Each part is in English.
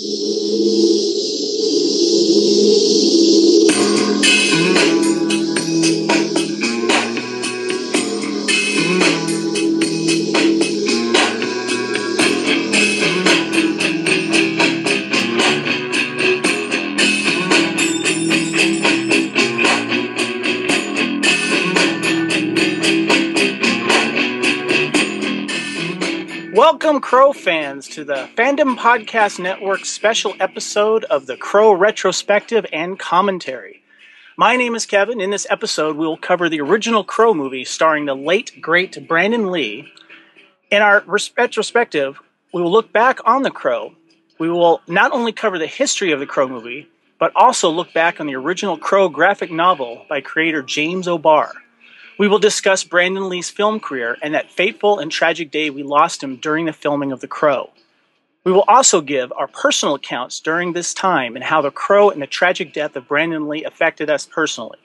Welcome, Crow fans, to the Fandom Podcast Network's special episode of the Crow Retrospective and Commentary. My name is Kevin. In this episode, we will cover the original Crow movie starring the late, great Brandon Lee. In our retrospective, we will look back on the Crow. We will not only cover the history of the Crow movie, but also look back on the original Crow graphic novel by creator James O'Barr. We will discuss Brandon Lee's film career and that fateful and tragic day we lost him during the filming of The Crow. We will also give our personal accounts during this time and how The Crow and the tragic death of Brandon Lee affected us personally.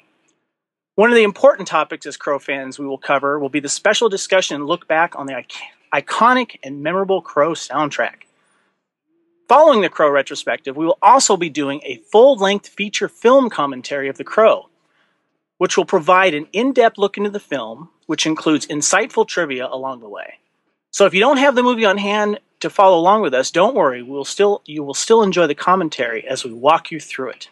One of the important topics as Crow fans we will cover will be the special discussion and look back on the iconic and memorable Crow soundtrack. Following the Crow retrospective, we will also be doing a full-length feature film commentary of The Crow, which will provide an in-depth look into the film, which includes insightful trivia along the way. So if you don't have the movie on hand to follow along with us, don't worry, you will still enjoy the commentary as we walk you through it.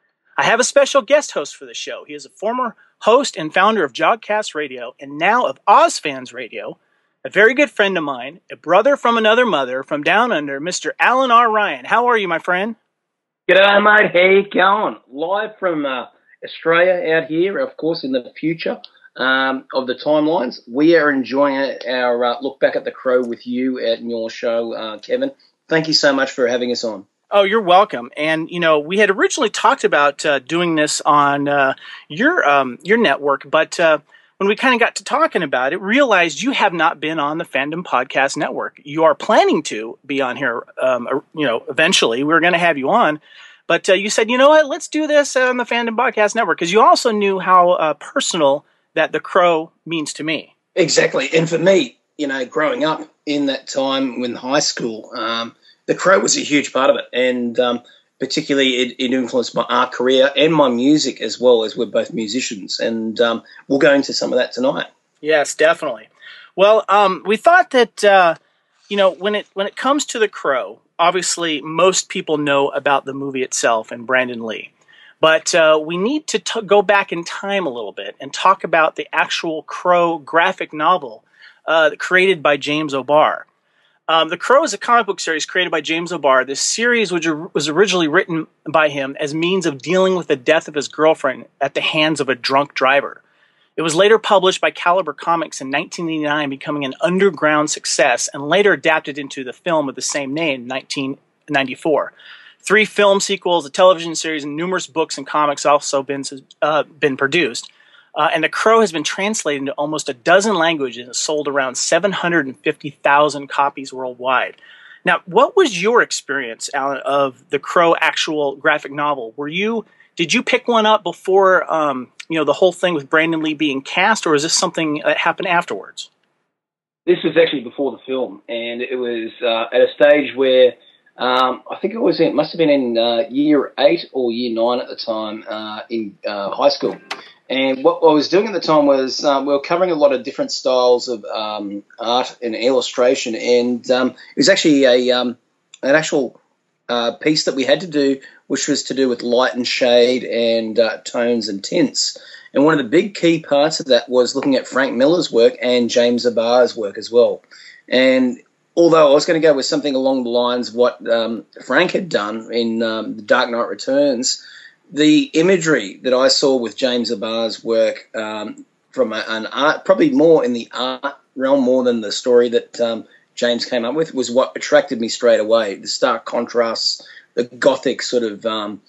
I have a special guest host for the show. He is a former host and founder of Jogcast Radio and now of OzFans Radio, a very good friend of mine, a brother from another mother from down under, Mr. Alan R. Ryan. How are you, my friend? G'day, mate. How you going? Live from Australia out here, of course, in the future of the timelines. We are enjoying our look back at The Crow with you at your show, Kevin. Thank you so much for having us on. Oh, you're welcome. And, we had originally talked about doing this on your network, but when we kind of got to talking about it, realized you have not been on the Fandom Podcast Network. You are planning to be on here, eventually. We're going to have you on. But you said, you know what, let's do this on the Fandom Podcast Network, because you also knew how personal that The Crow means to me. Exactly. And for me, growing up in that time in high school, The Crow was a huge part of it. And particularly it influenced my art career and my music as well, as we're both musicians. And we'll go into some of that tonight. Yes, definitely. Well, we thought that, when it comes to The Crow, obviously, most people know about the movie itself and Brandon Lee. But we need to go back in time a little bit and talk about the actual Crow graphic novel created by James O'Barr. The Crow is a comic book series created by James O'Barr. This series was originally written by him as means of dealing with the death of his girlfriend at the hands of a drunk driver. It was later published by Caliber Comics in 1989, becoming an underground success, and later adapted into the film of the same name in 1994. 3 film sequels, a television series, and numerous books and comics also been produced. And The Crow has been translated into almost a dozen languages and sold around 750,000 copies worldwide. Now, what was your experience, Alan, of The Crow actual graphic novel? Did you pick one up before the whole thing with Brandon Lee being cast, or is this something that happened afterwards? This was actually before the film, and it was at a stage where I think it must have been in year 8 or year 9 at the time in high school. And what I was doing at the time was we were covering a lot of different styles of art and illustration, and it was actually an actual piece that we had to do, which was to do with light and shade and tones and tints. And one of the big key parts of that was looking at Frank Miller's work and James O'Barr's work as well. And although I was going to go with something along the lines of what Frank had done in The Dark Knight Returns, the imagery that I saw with James O'Barr's work from an art, probably more in the art realm more than the story that James came up with, was what attracted me straight away. The stark contrasts, the gothic sort of,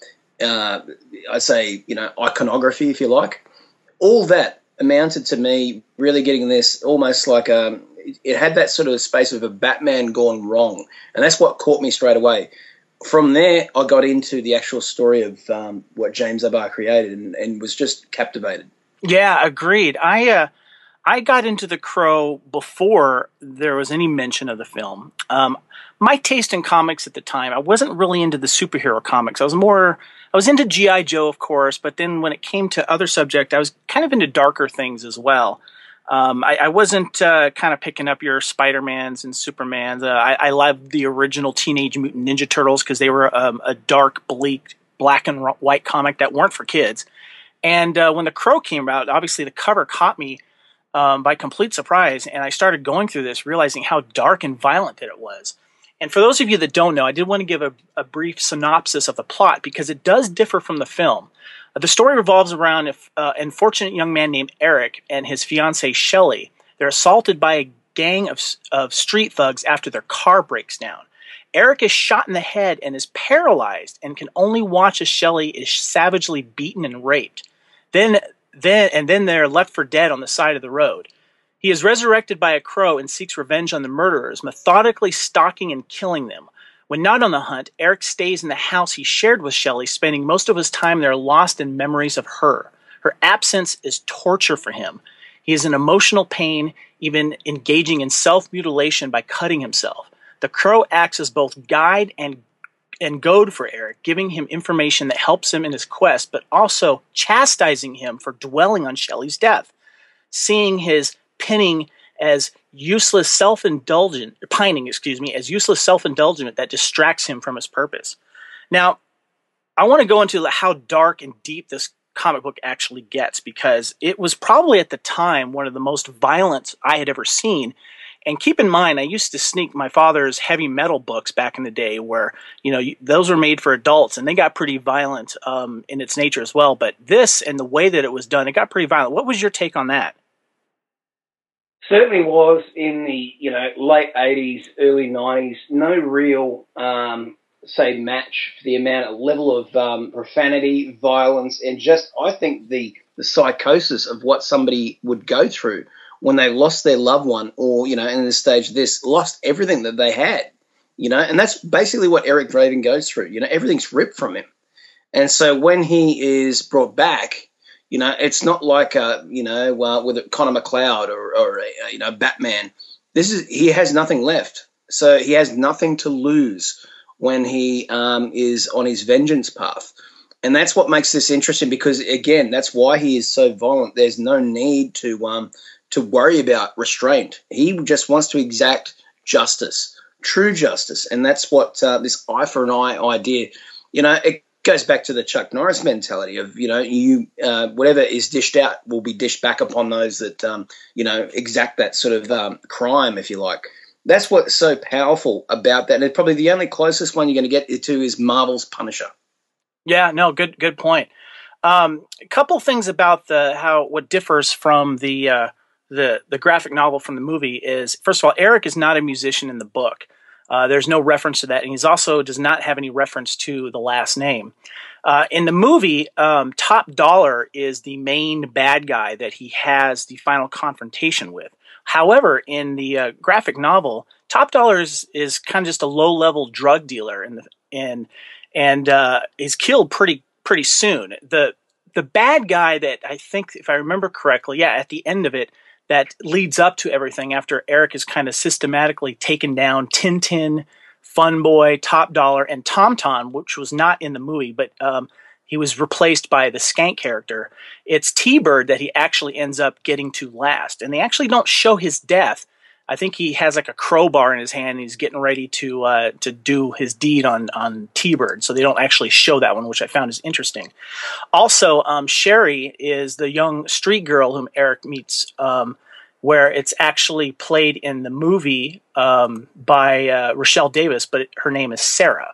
iconography, if you like. All that amounted to me really getting this almost like it had that sort of space of a Batman gone wrong. And that's what caught me straight away. From there, I got into the actual story of what James O'Barr created and was just captivated. Yeah, agreed. I I got into The Crow before there was any mention of the film. My taste in comics at the time, I wasn't really into the superhero comics. I was into G.I. Joe, of course, but then when it came to other subjects, I was kind of into darker things as well. I wasn't kind of picking up your Spider-Mans and Supermans. I loved the original Teenage Mutant Ninja Turtles because they were a dark, bleak, black and white comic that weren't for kids. And when The Crow came out, obviously the cover caught me by complete surprise, and I started going through this, realizing how dark and violent that it was. And for those of you that don't know, I did want to give a brief synopsis of the plot because it does differ from the film. The story revolves around an unfortunate young man named Eric and his fiancée Shelley. They're assaulted by a gang of street thugs after their car breaks down. Eric is shot in the head and is paralyzed and can only watch as Shelley is savagely beaten and raped. Then they're left for dead on the side of the road. He is resurrected by a crow and seeks revenge on the murderers, methodically stalking and killing them. When not on the hunt, Eric stays in the house he shared with Shelley, spending most of his time there lost in memories of her. Her absence is torture for him. He is in emotional pain, even engaging in self-mutilation by cutting himself. The crow acts as both guide and goad for Eric, giving him information that helps him in his quest, but also chastising him for dwelling on Shelley's death, seeing his pining as useless self-indulgent that distracts him from his purpose. Now, I want to go into how dark and deep this comic book actually gets because it was probably at the time one of the most violent I had ever seen. And keep in mind, I used to sneak my father's heavy metal books back in the day where, those were made for adults and they got pretty violent in its nature as well. But this and the way that it was done, it got pretty violent. What was your take on that? Certainly was in the late 80s, early 90s. No real match for the amount of level of profanity, violence, and just I think the psychosis of what somebody would go through when they lost their loved one, or in this stage, lost everything that they had. And that's basically what Eric Draven goes through. Everything's ripped from him, and so when he is brought back. It's not like with Connor McLeod or Batman. He has nothing left, so he has nothing to lose when he is on his vengeance path, and that's what makes this interesting. Because again, that's why he is so violent. There's no need to worry about restraint. He just wants to exact justice, true justice, and that's what this eye for an eye idea. It goes back to the Chuck Norris mentality of, whatever is dished out will be dished back upon those that, exact that sort of crime, if you like. That's what's so powerful about that. And probably the only closest one you're going to get to is Marvel's Punisher. Yeah, no, good point. A couple things about what differs from the graphic novel from the movie is, first of all, Eric is not a musician in the book. There's no reference to that, and he's also does not have any reference to the last name. In the movie, Top Dollar is the main bad guy that he has the final confrontation with. However, in the graphic novel, Top Dollar is kind of just a low-level drug dealer, and is killed pretty soon. The bad guy that I think, if I remember correctly, at the end of it, that leads up to everything after Eric is kind of systematically taken down Tintin, Funboy, Top Dollar, and Tom Tom, which was not in the movie, but he was replaced by the Skank character. It's T-Bird that he actually ends up getting to last. And they actually don't show his death. I think he has like a crowbar in his hand and he's getting ready to do his deed on T-Bird. So they don't actually show that one, which I found is interesting. Also, Sherry is the young street girl whom Eric meets, where it's actually played in the movie by Rochelle Davis, but her name is Sarah.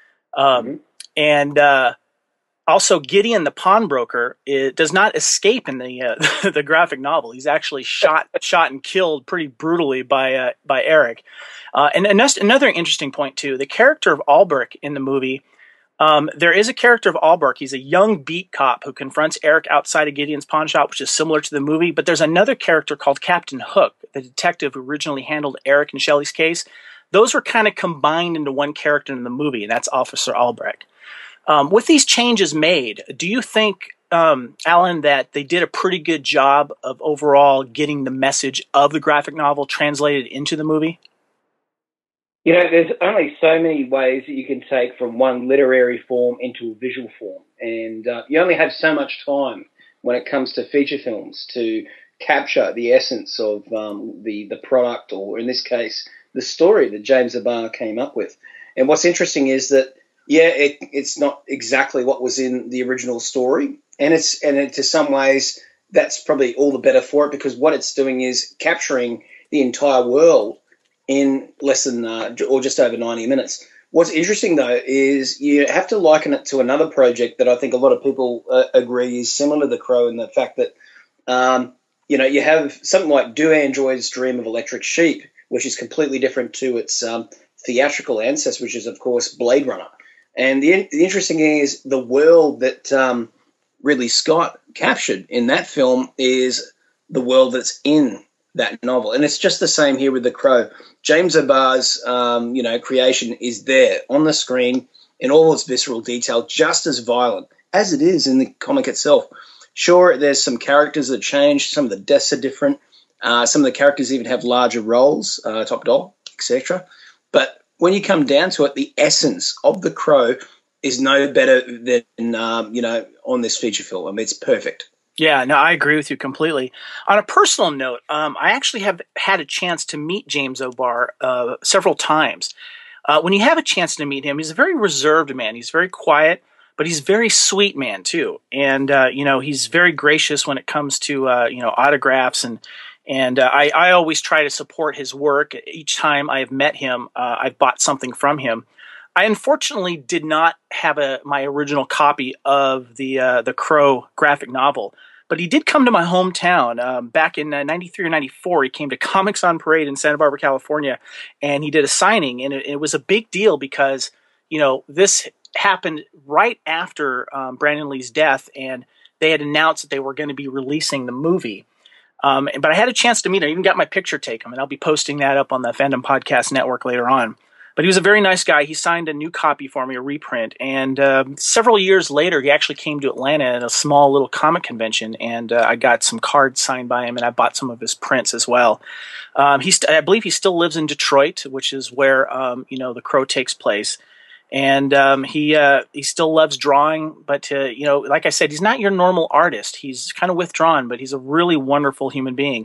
And also, Gideon the pawnbroker does not escape in the the graphic novel. He's actually shot and killed pretty brutally by Eric. And another interesting point too: the character of Albrecht in the movie. There is a character of Albrecht. He's a young beat cop who confronts Eric outside of Gideon's pawn shop, which is similar to the movie. But there's another character called Captain Hook, the detective who originally handled Eric and Shelley's case. Those were kind of combined into one character in the movie, and that's Officer Albrecht. With these changes made, do you think Alan, that they did a pretty good job of overall getting the message of the graphic novel translated into the movie? You know, there's only so many ways that you can take from one literary form into a visual form, and you only have so much time when it comes to feature films to capture the essence of the product, or in this case, the story that James Abar came up with. And what's interesting is that, yeah, it's not exactly what was in the original story, and to some ways that's probably all the better for it, because what it's doing is capturing the entire world in less than or just over 90 minutes. What's interesting, though, is you have to liken it to another project that I think a lot of people agree is similar to The Crow, in the fact that, you have something like Do Androids Dream of Electric Sheep, which is completely different to its theatrical ancestor, which is, of course, Blade Runner. And the interesting thing is the world that Ridley Scott captured in that film is the world that's in that novel. And it's just the same here with The Crow. James Abar's, creation is there on the screen in all its visceral detail, just as violent as it is in the comic itself. Sure, there's some characters that change. Some of the deaths are different. Some of the characters even have larger roles, top dog, etc. But when you come down to it, the essence of The Crow is no better than, on this feature film. I mean, it's perfect. Yeah, no, I agree with you completely. On a personal note, I actually have had a chance to meet James O'Barr several times. When you have a chance to meet him, he's a very reserved man. He's very quiet, but he's a very sweet man too. And he's very gracious when it comes to autographs, and I always try to support his work. Each time I have met him, I've bought something from him. I unfortunately did not have my original copy of the Crow graphic novel, but he did come to my hometown back in '93 or '94. He came to Comics on Parade in Santa Barbara, California, and he did a signing, and it was a big deal because this happened right after Brandon Lee's death, and they had announced that they were going to be releasing the movie. But I had a chance to meet him. I even got my picture taken, and I'll be posting that up on the Fandom Podcast Network later on. But he was a very nice guy. He signed a new copy for me, a reprint. And several years later, he actually came to Atlanta at a small little comic convention, and I got some cards signed by him, and I bought some of his prints as well. I believe he still lives in Detroit, which is where The Crow takes place. And he still loves drawing, but like I said, he's not your normal artist. He's kind of withdrawn, but he's a really wonderful human being.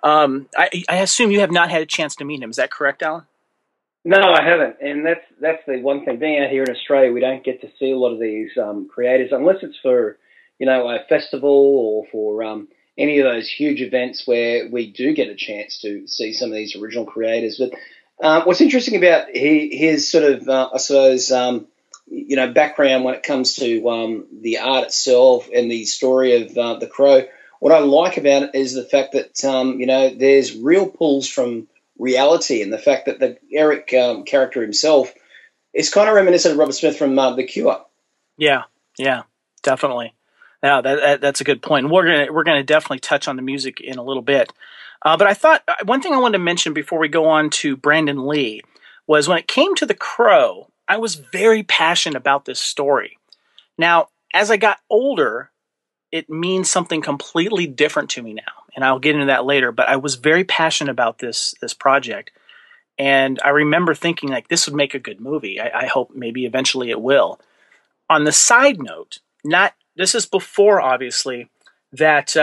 I assume you have not had a chance to meet him. Is that correct, Alan? No, I haven't, and that's the one thing. Being out here in Australia, we don't get to see a lot of these creators unless it's for a festival or for any of those huge events where we do get a chance to see some of these original creators. But what's interesting about his sort of, I suppose, background when it comes to the art itself and the story of The Crow, what I like about it is the fact that there's real pulls from reality, and the fact that the Eric character himself is kind of reminiscent of Robert Smith from The Cure. Yeah, definitely. Now that's a good point. We're gonna definitely touch on the music in a little bit. But I thought one thing I wanted to mention before we go on to Brandon Lee was when it came to The Crow, I was very passionate about this story. Now, as I got older, it means something completely different to me now, and I'll get into that later. But I was very passionate about this project, and I remember thinking like this would make a good movie. I hope maybe eventually it will. On the side note, this is before obviously that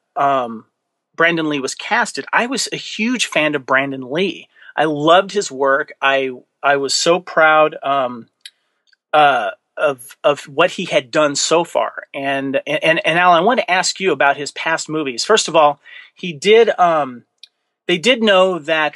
Brandon Lee was casted. I was a huge fan of Brandon Lee. I loved his work. I was so proud of what he had done so far. And Alan, I want to ask you about his past movies. First of all, he did. They did know that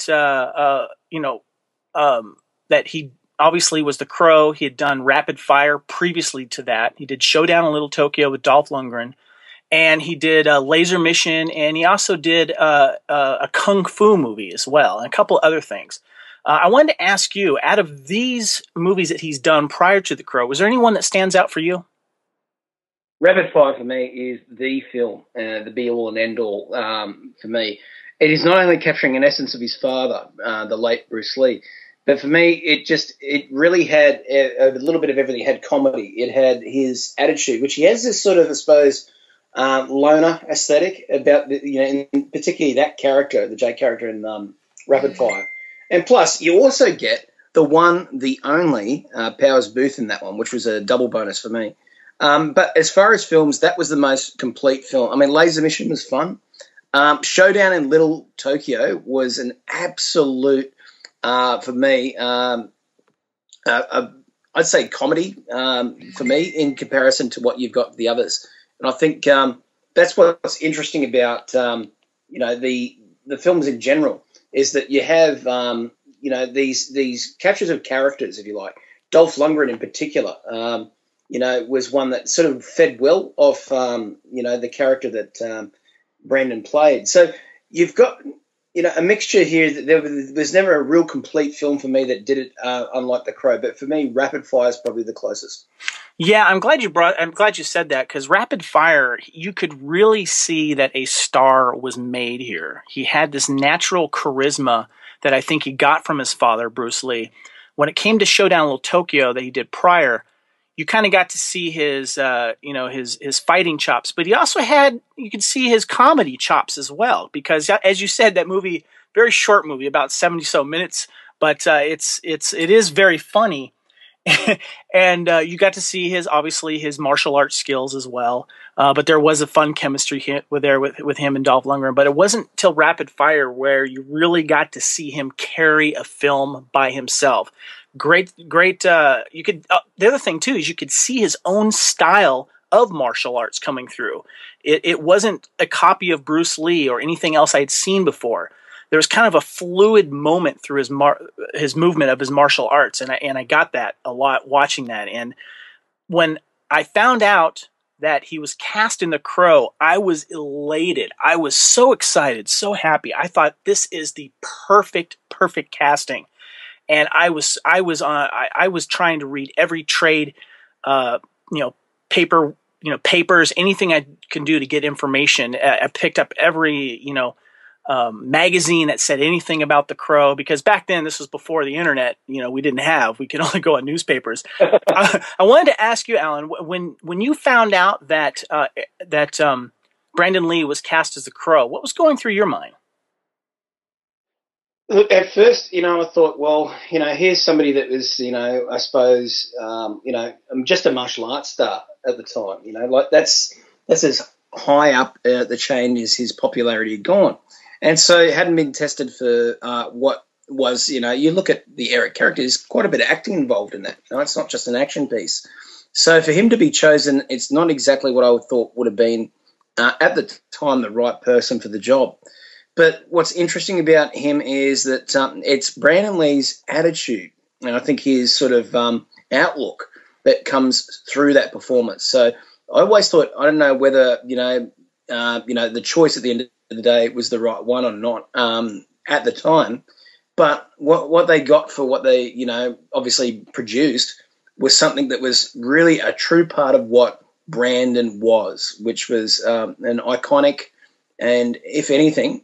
that he obviously was The Crow. He had done Rapid Fire previously to that. He did Showdown in Little Tokyo with Dolph Lundgren, and he did Laser Mission, and he also did a Kung Fu movie as well, and a couple other things. I wanted to ask you, out of these movies that he's done prior to The Crow, was there anyone that stands out for you? Rapid Fire for me is the film, the be-all and end-all for me. It is not only capturing an essence of his father, the late Bruce Lee, But for me, it really had a little bit of everything. It had comedy. It had his attitude, which he has this sort of, I suppose, loner aesthetic about, in particularly that character, the Jake character in Rapid Fire. And plus, you also get the only Powers Booth in that one, which was a double bonus for me. But as far as films, that was the most complete film. I mean, Laser Mission was fun. Showdown in Little Tokyo was an absolute, for me, I'd say comedy for me in comparison to what you've got with the others. And I think that's what's interesting about, the films in general, is that you have, these captures of characters, if you like. Dolph Lundgren in particular, was one that sort of fed well off, the character that Brandon played. So you've got, a mixture here. That there's never a real complete film for me that did it, unlike The Crow. But for me, Rapid Fire is probably the closest. Yeah, I'm glad you said that, because Rapid Fire, you could really see that a star was made here. He had this natural charisma that I think he got from his father, Bruce Lee. When it came to Showdown in Little Tokyo that he did prior, you kind of got to see his fighting chops, but you could see his comedy chops as well, because as you said, that movie, very short movie, about 70 so minutes, but it is very funny. And you got to see his martial arts skills as well. But there was a fun chemistry with him and Dolph Lundgren. But it wasn't till Rapid Fire where you really got to see him carry a film by himself. Great. You could. The other thing too is you could see his own style of martial arts coming through. It wasn't a copy of Bruce Lee or anything else I had seen before. There was kind of a fluid moment through his movement of his martial arts, and I got that a lot watching that. And when I found out that he was cast in The Crow, I was elated. I was so excited, so happy. I thought this is the perfect casting. And I was trying to read every trade, paper, papers, anything I can do to get information. I picked up every, magazine that said anything about The Crow, because back then, this was before the internet, we could only go on newspapers. I wanted to ask you, Alan, when you found out that Brandon Lee was cast as The Crow, what was going through your mind? Look, at first, I thought, well, here's somebody that was, I suppose, just a martial arts star at the time, like that's as high up the chain as his popularity had gone. And so it hadn't been tested for what was, you look at the Eric character, there's quite a bit of acting involved in that. It's not just an action piece. So for him to be chosen, it's not exactly what I thought would have been, at the time, the right person for the job. But what's interesting about him is that it's Brandon Lee's attitude, and I think his sort of outlook that comes through that performance. So I always thought, I don't know whether the choice at the end of the day was the right one or not at the time, but what they got for what they obviously produced was something that was really a true part of what Brandon was, which was an iconic and, if anything,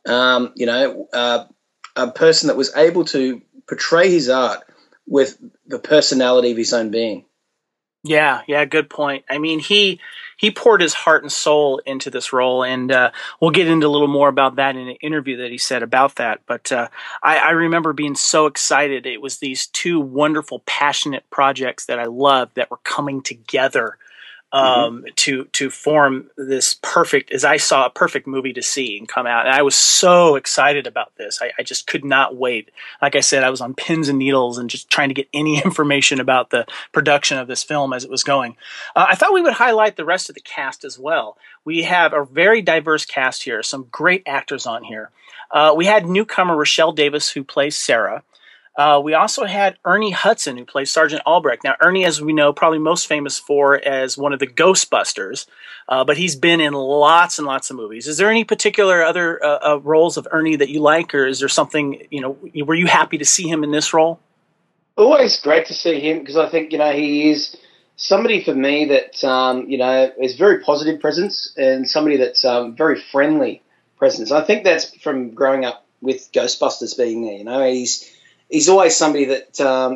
a person that was able to portray his art with the personality of his own being. Yeah, good point. I mean, he poured his heart and soul into this role, and we'll get into a little more about that in an interview that he said about that. But I remember being so excited. It was these two wonderful, passionate projects that I loved that were coming together to form this perfect, as I saw, a perfect movie to see and come out. And I was so excited about this. I just could not wait. Like I said, I was on pins and needles and just trying to get any information about the production of this film as it was going. I thought we would highlight the rest of the cast as well. We have a very diverse cast here, some great actors on here. We had newcomer Rochelle Davis, who plays Sarah. We also had Ernie Hudson, who plays Sergeant Albrecht. Now, Ernie, as we know, probably most famous for as one of the Ghostbusters, but he's been in lots and lots of movies. Is there any particular other roles of Ernie that you like, or is there something, were you happy to see him in this role? Always great to see him, because I think, he is somebody for me that, is very positive presence, and somebody that's very friendly presence. I think that's from growing up with Ghostbusters being there. he's always somebody that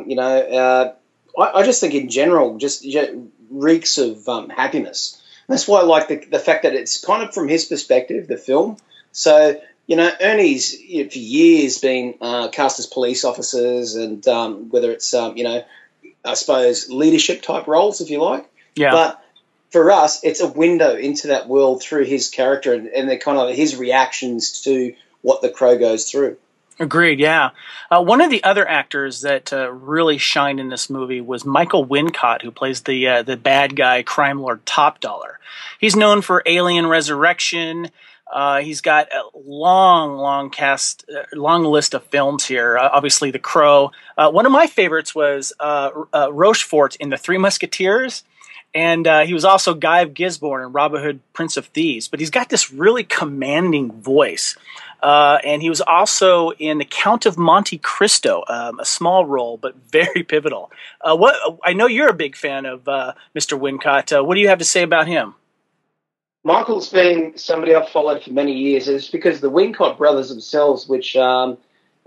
I just think in general just reeks of happiness. And that's why I like the fact that it's kind of from his perspective, the film. So Ernie's for years been cast as police officers, and whether it's I suppose leadership type roles, if you like. Yeah. But for us, it's a window into that world through his character and the kind of his reactions to what the Crow goes through. Agreed, yeah. One of the other actors that really shined in this movie was Michael Wincott, who plays the bad guy, crime lord Top Dollar. He's known for Alien Resurrection. He's got a long list of films here. Obviously, The Crow. One of my favorites was Rochefort in The Three Musketeers. And he was also Guy of Gisborne in Robin Hood, Prince of Thieves. But he's got this really commanding voice. And he was also in The Count of Monte Cristo, a small role, but very pivotal. I know you're a big fan of Mr. Wincott. What do you have to say about him? Michael's been somebody I've followed for many years. It's because the Wincott brothers themselves, which, as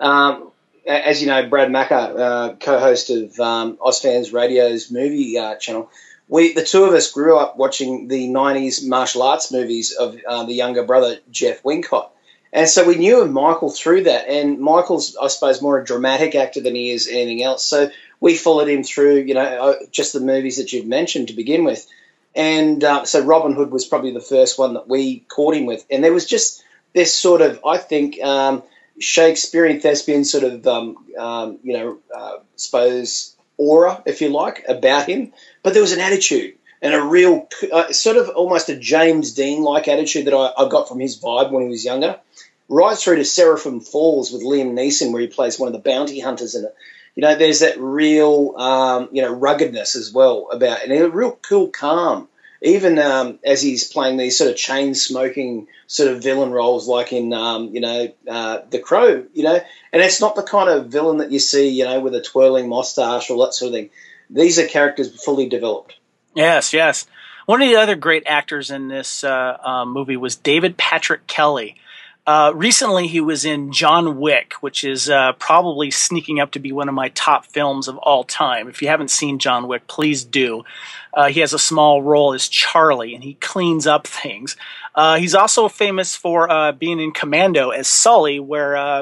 you know, Brad Macker, co-host of Ozfans Radio's movie channel, the two of us grew up watching the 90s martial arts movies of the younger brother, Jeff Wincott. And so we knew of Michael through that. And Michael's, I suppose, more a dramatic actor than he is anything else. So we followed him through, just the movies that you've mentioned to begin with. And so Robin Hood was probably the first one that we caught him with. And there was just this sort of, I think, Shakespearean thespian sort of, suppose, aura, if you like, about him. But there was an attitude and a real sort of almost a James Dean-like attitude that I got from his vibe when he was younger, right through to Seraphim Falls with Liam Neeson, where he plays one of the bounty hunters in it. There's that real, ruggedness as well about, and a real cool calm, even as he's playing these sort of chain-smoking sort of villain roles like in, The Crow, and it's not the kind of villain that you see, with a twirling mustache or that sort of thing. These are characters fully developed. Yes, yes. One of the other great actors in this movie was David Patrick Kelly. Recently, he was in John Wick, which is probably sneaking up to be one of my top films of all time. If you haven't seen John Wick, please do. He has a small role as Charlie, and he cleans up things. He's also famous for being in Commando as Sully, where,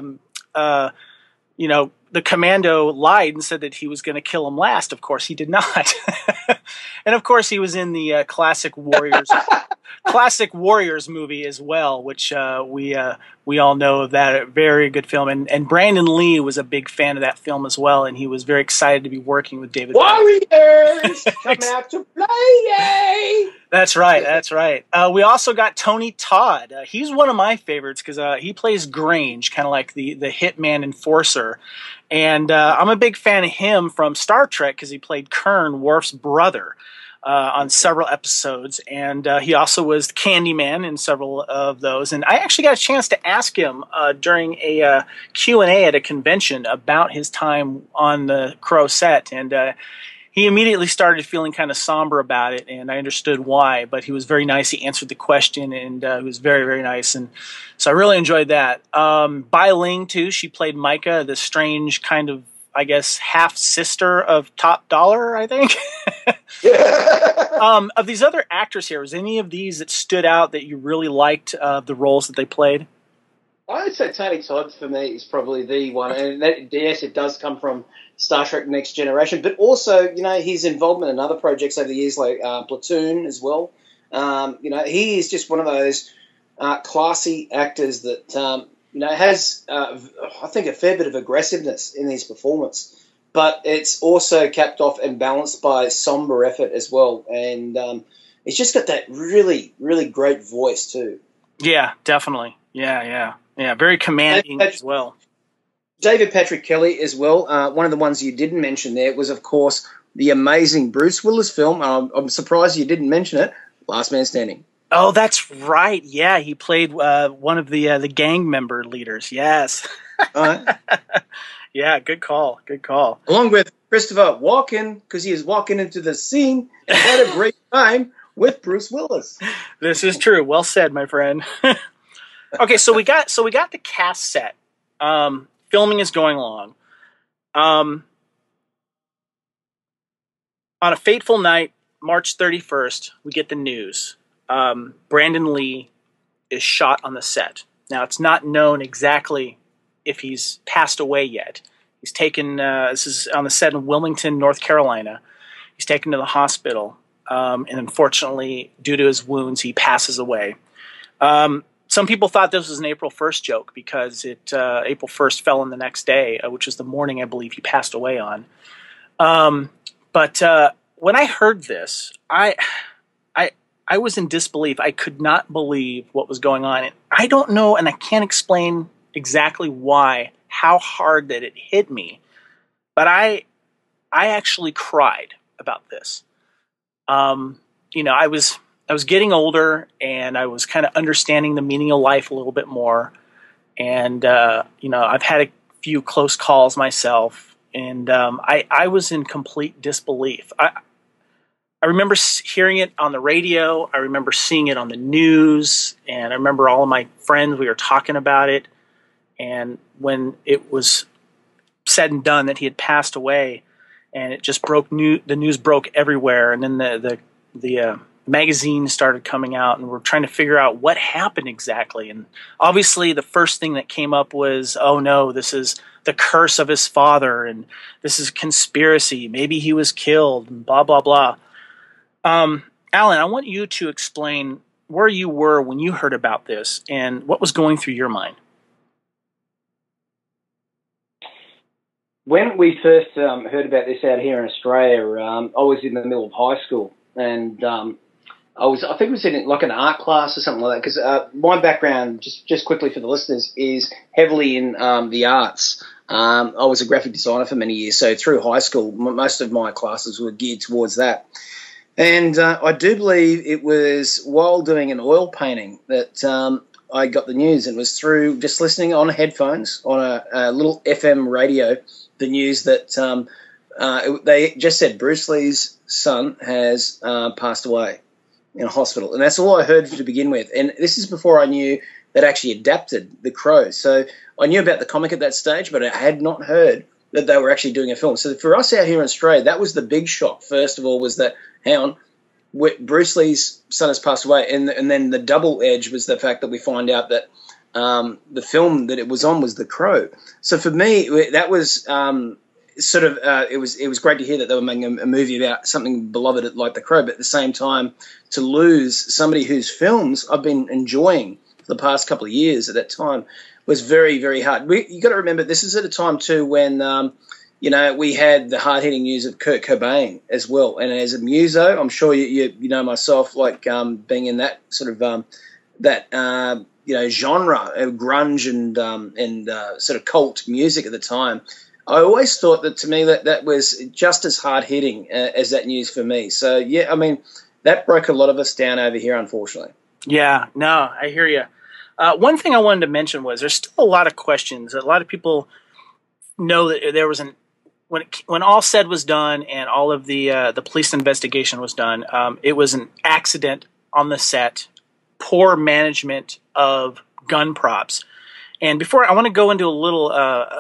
the Commando lied and said that he was going to kill him last. Of course, he did not. And, of course, he was in the classic Warriors movie as well, which we all know of that. A very good film. And Brandon Lee was a big fan of that film as well, and he was very excited to be working with David. Warriors, come out to play! Yay! That's right. We also got Tony Todd. He's one of my favorites because he plays Grange, kind of like the hitman enforcer. And I'm a big fan of him from Star Trek because he played Kern, Worf's brother. On several episodes, and he also was Candyman in several of those. And I actually got a chance to ask him during a Q&A at a convention about his time on the Crow set, and he immediately started feeling kind of somber about it, and I understood why, but he was very nice. He answered the question, and he was very, very nice, and so I really enjoyed that. Bai Ling, too, she played Micah, the strange kind of, I guess, half-sister of Top Dollar, I think. Of these other actors here, was any of these that stood out that you really liked the roles that they played? I would say Tony Todd, for me, is probably the one. And that, yes, it does come from Star Trek Next Generation, but also, his involvement in other projects over the years, like Platoon as well. He is just one of those classy actors that, has, I think, a fair bit of aggressiveness in his performance. But it's also capped off and balanced by somber effort as well. And it's just got that really, really great voice too. Yeah, definitely. Yeah. Very commanding as well. David Patrick Kelly as well. One of the ones you didn't mention there was, of course, the amazing Bruce Willis film. I'm surprised you didn't mention it, Last Man Standing. Oh, that's right. Yeah, he played one of the gang member leaders. Yes. Yeah, good call. Along with Christopher Walken, because he is walking into the scene and had a great time with Bruce Willis. This is true. Well said, my friend. Okay, so we got the cast set. Filming is going along. On a fateful night, March 31st, we get the news. Brandon Lee is shot on the set. Now, it's not known exactly if he's passed away yet. He's taken, this is on the set in Wilmington, North Carolina. He's taken to the hospital, and unfortunately, due to his wounds, he passes away. Some people thought this was an April 1st joke because April 1st fell on the next day, which was the morning I believe he passed away on. But when I heard this, I was in disbelief. I could not believe what was going on. And I don't know, and I can't explain exactly how hard that it hit me. But I actually cried about this. I was getting older, and I was kind of understanding the meaning of life a little bit more. And I've had a few close calls myself, and I was in complete disbelief. I remember hearing it on the radio. I remember seeing it on the news, and I remember all of my friends, we were talking about it. And when it was said and done that he had passed away, and it just the news broke everywhere, and then the magazines started coming out, and we're trying to figure out what happened exactly. And obviously, the first thing that came up was, oh no, this is the curse of his father, and this is conspiracy. Maybe he was killed, and blah blah blah. Alan, I want you to explain where you were when you heard about this and what was going through your mind. When we first heard about this out here in Australia, I was in the middle of high school, and I think it was in like an art class or something like that, because my background, just quickly for the listeners, is heavily in the arts. I was a graphic designer for many years, so through high school, most of my classes were geared towards that. And I do believe it was while doing an oil painting that I got the news. It was through just listening on headphones on a little FM radio, the news that they just said Bruce Lee's son has passed away in a hospital. And that's all I heard to begin with. And this is before I knew that actually adapted The Crow. So I knew about the comic at that stage, but I had not heard that they were actually doing a film. So for us out here in Australia, that was the big shock. First of all, was that, hang on, Bruce Lee's son has passed away. And then the double edge was the fact that we find out that the film that it was on was The Crow. So for me, that was it was great to hear that they were making a movie about something beloved like The Crow, but at the same time, to lose somebody whose films I've been enjoying for the past couple of years at that time was very, very hard. You got to remember, this is at a time too when we had the hard-hitting news of Kurt Cobain as well. And as a muso, I'm sure you know myself, like being in that sort of genre of grunge and sort of cult music at the time. I always thought that, to me, that was just as hard-hitting as that news for me. So, yeah, I mean, that broke a lot of us down over here, unfortunately. Yeah, no, I hear you. One thing I wanted to mention was there's still a lot of questions. A lot of people know that there was when all said was done and all of the police investigation was done, it was an accident on the set, poor management of gun props. And before I want to go into a little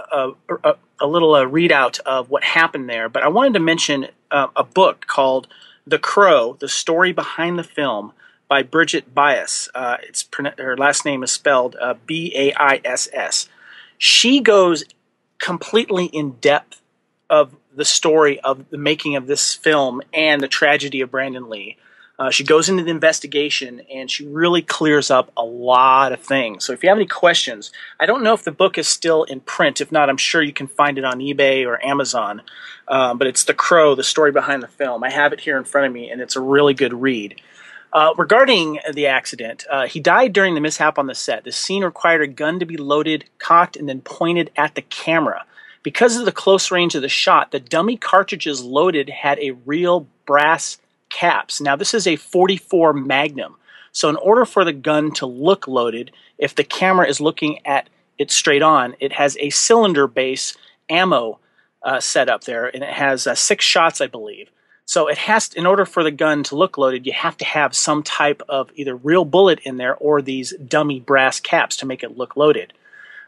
readout of what happened there, but I wanted to mention a book called The Crow: The Story Behind the Film by Bridget Bias. Her last name is spelled Baiss. She goes completely in depth of the story of the making of this film and the tragedy of Brandon Lee. She goes into the investigation, and she really clears up a lot of things. So if you have any questions, I don't know if the book is still in print. If not, I'm sure you can find it on eBay or Amazon. But it's The Crow: The Story Behind the Film. I have it here in front of me, and it's a really good read. Regarding the accident, he died during the mishap on the set. The scene required a gun to be loaded, cocked, and then pointed at the camera. Because of the close range of the shot, the dummy cartridges loaded had a real brass caps. Now, this is a .44 Magnum. So in order for the gun to look loaded, if the camera is looking at it straight on, it has a cylinder base ammo set up there, and it has 6 shots, I believe. So it has to, in order for the gun to look loaded, you have to have some type of either real bullet in there or these dummy brass caps to make it look loaded.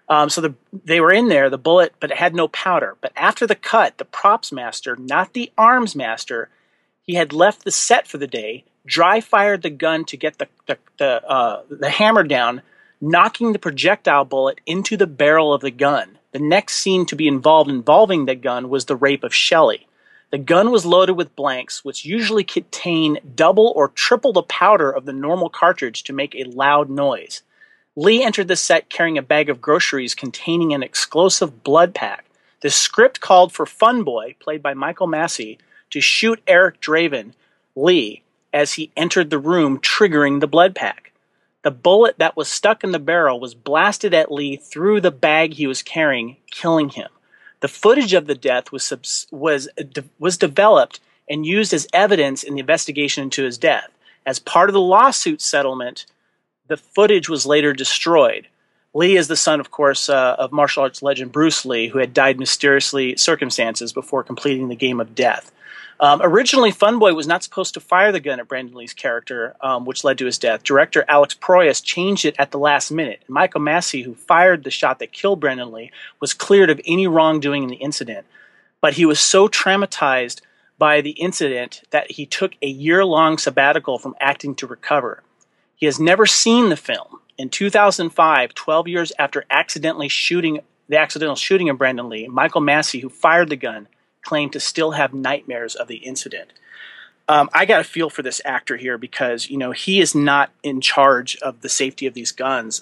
They were in there, the bullet, but it had no powder. But after the cut, the props master, not the arms master, he had left the set for the day, dry fired the gun to get the hammer down, knocking the projectile bullet into the barrel of the gun. The next scene to be involving the gun was the rape of Shelley. The gun was loaded with blanks, which usually contain double or triple the powder of the normal cartridge to make a loud noise. Lee entered the set carrying a bag of groceries containing an explosive blood pack. The script called for Funboy, played by Michael Massey, to shoot Eric Draven, Lee, as he entered the room, triggering the blood pack. The bullet that was stuck in the barrel was blasted at Lee through the bag he was carrying, killing him. The footage of the death was developed and used as evidence in the investigation into his death. As part of the lawsuit settlement, the footage was later destroyed. Lee is the son, of course, of martial arts legend Bruce Lee, who had died in mysterious circumstances before completing the game of death. Originally, Funboy was not supposed to fire the gun at Brandon Lee's character, which led to his death. Director Alex Proyas changed it at the last minute. Michael Massey, who fired the shot that killed Brandon Lee, was cleared of any wrongdoing in the incident. But he was so traumatized by the incident that he took a year-long sabbatical from acting to recover. He has never seen the film. In 2005, 12 years after the accidental shooting of Brandon Lee, Michael Massey, who fired the gun, claimed to still have nightmares of the incident. I got a feel for this actor here because, he is not in charge of the safety of these guns.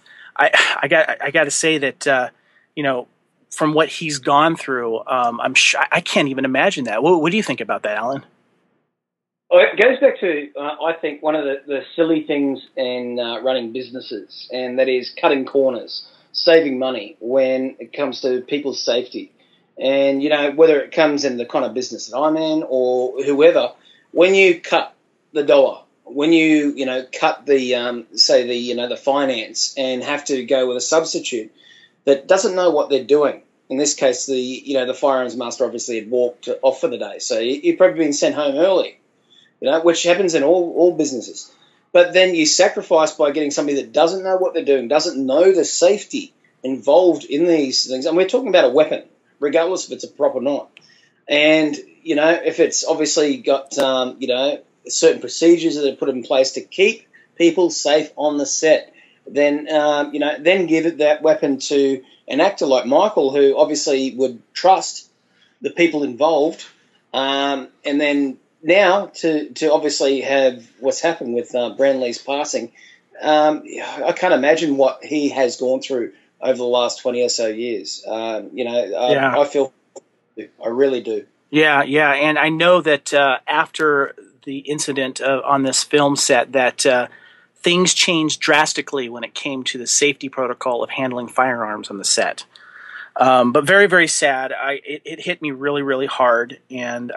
I got to say that, from what he's gone through, I'm sure I can't even imagine that. What do you think about that, Alan? Well, it goes back to, I think, one of the silly things in running businesses, and that is cutting corners, saving money when it comes to people's safety. And, whether it comes in the kind of business that I'm in or whoever, when you cut the dollar, when you, cut the, the finance and have to go with a substitute that doesn't know what they're doing. In this case, the firearms master obviously had walked off for the day. So you've probably been sent home early, which happens in all businesses. But then you sacrifice by getting somebody that doesn't know what they're doing, doesn't know the safety involved in these things. And we're talking about a weapon, regardless if it's a prop or not. And, if it's obviously got, certain procedures that are put in place to keep people safe on the set, then, then give that weapon to an actor like Michael, who obviously would trust the people involved. And then now to obviously have what's happened with Brandon Lee's passing, I can't imagine what he has gone through over the last 20 or so years. I feel, I really do. Yeah, and I know that after the incident on this film set that things changed drastically when it came to the safety protocol of handling firearms on the set. But very, very sad. It hit me really, really hard, and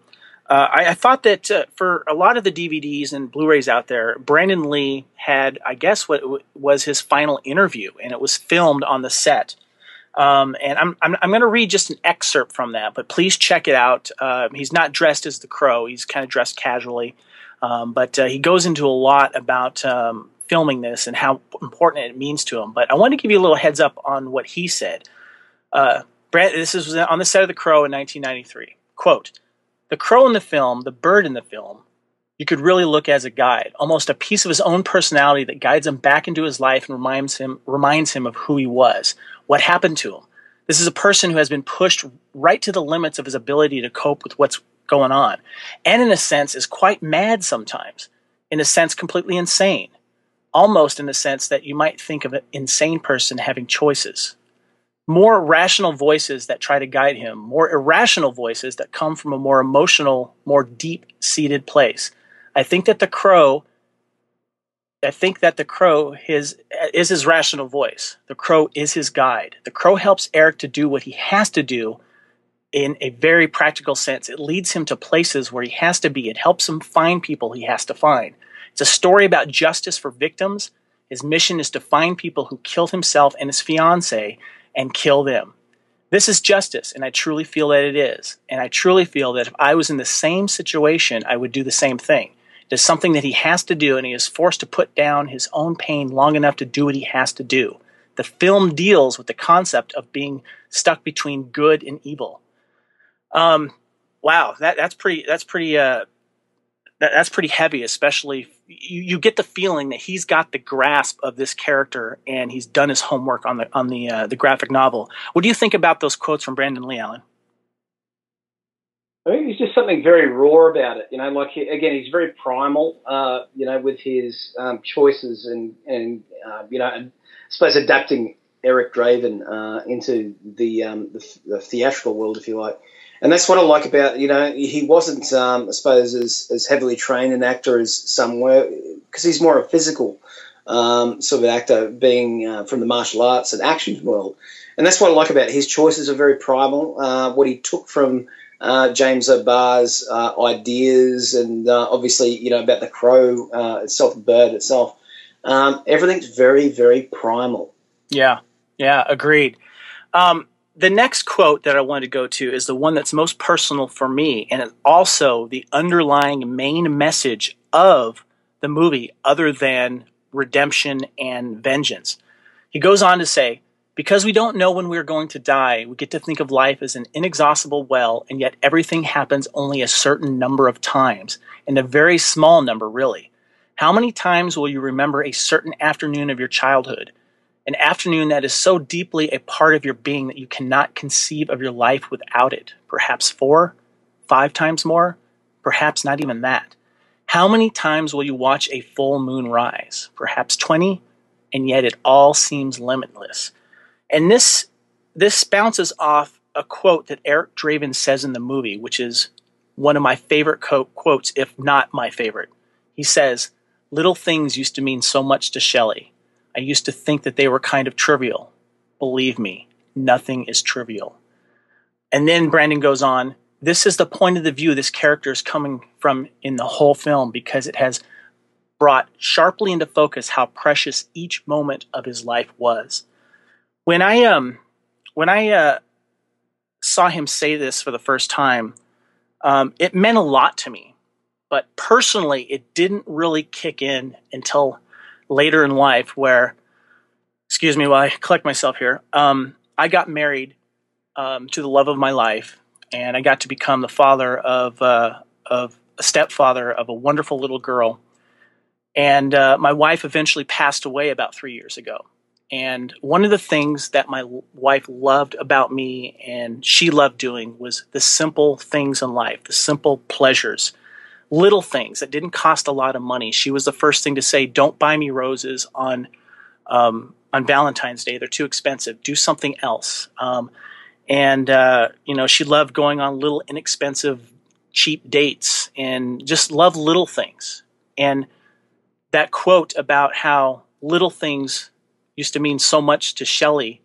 I thought that for a lot of the DVDs and Blu-rays out there, Brandon Lee had, I guess, what was his final interview, and it was filmed on the set. And I'm going to read just an excerpt from that, but please check it out. He's not dressed as the Crow; he's kind of dressed casually, but he goes into a lot about filming this and how important it means to him. But I want to give you a little heads up on what he said. This was on the set of The Crow in 1993. Quote, "The Crow in the film, the bird in the film, you could really look as a guide, almost a piece of his own personality that guides him back into his life and reminds him of who he was, what happened to him. This is a person who has been pushed right to the limits of his ability to cope with what's going on, and in a sense is quite mad sometimes, in a sense completely insane, almost in a sense that you might think of an insane person having choices. More rational voices that try to guide him, more irrational voices that come from a more emotional, more deep-seated place. I think that the Crow is his rational voice. The Crow is his guide. The Crow helps Eric to do what he has to do in a very practical sense. It leads him to places where he has to be. It helps him find people he has to find. It's a story about justice for victims. His mission is to find people who killed himself and his fiancée and kill them. This is justice, and I truly feel that it is. And I truly feel that if I was in the same situation, I would do the same thing. It is something that he has to do, and he is forced to put down his own pain long enough to do what he has to do. The film deals with the concept of being stuck between good and evil. Wow, that's pretty heavy, especially you get the feeling that he's got the grasp of this character and he's done his homework on the graphic novel. What do you think about those quotes from Brandon Lee, Alan? I think there's just something very raw about it. Like, again, he's very primal, with his choices and I suppose adapting Eric Draven into the theatrical world, if you like. And that's what I like about, he wasn't, I suppose, as heavily trained an actor as some were, because he's more a physical sort of actor, being from the martial arts and action world. And that's what I like about it. His choices are very primal. What he took from James O'Barr's ideas and obviously, about the crow itself, the bird itself. Everything's very, very primal. Yeah, agreed. The next quote that I wanted to go to is the one that's most personal for me, and it's also the underlying main message of the movie, other than redemption and vengeance. He goes on to say, "Because we don't know when we're going to die, we get to think of life as an inexhaustible well, and yet everything happens only a certain number of times, and a very small number, really. How many times will you remember a certain afternoon of your childhood? An afternoon that is so deeply a part of your being that you cannot conceive of your life without it. Perhaps 4, 5 times more, perhaps not even that. How many times will you watch a full moon rise? Perhaps 20, and yet it all seems limitless." And this bounces off a quote that Eric Draven says in the movie, which is one of my favorite quotes, if not my favorite. He says, "Little things used to mean so much to Shelley. I used to think that they were kind of trivial. Believe me, nothing is trivial." And then Brandon goes on, "This is the point of the view this character is coming from in the whole film, because it has brought sharply into focus how precious each moment of his life was." When I saw him say this for the first time, it meant a lot to me. But personally, it didn't really kick in until later in life, where, excuse me while I collect myself here, I got married to the love of my life, and I got to become the father of a stepfather of a wonderful little girl. And my wife eventually passed away about 3 years ago. And one of the things that my wife loved about me and she loved doing was the simple things in life, the simple pleasures. Little things that didn't cost a lot of money. She was the first thing to say, "Don't buy me roses on Valentine's Day. They're too expensive. Do something else." She loved going on little inexpensive, cheap dates and just loved little things. And that quote about how little things used to mean so much to Shelley,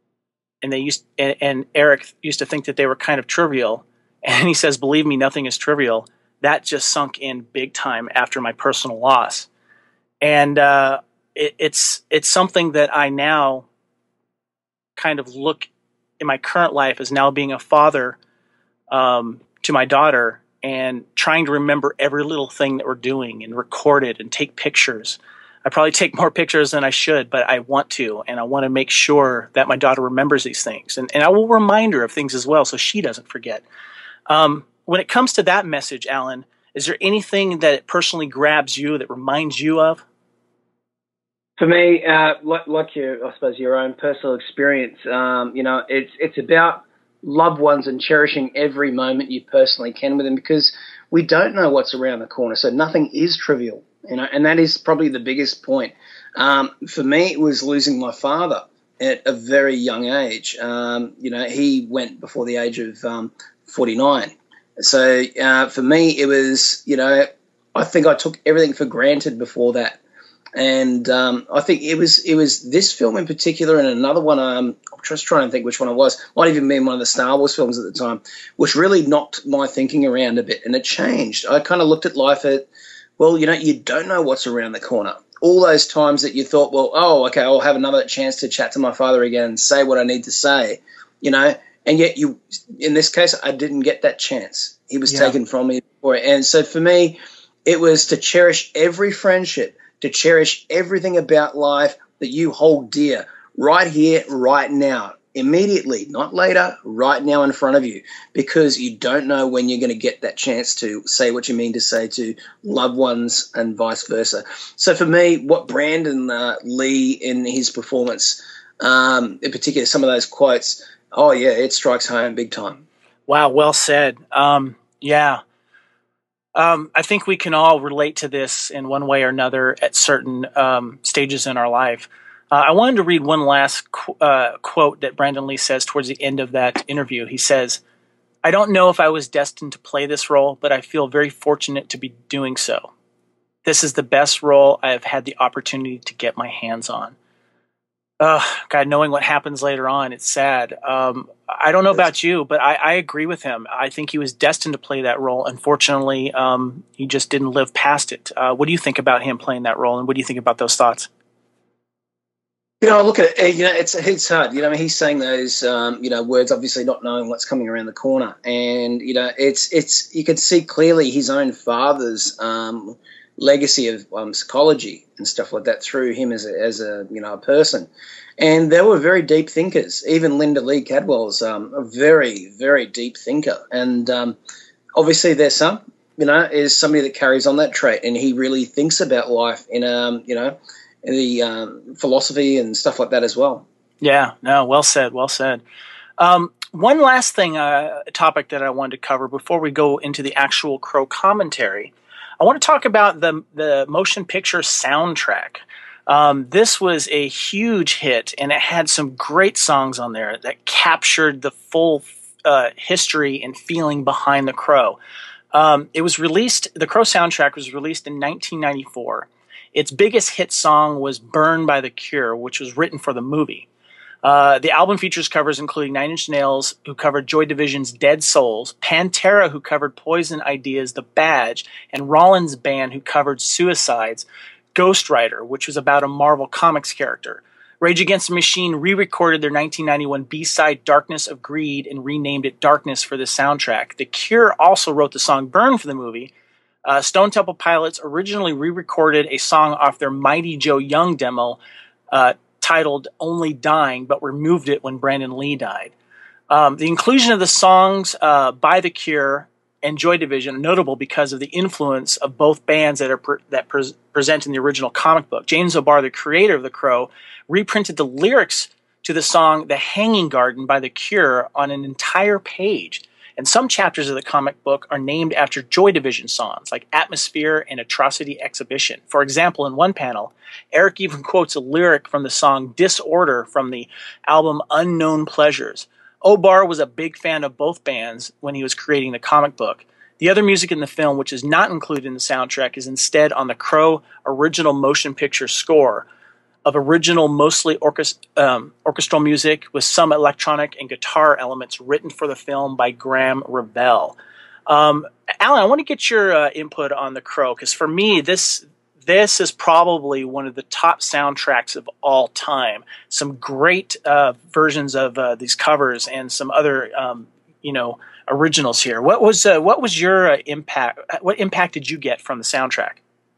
and Eric used to think that they were kind of trivial. And he says, "Believe me, nothing is trivial." That just sunk in big time after my personal loss. And it's something that I now kind of look in my current life as now being a father to my daughter and trying to remember every little thing that we're doing and record it and take pictures. I probably take more pictures than I should, but I want to, and I want to make sure that my daughter remembers these things. And I will remind her of things as well so she doesn't forget. When it comes to that message, Alan, is there anything that it personally grabs you, that reminds you of? For me, like your, I suppose, your own personal experience, it's about loved ones and cherishing every moment you personally can with them, because we don't know what's around the corner, so nothing is trivial, and that is probably the biggest point. For me, it was losing my father at a very young age. He went before the age of 49. So for me, it was, I think I took everything for granted before that. And I think it was this film in particular and another one, I'm just trying to think which one it was, might even been one of the Star Wars films at the time, which really knocked my thinking around a bit, and it changed. I kind of looked at life you don't know what's around the corner. All those times that you thought, I'll have another chance to chat to my father again and say what I need to say, and yet in this case, I didn't get that chance. He was taken from me before. And so for me, it was to cherish every friendship, to cherish everything about life that you hold dear right here, right now, immediately, not later, right now in front of you, because you don't know when you're going to get that chance to say what you mean to say to loved ones and vice versa. So for me, what Brandon Lee in his performance, in particular, some of those quotes, oh yeah, it strikes home big time. Wow, well said. Yeah. I think we can all relate to this in one way or another at certain stages in our life. I wanted to read one last quote that Brandon Lee says towards the end of that interview. He says, "I don't know if I was destined to play this role, but I feel very fortunate to be doing so. This is the best role I have had the opportunity to get my hands on." God, knowing what happens later on, it's sad. I don't know about you, but I agree with him. I think he was destined to play that role. Unfortunately, he just didn't live past it. What do you think about him playing that role, and what do you think about those thoughts? Look at it. It's hard. He's saying those, words, obviously not knowing what's coming around the corner, and it's you can see clearly his own father's legacy of psychology and stuff like that through him as a person. And they were very deep thinkers. Even Linda Lee Cadwell's a very, very deep thinker. And obviously their son, is somebody that carries on that trait, and he really thinks about life in, in the philosophy and stuff like that as well. Yeah, no, well said, well said. One last thing, topic that I wanted to cover before we go into the actual Crow commentary. I want to talk about the motion picture soundtrack. This was a huge hit, and it had some great songs on there that captured the full history and feeling behind The Crow. It was released. The Crow soundtrack was released in 1994. Its biggest hit song was "Burn" by The Cure, which was written for the movie. The album features covers including Nine Inch Nails, who covered Joy Division's Dead Souls, Pantera, who covered Poison Idea's The Badge, and Rollins Band, who covered Suicide's Ghost Rider, which was about a Marvel Comics character. Rage Against the Machine re-recorded their 1991 B-side Darkness of Greed and renamed it Darkness for the soundtrack. The Cure also wrote the song Burn for the movie. Stone Temple Pilots originally re-recorded a song off their Mighty Joe Young demo titled Only Dying, but removed it when Brandon Lee died. The inclusion of the songs by The Cure and Joy Division are notable because of the influence of both bands that present in the original comic book. James O'Barr, the creator of The Crow, reprinted the lyrics to the song The Hanging Garden by The Cure on an entire page. And some chapters of the comic book are named after Joy Division songs, like Atmosphere and Atrocity Exhibition. For example, in one panel, Eric even quotes a lyric from the song Disorder from the album Unknown Pleasures. O'Barr was a big fan of both bands when he was creating the comic book. The other music in the film, which is not included in the soundtrack, is instead on the Crow original motion picture score of original, mostly orchestral music with some electronic and guitar elements written for the film by Graham Revell. Alan, I want to get your input on The Crow, because for me, this is probably one of the top soundtracks of all time. Some great versions of these covers and some other, originals here. What was your impact? What impact did you get from the soundtrack?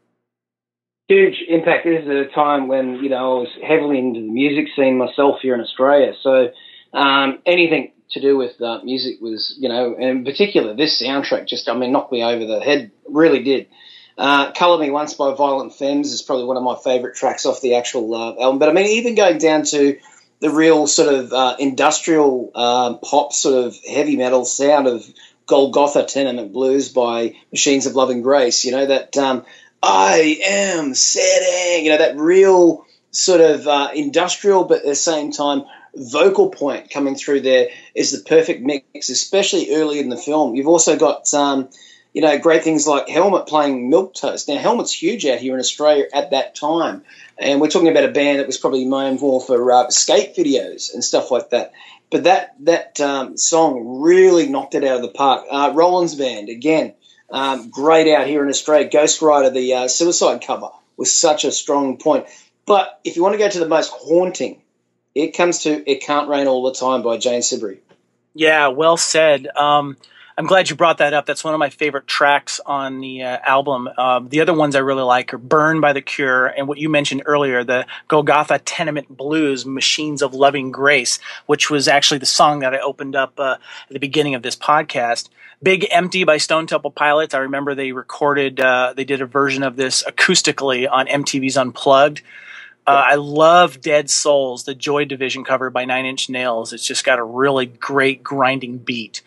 Huge impact. This is at a time when, I was heavily into the music scene myself here in Australia. So anything to do with music was, and in particular, this soundtrack just, knocked me over the head, really did. Colour Me Once by Violent Femmes is probably one of my favourite tracks off the actual album. But, even going down to the real sort of industrial pop sort of heavy metal sound of Golgotha Tenement Blues by Machines of Love and Grace, that... I am sitting, that real sort of industrial, but at the same time vocal point coming through there is the perfect mix, especially early in the film. You've also got, great things like Helmet playing Milquetoast. Now, Helmet's huge out here in Australia at that time, and we're talking about a band that was probably known more for skate videos and stuff like that. But that song really knocked it out of the park. Rollins Band, again, great out here in Australia. Ghost Rider, the Suicide cover, was such a strong point. But if you want to go to the most haunting, it comes to It Can't Rain All the Time by Jane Siberry. Yeah, well said. I'm glad you brought that up. That's one of my favorite tracks on the album. The other ones I really like are Burn by The Cure and what you mentioned earlier, the Golgotha Tenement Blues, Machines of Loving Grace, which was actually the song that I opened up at the beginning of this podcast. Big Empty by Stone Temple Pilots. I remember they recorded, they did a version of this acoustically on MTV's Unplugged. I love Dead Souls, the Joy Division cover by Nine Inch Nails. It's just got a really great grinding beat.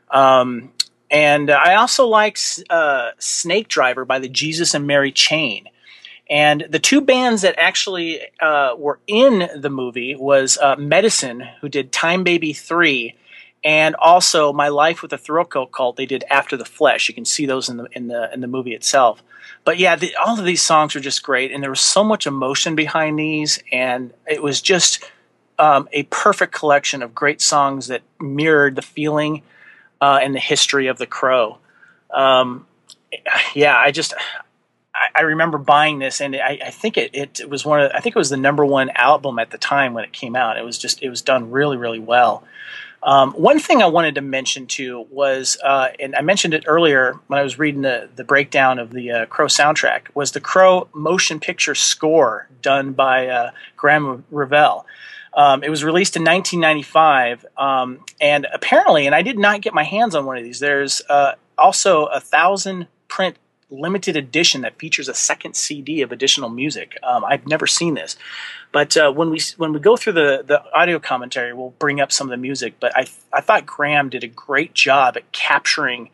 And I also like Snake Driver by the Jesus and Mary Chain. And the two bands that actually were in the movie was Medicine, who did Time Baby 3, and also My Life with the Thrill Cult. They did After the Flesh. You can see those in the movie itself. But yeah, all of these songs are just great, and there was so much emotion behind these, and it was just a perfect collection of great songs that mirrored the feeling and the history of the Crow. Yeah, I remember buying this, and I think it was I think it was the number one album at the time when it came out. It was done really, really well. One thing I wanted to mention too was, and I mentioned it earlier when I was reading the breakdown of the Crow soundtrack, was the Crow motion picture score done by Graeme Revell. It was released in 1995, and apparently, and I did not get my hands on one of these, there's also a 1,000 print limited edition that features a second CD of additional music. I've never seen this, but when we go through the audio commentary, we'll bring up some of the music. But I thought Graeme did a great job at capturing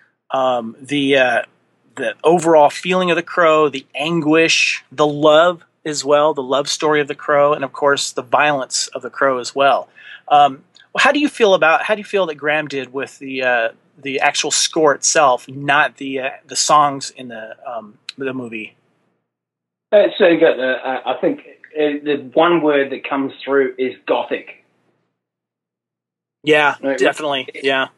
the overall feeling of the Crow, the anguish, the love as well, the love story of the Crow, and of course the violence of the Crow as well. How do you feel that Graeme did with the actual score itself, not the songs in the movie? So good. I think the one word that comes through is gothic. Yeah, right? Definitely. Yeah.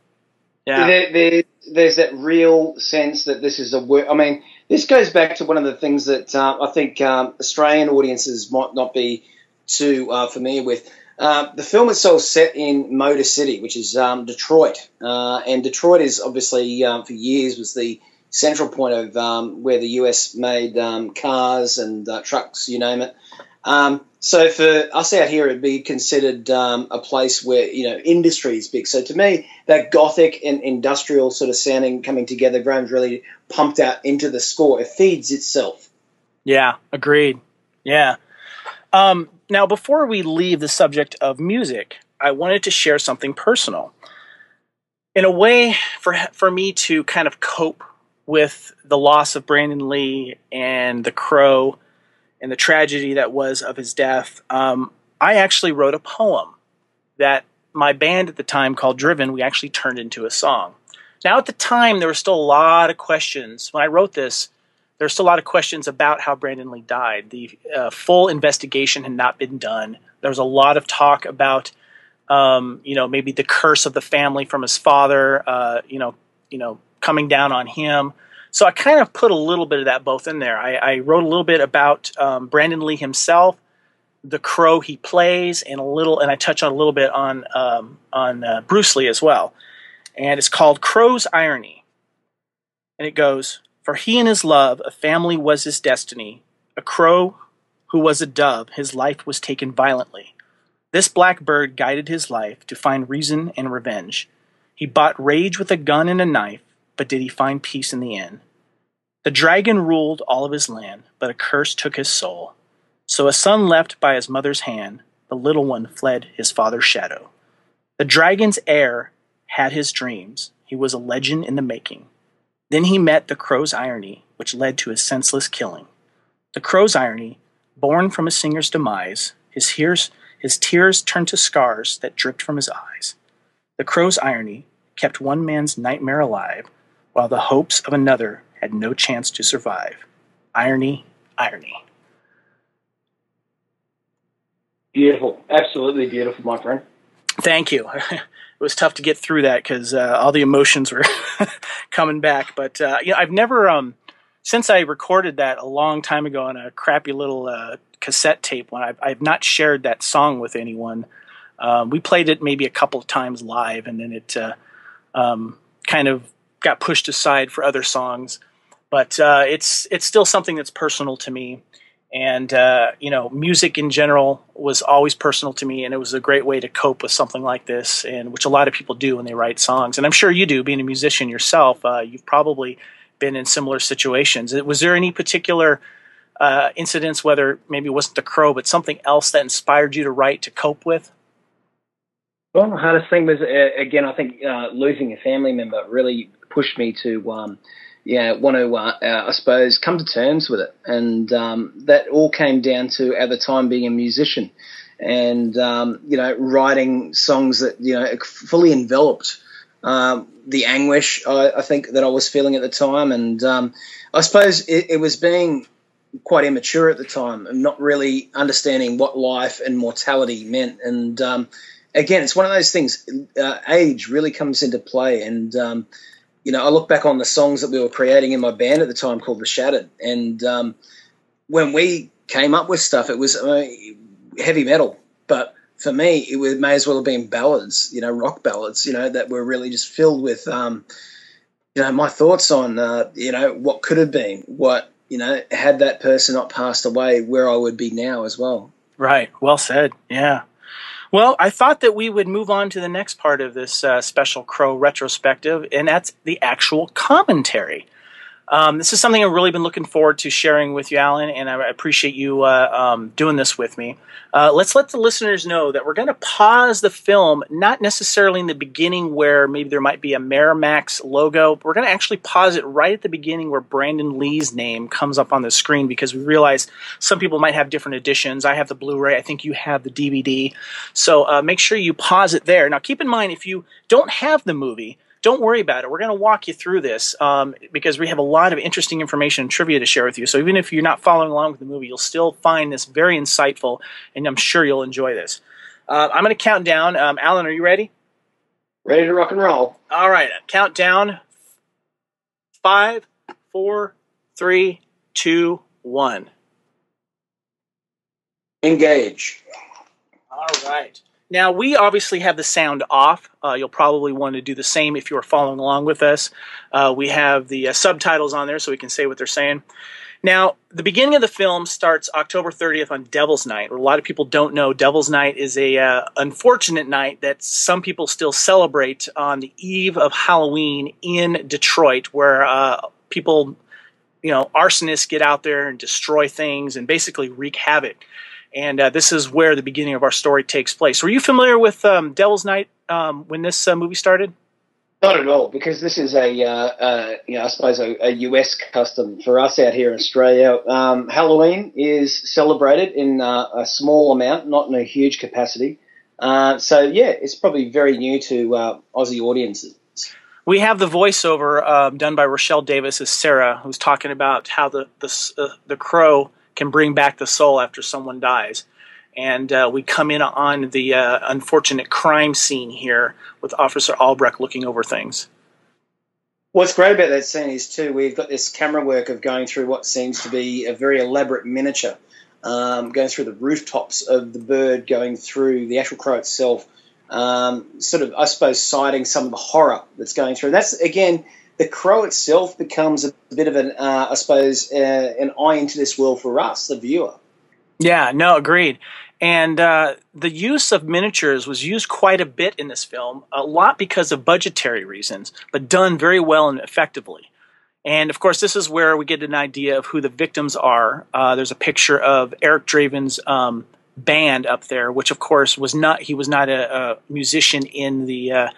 There's that real sense that this is a work. I mean, this goes back to one of the things that I think Australian audiences might not be too familiar with. The film itself is set in Motor City, which is Detroit. And Detroit is obviously, for years, was the central point of where the US made cars and trucks, you name it. So for us out here, it'd be considered a place where, industry is big. So to me, that gothic and industrial sort of sounding coming together, Graham's really pumped out into the score. It feeds itself. Yeah, agreed. Yeah. Now, before we leave the subject of music, I wanted to share something personal. In a way, for me to kind of cope with the loss of Brandon Lee and the Crow and the tragedy that was of his death, I actually wrote a poem that my band at the time called Driven, we actually turned into a song. Now, at the time, there were still a lot of questions. When I wrote this, there's still a lot of questions about how Brandon Lee died. The full investigation had not been done. There was a lot of talk about, maybe the curse of the family from his father, coming down on him. So I kind of put a little bit of that both in there. I wrote a little bit about Brandon Lee himself, the Crow he plays, and I touch on a little bit on Bruce Lee as well. And it's called Crow's Irony. And it goes, "For he and his love, a family was his destiny. A crow who was a dove, his life was taken violently. This black bird guided his life to find reason and revenge. He bought rage with a gun and a knife, but did he find peace in the end? The dragon ruled all of his land, but a curse took his soul. So a son left by his mother's hand, the little one fled his father's shadow. The dragon's heir had his dreams. He was a legend in the making. Then he met the crow's irony, which led to his senseless killing. The crow's irony, born from a singer's demise, his tears turned to scars that dripped from his eyes. The crow's irony kept one man's nightmare alive, while the hopes of another had no chance to survive. Irony, irony." Beautiful. Absolutely beautiful, my friend. Thank you. It was tough to get through that because all the emotions were coming back. But I've never, since I recorded that a long time ago on a crappy little cassette tape, I've not shared that song with anyone. We played it maybe a couple of times live, and then it kind kind of got pushed aside for other songs. But it's still something that's personal to me. And, music in general was always personal to me, and it was a great way to cope with something like this, and which a lot of people do when they write songs. And I'm sure you do, being a musician yourself. You've probably been in similar situations. Was there any particular incidents, whether maybe it wasn't The Crow, but something else that inspired you to write to cope with? Well, the hardest thing was, again, I think losing a family member really pushed me to want to, I suppose, come to terms with it. And that all came down to, at the time, being a musician and, writing songs that, fully enveloped the anguish, I think, that I was feeling at the time. And I suppose it was being quite immature at the time and not really understanding what life and mortality meant. And, again, it's one of those things, age really comes into play. And, I look back on the songs that we were creating in my band at the time called The Shattered. And when we came up with stuff, it was heavy metal. But for me, may as well have been ballads, rock ballads, that were really just filled with, my thoughts on, what could have been, what, had that person not passed away, where I would be now as well. Right. Well said. Yeah. Well, I thought that we would move on to the next part of this special Crow retrospective, and that's the actual commentary. This is something I've really been looking forward to sharing with you, Alan, and I appreciate you doing this with me. Let's let the listeners know that we're going to pause the film, not necessarily in the beginning where maybe there might be a Miramax logo. We're going to actually pause it right at the beginning where Brandon Lee's name comes up on the screen, because we realize some people might have different editions. I have the Blu-ray. I think you have the DVD. So make sure you pause it there. Now, keep in mind, if you don't have the movie, don't worry about it. We're going to walk you through this because we have a lot of interesting information and trivia to share with you. So even if you're not following along with the movie, you'll still find this very insightful, and I'm sure you'll enjoy this. I'm going to count down. Alan, are you ready? Ready to rock and roll. All right. Count down. 5, 4, 3, 2, 1. Engage. All right. Now, we obviously have the sound off. You'll probably want to do the same if you are following along with us. We have the subtitles on there so we can say what they're saying. Now, the beginning of the film starts October 30th on Devil's Night. A lot of people don't know Devil's Night is a unfortunate night that some people still celebrate on the eve of Halloween in Detroit, where people, arsonists get out there and destroy things and basically wreak havoc. And this is where the beginning of our story takes place. Were you familiar with Devil's Night when this movie started? Not at all, because this is I suppose a US custom for us out here in Australia. Halloween is celebrated in a small amount, not in a huge capacity. It's probably very new to Aussie audiences. We have the voiceover done by Rochelle Davis as Sarah, who's talking about how the crow can bring back the soul after someone dies. And we come in on the unfortunate crime scene here with Officer Albrecht looking over things. What's great about that scene is, too, we've got this camera work of going through what seems to be a very elaborate miniature, going through the rooftops of the bird, going through the actual crow itself, sort of, I suppose, citing some of the horror that's going through. That's, again, the crow itself becomes a bit of an eye into this world for us, the viewer. Yeah, no, agreed. And the use of miniatures was used quite a bit in this film, a lot because of budgetary reasons, but done very well and effectively. And, of course, this is where we get an idea of who the victims are. There's a picture of Eric Draven's band up there, which, of course, he was not a musician in the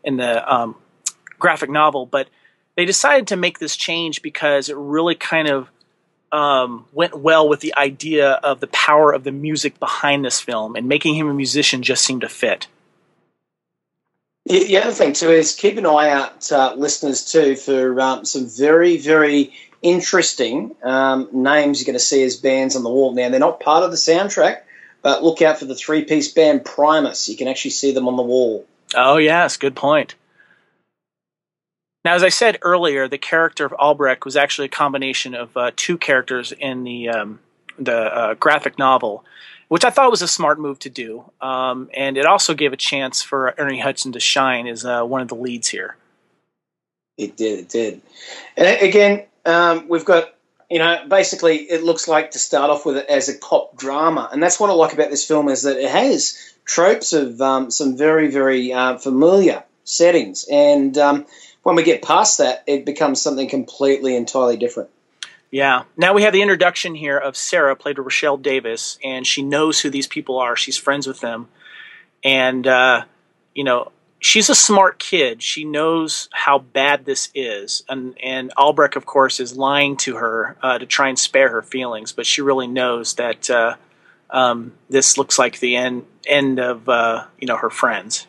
graphic novel, but they decided to make this change because it really kind of went well with the idea of the power of the music behind this film, and making him a musician just seemed to fit. The other thing, too, is keep an eye out, listeners, too, for some very, very interesting names you're going to see as bands on the wall. Now, they're not part of the soundtrack, but look out for the three-piece band Primus. You can actually see them on the wall. Oh, yes, good point. Now, as I said earlier, the character of Albrecht was actually a combination of two characters in the graphic novel, which I thought was a smart move to do. And it also gave a chance for Ernie Hudson to shine as one of the leads here. It did. It did. And again, we've got, basically it looks like to start off with it as a cop drama. And that's what I like about this film is that it has tropes of some very, very familiar settings. And when we get past that, it becomes something completely, entirely different. Yeah. Now we have the introduction here of Sarah, played by Rochelle Davis, and she knows who these people are. She's friends with them. And, she's a smart kid. She knows how bad this is. And Albrecht, of course, is lying to her to try and spare her feelings. But she really knows that this looks like the end of, her friends.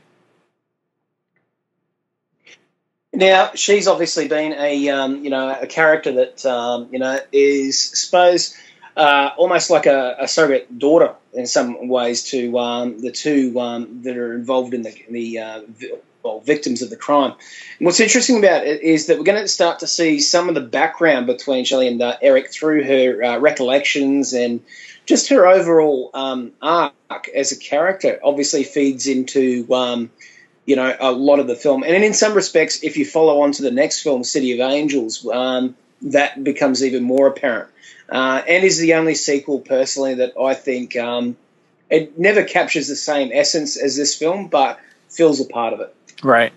Now, she's obviously been a character that, is, suppose, almost like a surrogate daughter in some ways to the two that are involved in the victims of the crime. And what's interesting about it is that we're going to start to see some of the background between Shelley and Eric through her recollections, and just her overall arc as a character obviously feeds into a lot of the film. And in some respects, if you follow on to the next film, City of Angels, that becomes even more apparent. And is the only sequel, personally, that I think it never captures the same essence as this film, but feels a part of it. Right.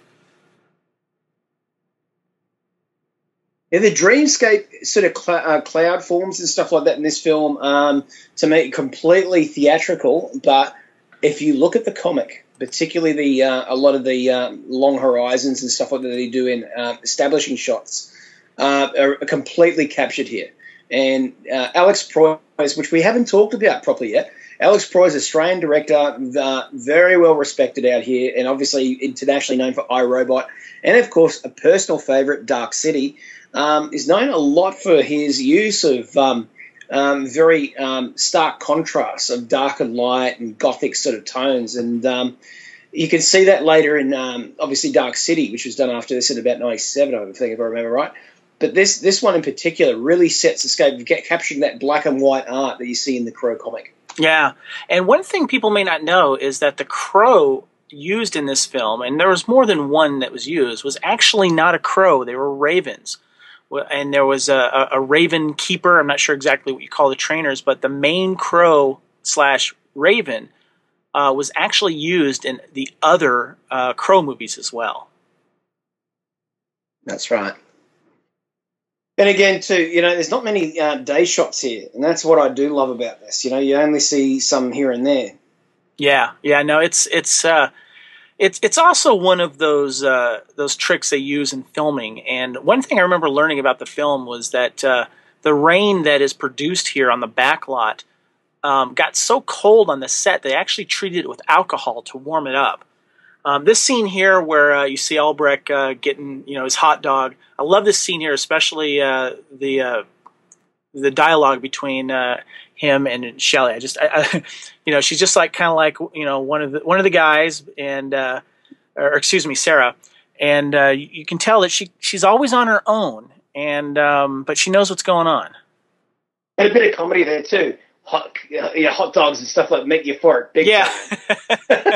Yeah, the dreamscape sort of cloud forms and stuff like that in this film, to me, completely theatrical. But if you look at the comic, particularly a lot of the long horizons and stuff like that they do in establishing shots, are completely captured here. And Alex Proyas, which we haven't talked about properly yet, Alex Proyas, Australian director, very well respected out here, and obviously internationally known for iRobot, and of course a personal favourite, Dark City, is known a lot for his use of very stark contrasts of dark and light and gothic sort of tones. And you can see that later in obviously Dark City, which was done after this in about 97, I think, if I remember right. But this one in particular really sets the scope of capturing that black and white art that you see in the Crow comic. Yeah. And one thing people may not know is that the crow used in this film, and there was more than one that was used, was actually not a crow. They were ravens. And there was a raven keeper. I'm not sure exactly what you call the trainers, but the main crow / raven was actually used in the other Crow movies as well. That's right. And again, too, there's not many day shots here, and that's what I do love about this. You only see some here and there. Yeah, no, it's also one of those tricks they use in filming. And one thing I remember learning about the film was that the rain that is produced here on the back lot got so cold on the set they actually treated it with alcohol to warm it up. This scene here where you see Albrecht getting his hot dog. I love this scene here, especially the dialogue between him and Shelley. She's just like kind of like one of the guys, and or excuse me, Sarah, and you can tell that she's always on her own, and but she knows what's going on. And a bit of comedy there too. Hot dogs and stuff like make you fart big time.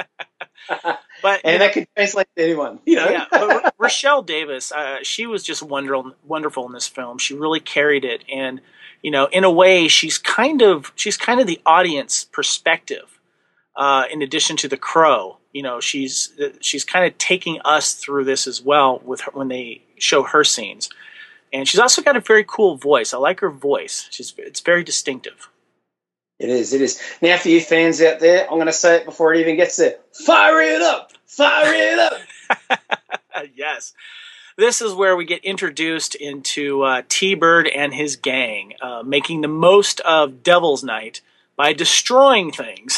But that could translate to anyone, Yeah, but Rochelle Davis, she was just wonderful in this film. She really carried it, and in a way, she's kind of the audience perspective. In addition to the Crow, she's kind of taking us through this as well with her, when they show her scenes, and she's also got a very cool voice. I like her voice; it's very distinctive. It is. Now, for you fans out there, I'm going to say it before it even gets there. Fire it up! Fire it up! Yes. This is where we get introduced into T-Bird and his gang, making the most of Devil's Night by destroying things.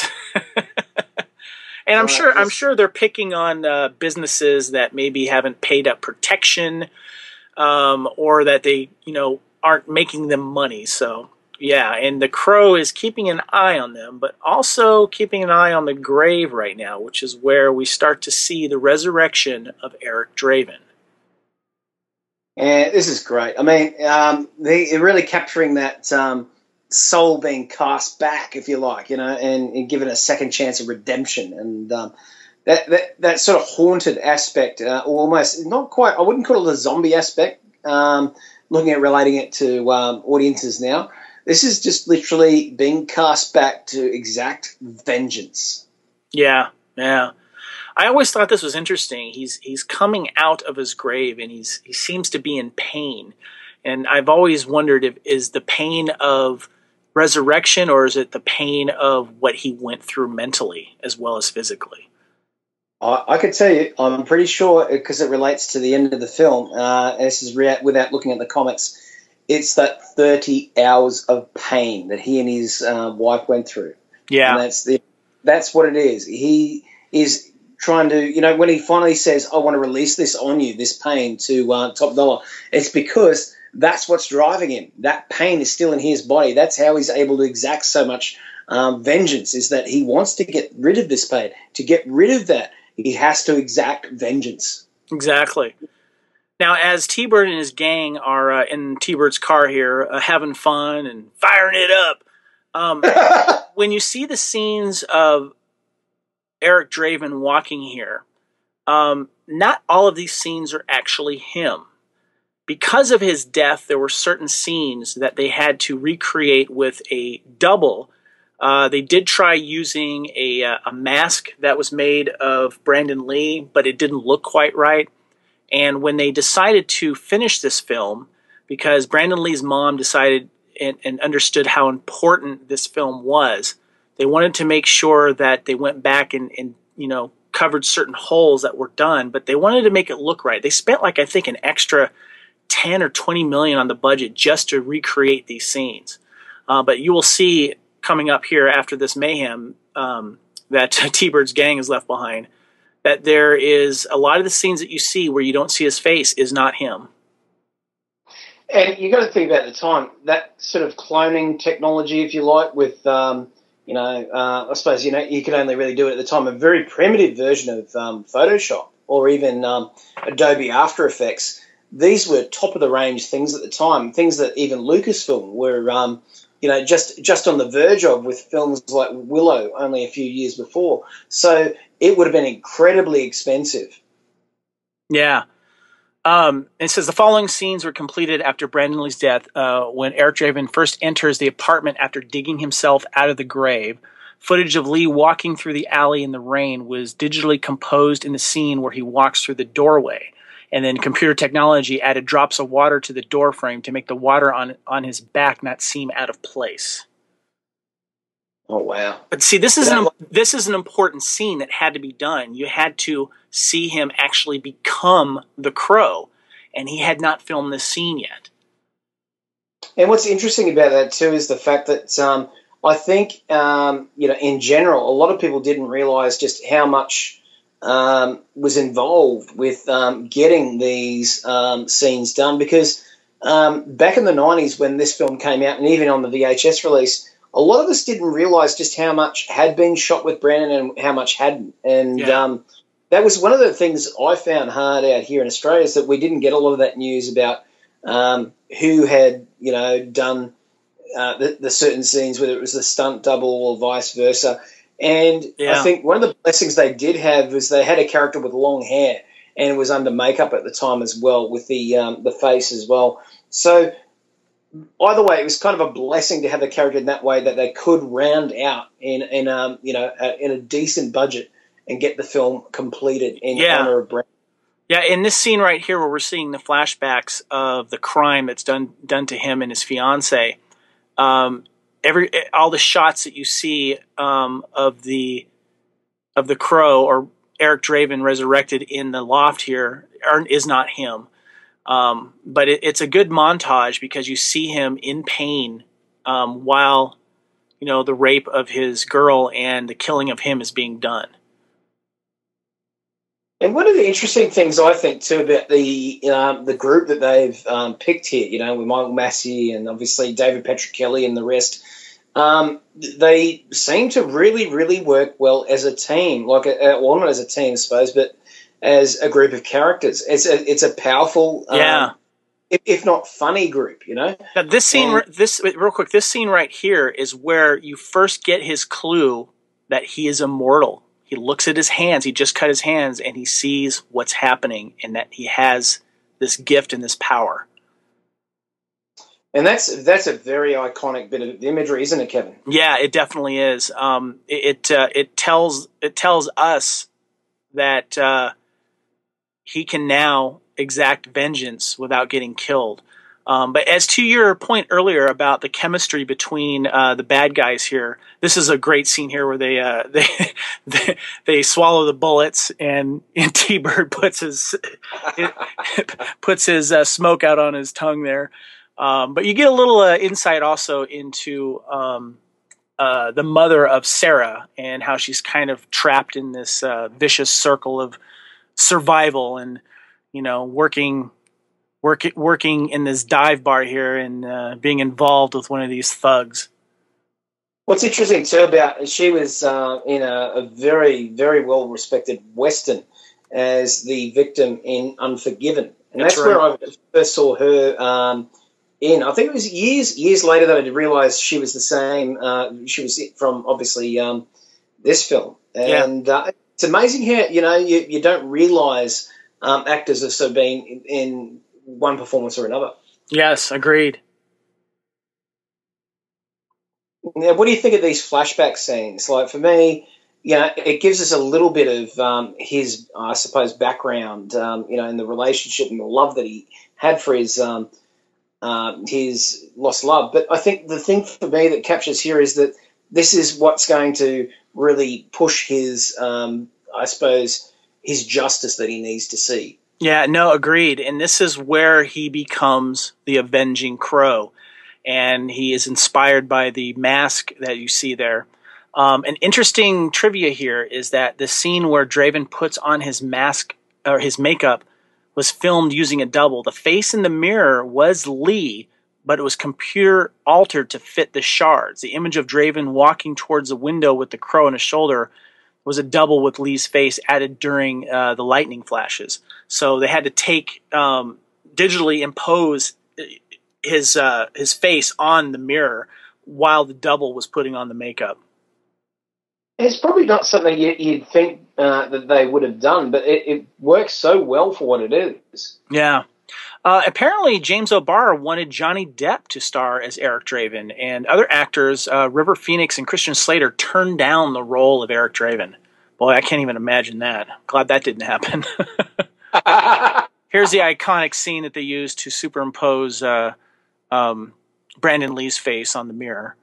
And I'm sure they're picking on businesses that maybe haven't paid up protection, or that they, aren't making them money. So, yeah, and the Crow is keeping an eye on them, but also keeping an eye on the grave right now, which is where we start to see the resurrection of Eric Draven. And this is great. I mean, they're really capturing that soul being cast back, if you like, and given a second chance of redemption. And that sort of haunted aspect, or almost not quite. I wouldn't call it a zombie aspect. Looking at relating it to audiences now, this is just literally being cast back to exact vengeance. Yeah, yeah. I always thought this was interesting. He's coming out of his grave, and he seems to be in pain. And I've always wondered, if is the pain of resurrection, or is it the pain of what he went through mentally as well as physically? I could tell you, I'm pretty sure, because it relates to the end of the film. This is without looking at the comics. It's that 30 hours of pain that he and his wife went through. Yeah, And that's what it is. He is trying to, when he finally says, "I want to release this on you, this pain," to Top Dollar, it's because that's what's driving him. That pain is still in his body. That's how he's able to exact so much vengeance, is that he wants to get rid of this pain. To get rid of that, he has to exact vengeance. exactly. Now, as T-Bird and his gang are in T-Bird's car here, having fun and firing it up, when you see the scenes of Eric Draven walking here, not all of these scenes are actually him. Because of his death, there were certain scenes that they had to recreate with a double. They did try using a mask that was made of Brandon Lee, but it didn't look quite right. And when they decided to finish this film, because Brandon Lee's mom decided and understood how important this film was, they wanted to make sure that they went back and covered certain holes that were done, but they wanted to make it look right. They spent I think an extra 10 or 20 million on the budget just to recreate these scenes. But you will see coming up here after this mayhem that T-Bird's gang is left behind, that there is a lot of the scenes that you see where you don't see his face is not him. And you got to think about the time, that sort of cloning technology, if you like, with, I suppose, you could only really do it at the time, a very primitive version of Photoshop or even Adobe After Effects. These were top-of-the-range things at the time, things that even Lucasfilm were, just on the verge of with films like Willow only a few years before. So it would have been incredibly expensive. Yeah. It says the following scenes were completed after Brandon Lee's death, when Eric Draven first enters the apartment after digging himself out of the grave. Footage of Lee walking through the alley in the rain was digitally composed in the scene where he walks through the doorway. And then computer technology added drops of water to the door frame to make the water on his back not seem out of place. Oh, wow. But see, this is an important scene that had to be done. You had to see him actually become the Crow, and he had not filmed this scene yet. And what's interesting about that, too, is the fact that I think, in general, a lot of people didn't realize just how much was involved with getting these scenes done, because back in the 90s when this film came out, and even on the VHS release, a lot of us didn't realize just how much had been shot with Brandon and how much hadn't. And that was one of the things I found hard out here in Australia, is that we didn't get a lot of that news about who had, done the certain scenes, whether it was the stunt double or vice versa. And I think one of the blessings they did have was they had a character with long hair, and it was under makeup at the time as well, with the face as well. So either way, it was kind of a blessing to have the character in that way, that they could round out in a decent budget and get the film completed in honor of Brandon. Yeah, in this scene right here, where we're seeing the flashbacks of the crime that's done to him and his fiancée, all the shots that you see of the Crow or Eric Draven resurrected in the loft here is not him. But it's a good montage, because you see him in pain while the rape of his girl and the killing of him is being done. And one of the interesting things I think too about the group that they've picked here, with Michael Massey and obviously David Patrick Kelly and the rest, they seem to really, really work well as a team. Not as a team, I suppose, but as a group of characters. It's a powerful, if not funny group, Now this scene, real quick, this scene right here is where you first get his clue that he is immortal. he looks at his hands. He just cut his hands, and he sees what's happening, and that he has this gift and this power. And that's a very iconic bit of imagery, isn't it, Kevin? Yeah, it definitely is. It tells us that he can now exact vengeance without getting killed. But as to your point earlier about the chemistry between the bad guys here, this is a great scene here where they swallow the bullets, and T-Bird puts his smoke out on his tongue there. But you get a little insight also into the mother of Sarah and how she's kind of trapped in this vicious circle of survival and, working in this dive bar here and being involved with one of these thugs. What's interesting too about she was in a very, very well respected Western as the victim in Unforgiven, and that's right. Where I first saw her. I think it was years later that I realised she was the same. She was from obviously this film, and it's amazing how you don't realise actors have sort of been in one performance or another. Yes, agreed. Now, what do you think of these flashback scenes? Like, for me, it gives us a little bit of his, I suppose, background, in the relationship and the love that he had for his lost love. But I think the thing for me that captures here is that this is what's going to really push his, I suppose, his justice that he needs to see. Yeah, no, agreed. And this is where he becomes the avenging crow. And he is inspired by the mask that you see there. An interesting trivia here is that the scene where Draven puts on his mask or his makeup was filmed using a double. The face in the mirror was Lee, but it was computer altered to fit the shards. The image of Draven walking towards the window with the crow on his shoulder was a double with Lee's face added during the lightning flashes. So they had to digitally impose his face on the mirror while the double was putting on the makeup. It's probably not something you'd think that they would have done, but it works so well for what it is. Yeah. Apparently, James O'Barr wanted Johnny Depp to star as Eric Draven, and other actors, River Phoenix and Christian Slater, turned down the role of Eric Draven. Boy, I can't even imagine that. Glad that didn't happen. Here's the iconic scene that they used to superimpose Brandon Lee's face on the mirror.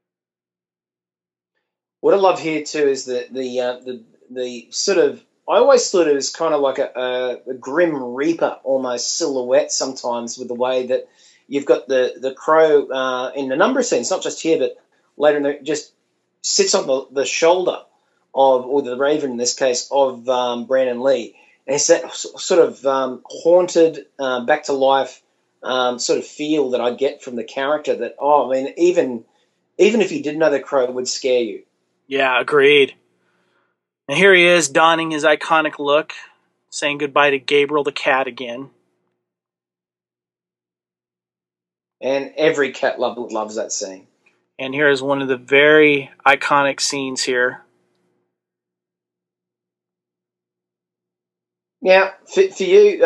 What I love here too is the sort of, I always thought it was kind of like a Grim Reaper almost silhouette sometimes, with the way that you've got the crow in a number of scenes, not just here but later in the, just sits on the shoulder of, or the raven in this case, of Brandon Lee, and it's that sort of haunted, back to life sort of feel that I get from the character. That even if you didn't know the crow, it would scare you. Yeah, agreed. And here he is donning his iconic look, saying goodbye to Gabriel the cat again. And every cat loves that scene. And here is one of the very iconic scenes here. Now, for you,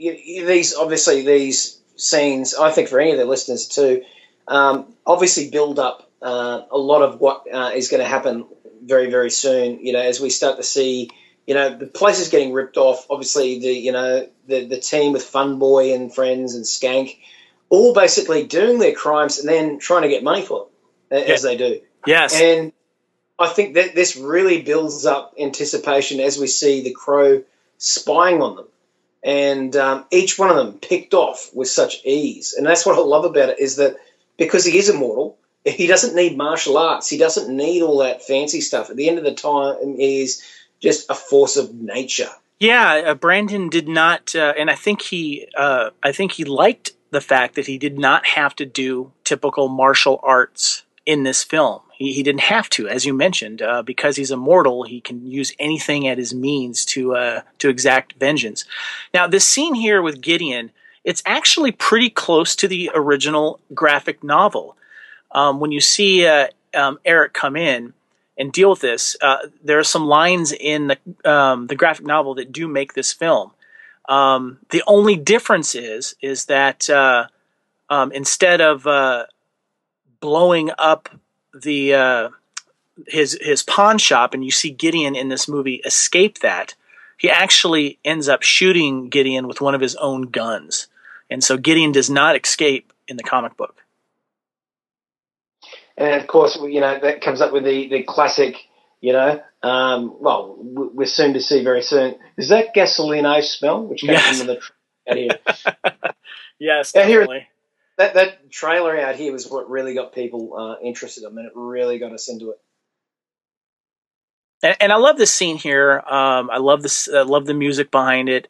these scenes, I think for any of the listeners too, obviously build up a lot of what is going to happen very, very soon. As we start to see, the place is getting ripped off. Obviously, the team with Funboy and friends and Skank, all basically doing their crimes and then trying to get money for them, as they do. Yes. And I think that this really builds up anticipation as we see the crow spying on them, and each one of them picked off with such ease. And that's what I love about it, is that because he is immortal, he doesn't need martial arts. He doesn't need all that fancy stuff. At the end of the time, he's just a force of nature. Yeah, Brandon did not, and I think he liked the fact that he did not have to do typical martial arts in this film. He didn't have to, as you mentioned, because he's immortal. He can use anything at his means to exact vengeance. Now, this scene here with Gideon, it's actually pretty close to the original graphic novel. When you see Eric come in, and deal with this. There are some lines in the graphic novel that do make this film. The only difference is that instead of blowing up the his pawn shop, and you see Gideon in this movie escape that, he actually ends up shooting Gideon with one of his own guns, and so Gideon does not escape in the comic book. And of course, that comes up with the classic, well, we're soon to see very soon. Is that Gasolino smell, which comes Yes. from the out here? Yes, Out here, definitely. that trailer out here was what really got people interested. I mean, it really got us into it. And I love this scene here. I love this. I love the music behind it.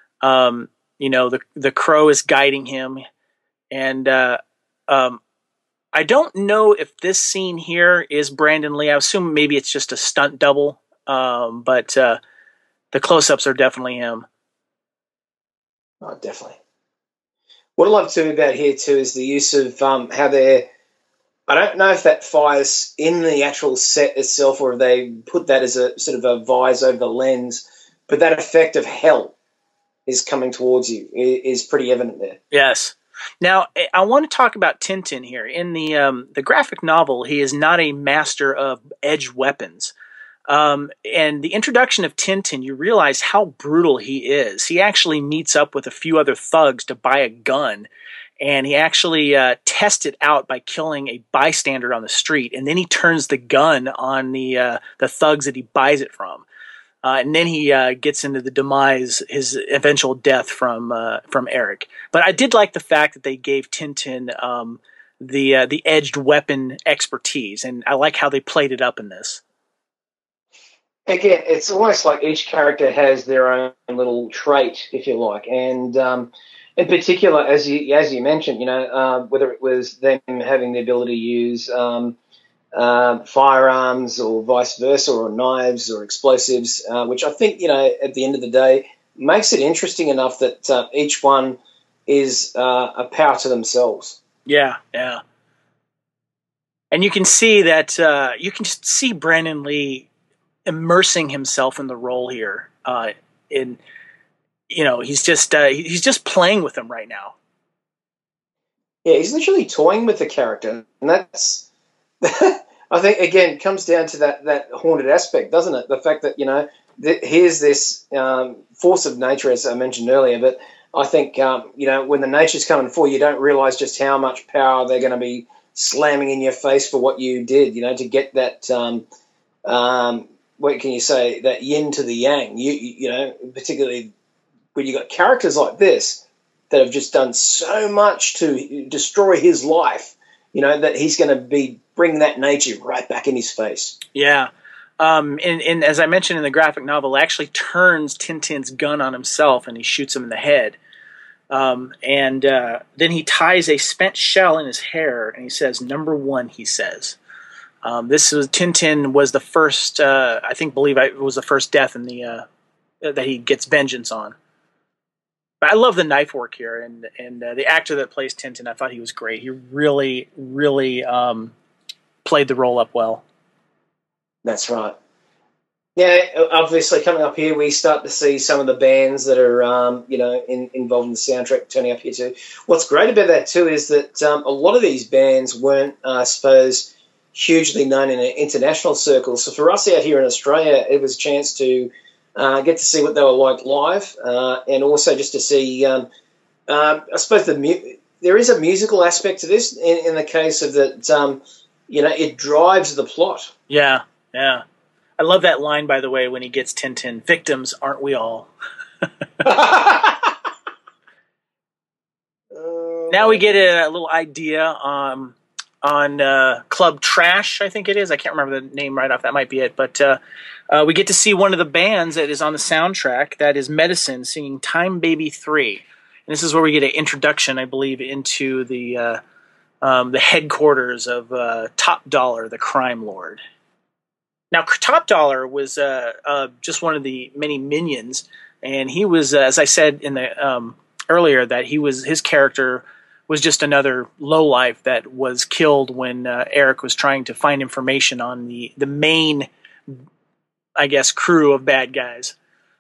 The crow is guiding him, and I don't know if this scene here is Brandon Lee. I assume maybe it's just a stunt double, but the close-ups are definitely him. Oh, definitely. What I love too about here too is the use of how they're. I don't know if that fires in the actual set itself or if they put that as a sort of a vise over the lens, but that effect of hell is coming towards you is pretty evident there. Yes. Now, I want to talk about Tintin here. In the graphic novel, he is not a master of edged weapons. And the introduction of Tintin, you realize how brutal he is. He actually meets up with a few other thugs to buy a gun, and he actually tests it out by killing a bystander on the street, and then he turns the gun on the thugs that he buys it from. And then he gets into the demise, his eventual death from Eric. But I did like the fact that they gave Tintin the edged weapon expertise, and I like how they played it up in this. Again, it's almost like each character has their own little trait, if you like, and in particular, as you mentioned, whether it was them having the ability to use firearms or vice versa, or knives or explosives, which I think, at the end of the day, makes it interesting enough that each one is a power to themselves. Yeah, yeah. And you can see that, you can just see Brandon Lee immersing himself in the role here. He's just playing with them right now. Yeah, he's literally toying with the character, and that's I think again comes down to that haunted aspect, doesn't it? The fact that here's this force of nature, as I mentioned earlier, but I think when the nature's coming for you, don't realize just how much power they're going to be slamming in your face for what you did. To get that what can you say, that yin to the yang. Particularly when you got characters like this that have just done so much to destroy his life, that he's going to be bringing that nature right back in his face. Yeah. And as I mentioned in the graphic novel, actually turns Tintin's gun on himself and he shoots him in the head. And then he ties a spent shell in his hair and he says, "Number 1," he says. Tintin was the first, it was the first death in the that he gets vengeance on. But I love the knife work here, and the actor that plays Tintin, I thought he was great. He really, really played the role up well. That's right. Yeah, obviously coming up here, we start to see some of the bands that are, involved in the soundtrack turning up here too. What's great about that too is that a lot of these bands weren't, I suppose, hugely known in international circles. So for us out here in Australia, it was a chance to get to see what they were like live, and also just to see, I suppose, there is a musical aspect to this in the case of that, it drives the plot. Yeah, yeah. I love that line, by the way, when he gets Tintin, "Victims, aren't we all?" Now we get a little idea on Club Trash, I think it is. I can't remember the name right off. That might be it. But we get to see one of the bands that is on the soundtrack. That is Medicine singing "Time Baby 3." And this is where we get an introduction, I believe, into the headquarters of Top Dollar, the crime lord. Now, Top Dollar was just one of the many minions, and he was, as I said in the earlier, that his character was just another lowlife that was killed when Eric was trying to find information on the main, I guess, crew of bad guys.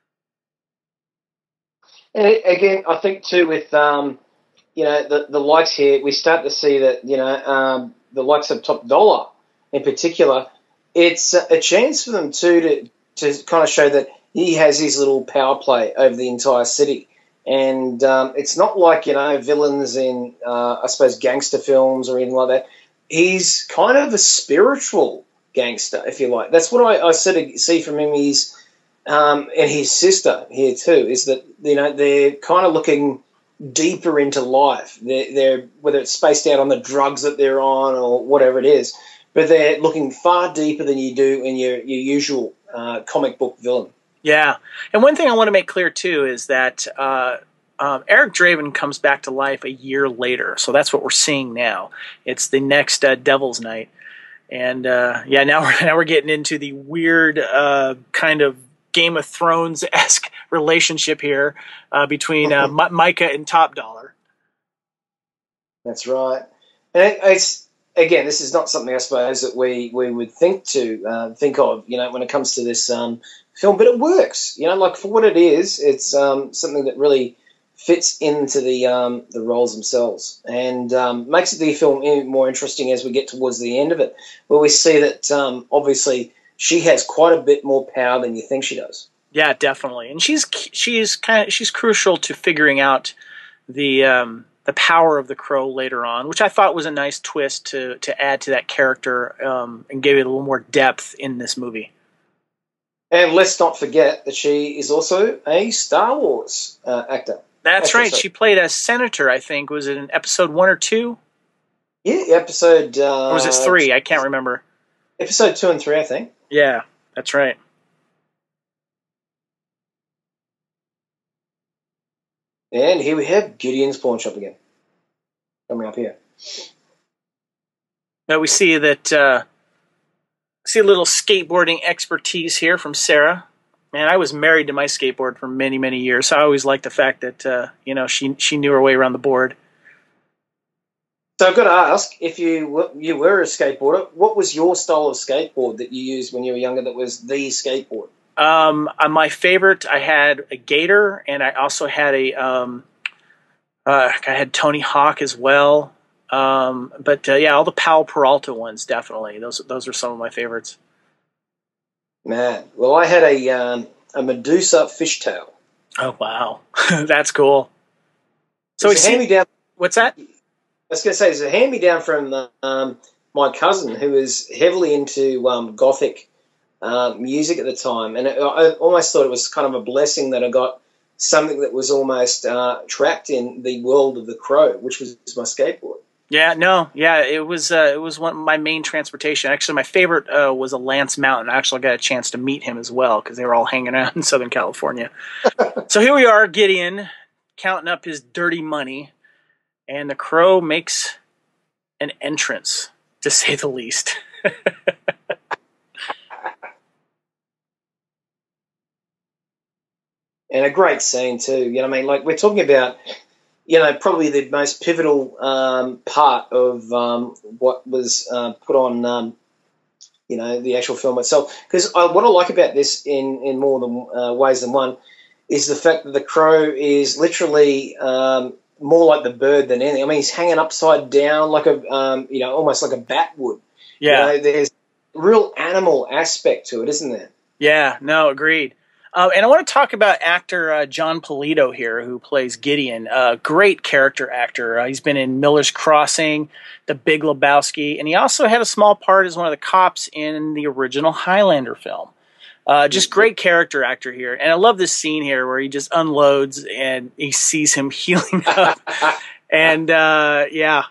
And again, I think too with the likes here, we start to see that the likes of Top Dollar in particular, it's a chance for them too to kind of show that he has his little power play over the entire city. And it's not like, villains in, I suppose, gangster films or anything like that. He's kind of a spiritual gangster, if you like. That's what I sort of see from him. He's and his sister here too, is that, they're kind of looking deeper into life. They're whether it's spaced out on the drugs that they're on or whatever it is, but they're looking far deeper than you do in your usual comic book villain. Yeah, and one thing I want to make clear too is that Eric Draven comes back to life a year later, so that's what we're seeing now. It's the next Devil's Night, and now we're getting into the weird kind of Game of Thrones-esque relationship here between Micah and Top Dollar. That's right. And it's again, this is not something I suppose that we would think of, when it comes to this film, but it works. Like for what it is, it's something that really fits into the roles themselves and makes the film even more interesting as we get towards the end of it, where we see that obviously she has quite a bit more power than you think she does. Yeah, definitely, and she's crucial to figuring out the power of the Crow later on, which I thought was a nice twist to add to that character and gave it a little more depth in this movie. And let's not forget that she is also a Star Wars actor. That's right. She played a senator, I think. Was it in episode 1 or 2? Yeah, episode... or was it 3? I can't remember. Episode 2 and 3, I think. Yeah, that's right. And here we have Gideon's Pawn Shop again. Coming up here. Now we see that... see a little skateboarding expertise here from Sarah. Man, I was married to my skateboard for many, many years, so I always liked the fact that she knew her way around the board. So I've got to ask, if you were a skateboarder, what was your style of skateboard that you used when you were younger that was the skateboard? My favorite, I had a Gator, and I also had I had Tony Hawk as well. But all the Powell Peralta ones, definitely. Those are some of my favorites. Man, well, I had a Medusa fishtail. Oh wow, that's cool. So it's a hand-me-down. What's that? I was going to say, it's a hand-me-down from my cousin who was heavily into Gothic music at the time, and I almost thought it was kind of a blessing that I got something that was almost trapped in the world of the Crow, which was my skateboard. It was one of my main transportation. Actually, my favorite was a Lance Mountain. I actually got a chance to meet him as well because they were all hanging out in Southern California. So here we are, Gideon, counting up his dirty money, and the Crow makes an entrance, to say the least. And a great scene too. Like we're talking about, probably the most pivotal part of what was put on, the actual film itself. Because what I like about this in more than ways than one is the fact that the Crow is literally more like the bird than anything. I mean, he's hanging upside down like almost like a bat would. Yeah. There's real animal aspect to it, isn't there? Yeah, no, agreed. And I want to talk about actor John Polito here, who plays Gideon. Great character actor. He's been in Miller's Crossing, The Big Lebowski, and he also had a small part as one of the cops in the original Highlander film. Just great character actor here. And I love this scene here where he just unloads and he sees him healing up. And, and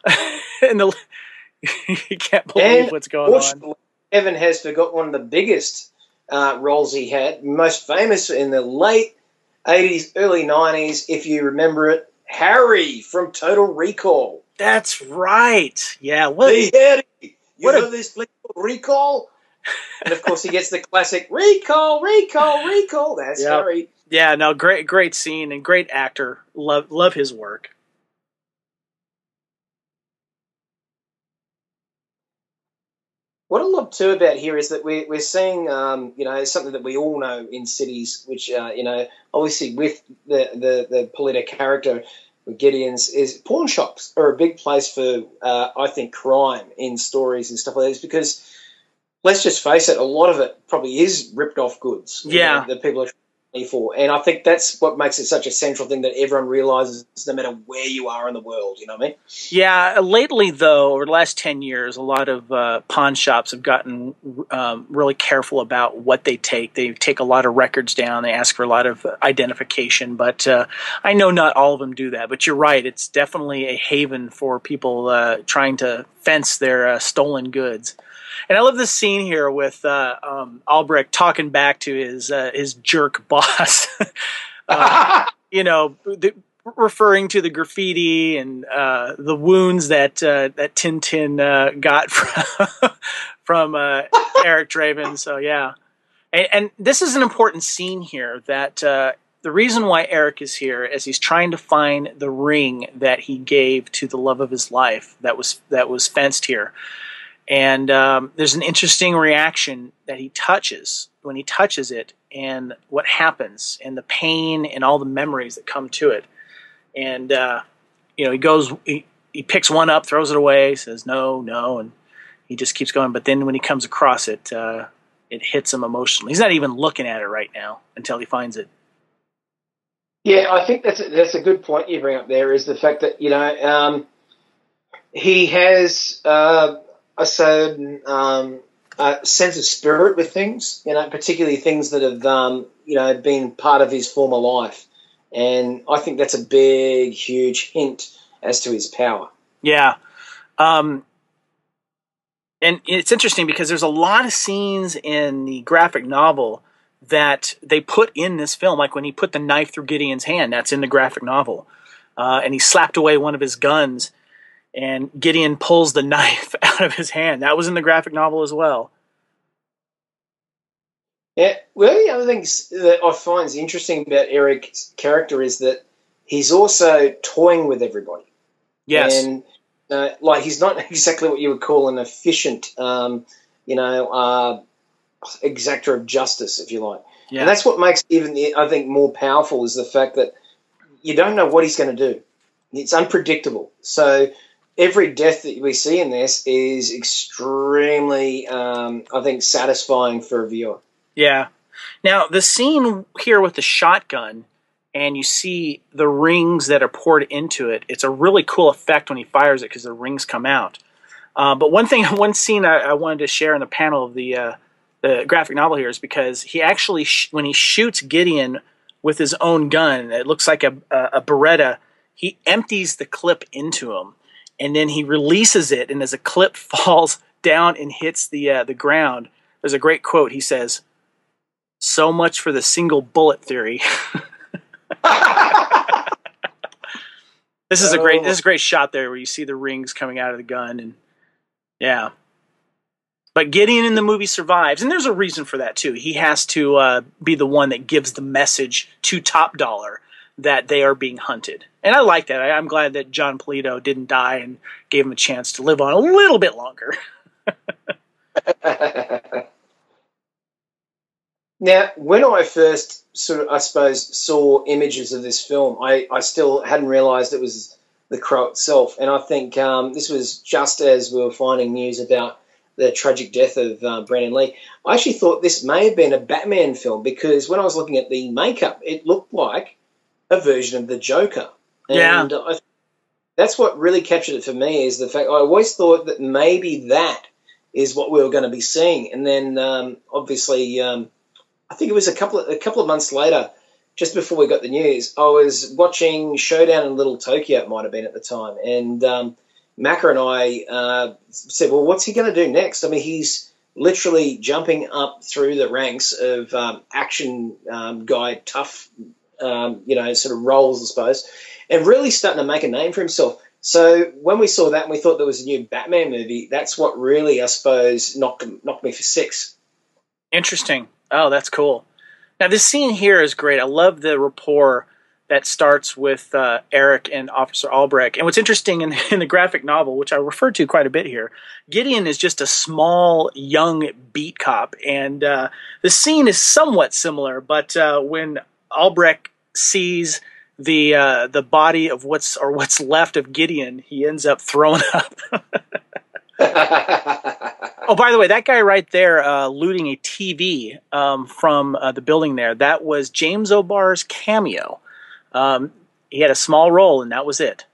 he can't believe what's going on. Evan has forgot one of the biggest roles he had, most famous in the late 80s, early 90s, if you remember it, Harry from Total Recall. That's right. Yeah. Hey, Harry, you know this flick called Recall? And, of course, he gets the classic, Recall, Recall, Recall. That's Harry. Yeah, no, great scene and great actor. Love his work. what I love too about here is that we're seeing, something that we all know in cities, which, obviously with the Polito character, Gideon's, is pawn shops are a big place for, I think, crime in stories and stuff like this, because let's just face it, a lot of it probably is ripped off goods. Yeah. That people are trying for. And I think that's what makes it such a central thing that everyone realizes no matter where you are in the world, you know what I mean? Yeah, lately, though, over the last 10 years, a lot of pawn shops have gotten really careful about what they take. They take a lot of records down. They ask for a lot of identification. But I know not all of them do that. But you're right. It's definitely a haven for people trying to fence their stolen goods. And I love this scene here with Albrecht talking back to his jerk boss. Referring to the graffiti and the wounds that Tintin got from Eric Draven. So yeah, and this is an important scene here. That the reason why Eric is here is he's trying to find the ring that he gave to the love of his life that was fenced here. And there's an interesting reaction that he touches when he touches it, and what happens, and the pain and all the memories that come to it. And he picks one up, throws it away, says no, and he just keeps going. But then when he comes across it, it hits him emotionally. He's not even looking at it right now until he finds it. Yeah, I think that's a good point you bring up there, is the fact that, he has a certain sense of spirit with things, particularly things that have, been part of his former life. And I think that's a big, huge hint as to his power. Yeah. And it's interesting because there's a lot of scenes in the graphic novel that they put in this film. Like when he put the knife through Gideon's hand, that's in the graphic novel. And he slapped away one of his guns, and Gideon pulls the knife out of his hand. That was in the graphic novel as well. Yeah, well, the other thing that I find is interesting about Eric's character is that he's also toying with everybody. Yes. And, he's not exactly what you would call an efficient, exactor of justice, if you like. Yeah. And that's what makes I think, more powerful, is the fact that you don't know what he's going to do. It's unpredictable. So every death that we see in this is extremely, I think, satisfying for a viewer. Yeah. Now, the scene here with the shotgun, and you see the rings that are poured into it, it's a really cool effect when he fires it because the rings come out. But one scene I wanted to share in the panel of the graphic novel here is because he actually, when he shoots Gideon with his own gun, it looks like a Beretta, he empties the clip into him, and then he releases it, and as the clip falls down and hits the ground, there's a great quote. He says, "So much for the single bullet theory." This is a great shot there where you see the rings coming out of the gun, and yeah. But Gideon in the movie survives, and there's a reason for that too. He has to be the one that gives the message to Top Dollar that they are being hunted, and I like that. I'm glad that John Polito didn't die and gave him a chance to live on a little bit longer. Now, when I first saw images of this film, I still hadn't realised it was The Crow itself. And I think this was just as we were finding news about the tragic death of Brandon Lee. I actually thought this may have been a Batman film, because when I was looking at the makeup, it looked like a version of the Joker. And yeah. That's what really captured it for me, is the fact I always thought that maybe that is what we were going to be seeing. And then obviously... I think it was a couple of months later, just before we got the news, I was watching Showdown in Little Tokyo, it might have been at the time, and Macca and I said, well, what's he going to do next? I mean, he's literally jumping up through the ranks of action guy, tough, sort of roles, I suppose, and really starting to make a name for himself. So when we saw that and we thought there was a new Batman movie, that's what really, I suppose, knocked me for six. Interesting. Oh, that's cool. Now, this scene here is great. I love the rapport that starts with Eric and Officer Albrecht. And what's interesting in the graphic novel, which I refer to quite a bit here, Gideon is just a small, young beat cop. And the scene is somewhat similar, but when Albrecht sees the body of what's left of Gideon, he ends up throwing up. Oh, by the way, that guy right there looting a TV from the building there, that was James O'Barr's cameo. He had a small role, and that was it.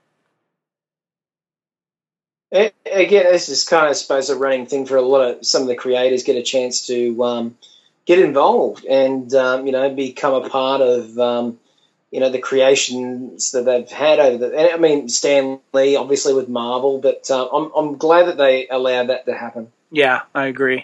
Again, this is kind of, I suppose, a running thing for some of the creators get a chance to get involved and become a part of the creations that they've had and I mean, Stan Lee, obviously with Marvel, but I'm glad that they allowed that to happen. Yeah, I agree.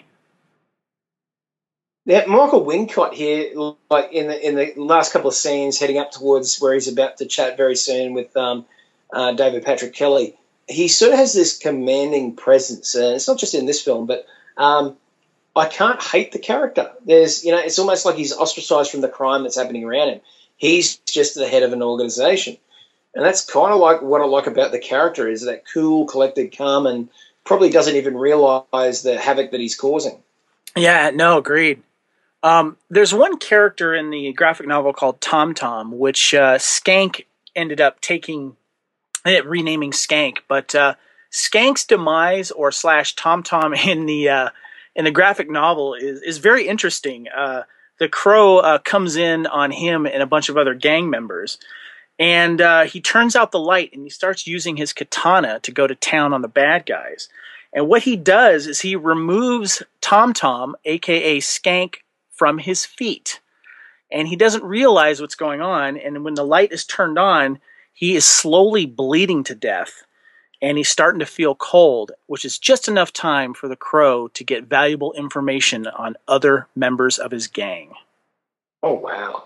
Yeah, Michael Wincott here, like in the last couple of scenes, heading up towards where he's about to chat very soon with David Patrick Kelly. He sort of has this commanding presence, and it's not just in this film, but I can't hate the character. It's almost like he's ostracized from the crime that's happening around him. He's just the head of an organization, and that's kind of like what I like about the character is that cool, collected, calm, and probably doesn't even realize the havoc that he's causing. Yeah, no, agreed. There's one character in the graphic novel called Tom Tom, which Skank ended up renaming Skank. But Skank's demise or / Tom Tom in the graphic novel is very interesting. The Crow comes in on him and a bunch of other gang members, and he turns out the light and he starts using his katana to go to town on the bad guys. And what he does is he removes Tom Tom, a.k.a. Skank, from his feet. And he doesn't realize what's going on. And when the light is turned on, he is slowly bleeding to death. And he's starting to feel cold, which is just enough time for the Crow to get valuable information on other members of his gang. Oh, wow.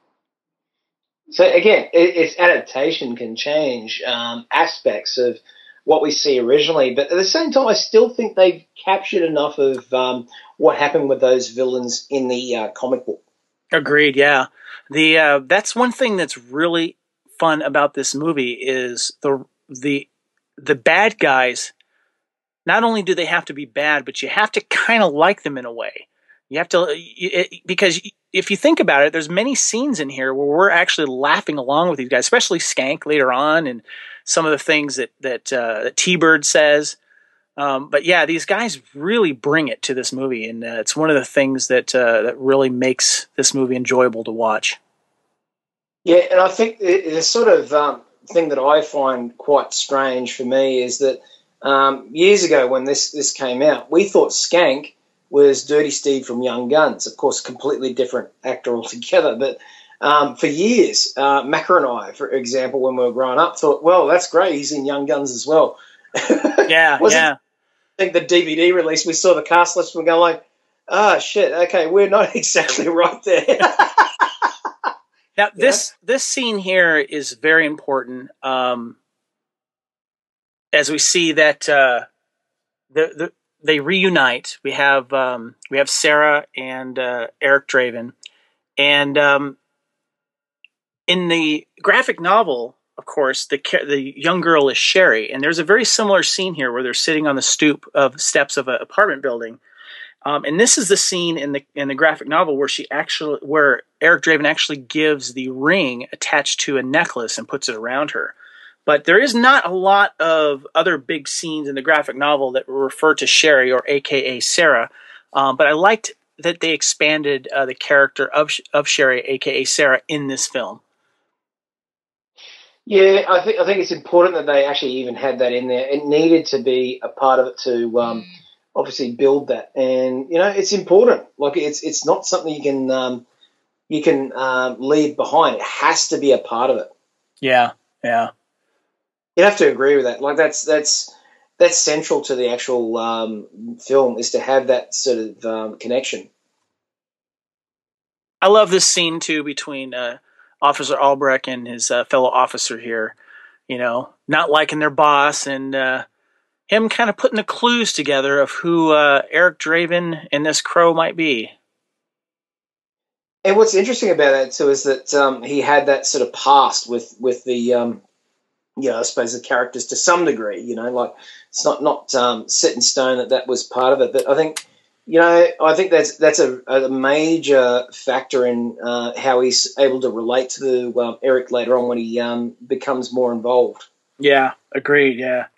So, again, its adaptation can change aspects of what we see originally, but at the same time, I still think they've captured enough of what happened with those villains in the comic book. Agreed, yeah. That's one thing that's really fun about this movie is the bad guys. Not only do they have to be bad, but you have to kind of like them in a way. You have to because if you think about it, there's many scenes in here where we're actually laughing along with these guys, especially Skank later on, and some of the things that T-Bird says. But yeah, these guys really bring it to this movie, and it's one of the things that really makes this movie enjoyable to watch. Yeah, and I think the sort of thing that I find quite strange for me is that years ago when this came out, we thought Skank was Dirty Steve from Young Guns. Of course, a completely different actor altogether, but for years, Macca and I, for example, when we were growing up, thought, well, that's great, he's in Young Guns as well. Yeah, yeah. I think the DVD release, we saw the cast list and we're going like, shit, okay, we're not exactly right there. Now, this scene here is very important as we see that they reunite. We have Sarah and Eric Draven, and in the graphic novel, of course, the young girl is Sherry, and there's a very similar scene here where they're sitting on the steps of an apartment building. And this is the scene in the graphic novel where Eric Draven actually gives the ring attached to a necklace and puts it around her. But there is not a lot of other big scenes in the graphic novel that refer to Sherry or AKA Sarah. But I liked that they expanded the character of Sherry, AKA Sarah, in this film. Yeah, I think it's important that they actually even had that in there. It needed to be a part of it to obviously build that, and it's important. Like it's not something you can leave behind. It has to be a part of it. Yeah, yeah. You have to agree with that. Like that's central to the actual film is to have that sort of connection. I love this scene too between Officer Albrecht and his fellow officer here. Not liking their boss and him kind of putting the clues together of who Eric Draven and this Crow might be. And what's interesting about that too is that he had that sort of past with the I suppose the characters to some degree. Like it's not set in stone that was part of it. But I think I think that's a major factor in how he's able to relate to Eric later on when he becomes more involved. Yeah, agreed. Yeah.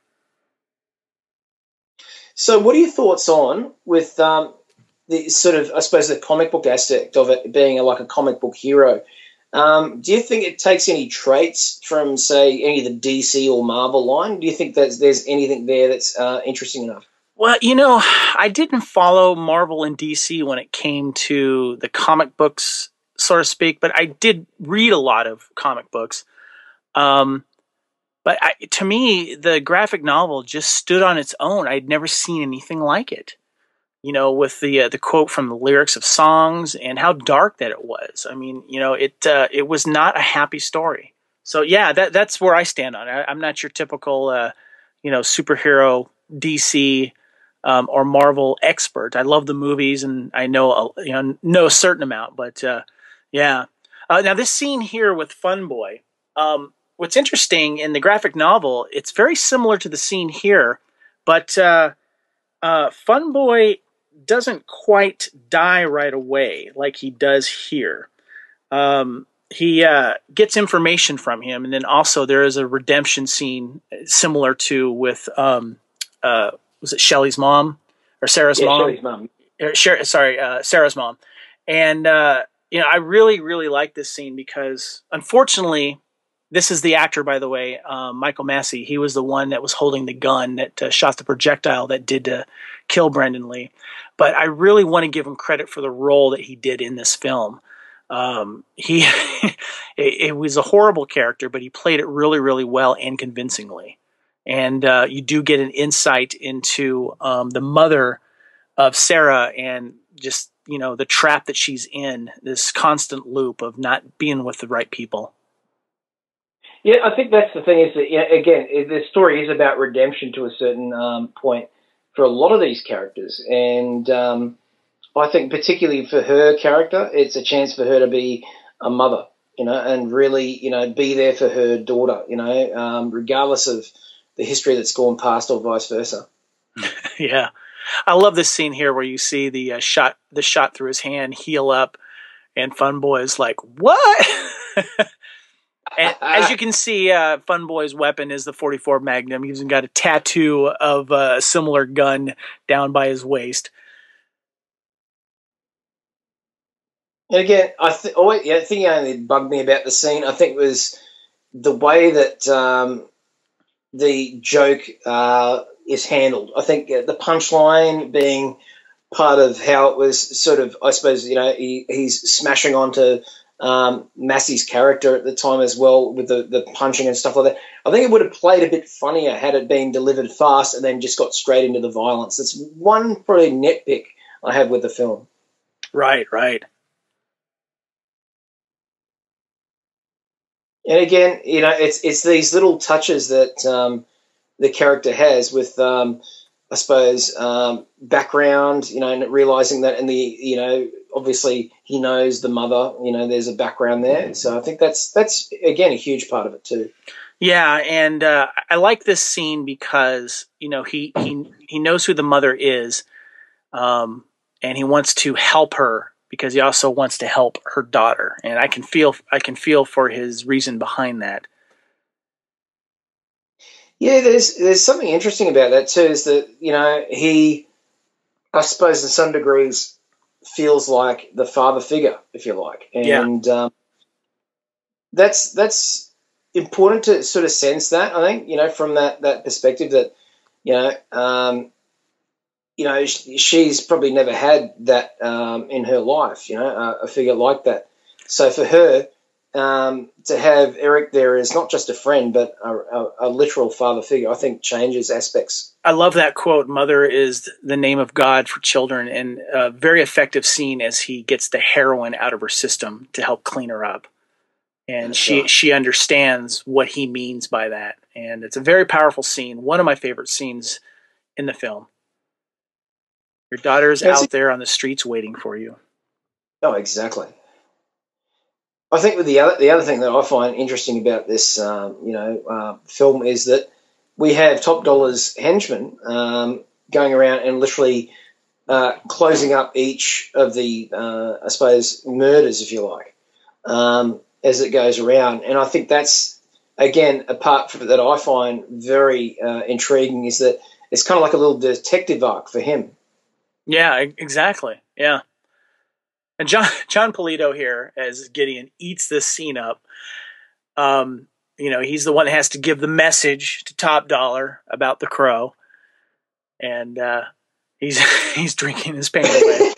So, what are your thoughts on with the sort of, I suppose, the comic book aspect of it being like a comic book hero? Do you think it takes any traits from, say, any of the DC or Marvel line? Do you think that there's anything there that's interesting enough? Well, I didn't follow Marvel and DC when it came to the comic books, so to speak, but I did read a lot of comic books. Um, but to me, the graphic novel just stood on its own. I'd never seen anything like it. With the quote from the lyrics of songs and how dark that it was. I mean, it was not a happy story. So yeah, that's where I stand on it. I'm not your typical superhero DC or Marvel expert. I love the movies and I know a certain amount, but yeah. Now this scene here with Fun Boy. What's interesting in the graphic novel, it's very similar to the scene here, but Fun Boy doesn't quite die right away like he does here. He gets information from him, and then also there is a redemption scene similar to with was it Shelley's mom or Sarah's mom? Shelley's mom. Sarah's mom. And I really really like this scene because unfortunately, this is the actor, by the way, Michael Massey. He was the one that was holding the gun that shot the projectile that did kill Brendan Lee. But I really want to give him credit for the role that he did in this film. He it was a horrible character, but he played it really, really well and convincingly. And you do get an insight into the mother of Sarah and just the trap that she's in, this constant loop of not being with the right people. Yeah, I think that's the thing is that, again, the story is about redemption to a certain point for a lot of these characters. And I think particularly for her character, it's a chance for her to be a mother, and really, be there for her daughter, regardless of the history that's gone past or vice versa. Yeah. I love this scene here where you see the shot through his hand heal up and Fun Boy is like, what? And as you can see, Fun Boy's weapon is the .44 Magnum. He's got a tattoo of a similar gun down by his waist. And again, the thing that only bugged me about the scene, I think, was the way that the joke is handled. I think the punchline being part of how it was sort of, I suppose, he's smashing onto Massey's character at the time as well with the punching and stuff like that. I think it would have played a bit funnier had it been delivered fast and then just got straight into the violence. That's one probably nitpick I have with the film. Right. And again, it's these little touches that the character has with, I suppose, background, and realizing that, and obviously he knows the mother, there's a background there. So I think that's again a huge part of it too. Yeah, and I like this scene because he knows who the mother is, and he wants to help her because he also wants to help her daughter, and I can feel for his reason behind that. Yeah, there's something interesting about that too. Is that he, I suppose, in some degrees, feels like the father figure, if you like, and that's important to sort of sense that. I think from that perspective that she's probably never had that in her life, a figure like that. So for her to have Eric there as not just a friend but a literal father figure, I think changes aspects. I love that quote, "Mother is the name of God for children," and a very effective scene as he gets the heroin out of her system to help clean her up. And she understands what he means by that. And it's a very powerful scene, one of my favorite scenes in the film. Your daughter's out there on the streets waiting for you. Oh, exactly. I think with the other thing that I find interesting about this, film is that we have Top Dollar's henchmen going around and literally closing up each of the, I suppose, murders, if you like, as it goes around. And I think that's, again, a part that I find very intriguing is that it's kind of like a little detective arc for him. Yeah, exactly. Yeah. And John Polito here as Gideon eats this scene up. He's the one that has to give the message to Top Dollar about the crow, and he's he's drinking his pain away.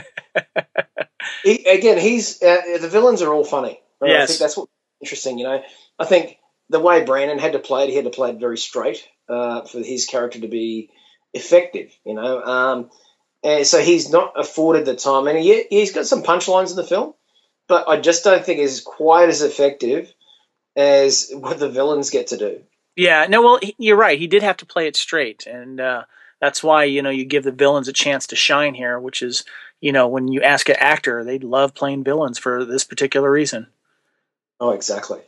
He's the villains are all funny. Right? Yes. I think that's what's interesting. I think the way Brandon had to play it, he had to play it very straight for his character to be effective. And so he's not afforded the time, and he's got some punchlines in the film, but I just don't think it's quite as effective as what the villains get to do. Yeah, no, well, you're right. He did have to play it straight, and that's why you give the villains a chance to shine here. Which is, when you ask an actor, they love playing villains for this particular reason. Oh, exactly.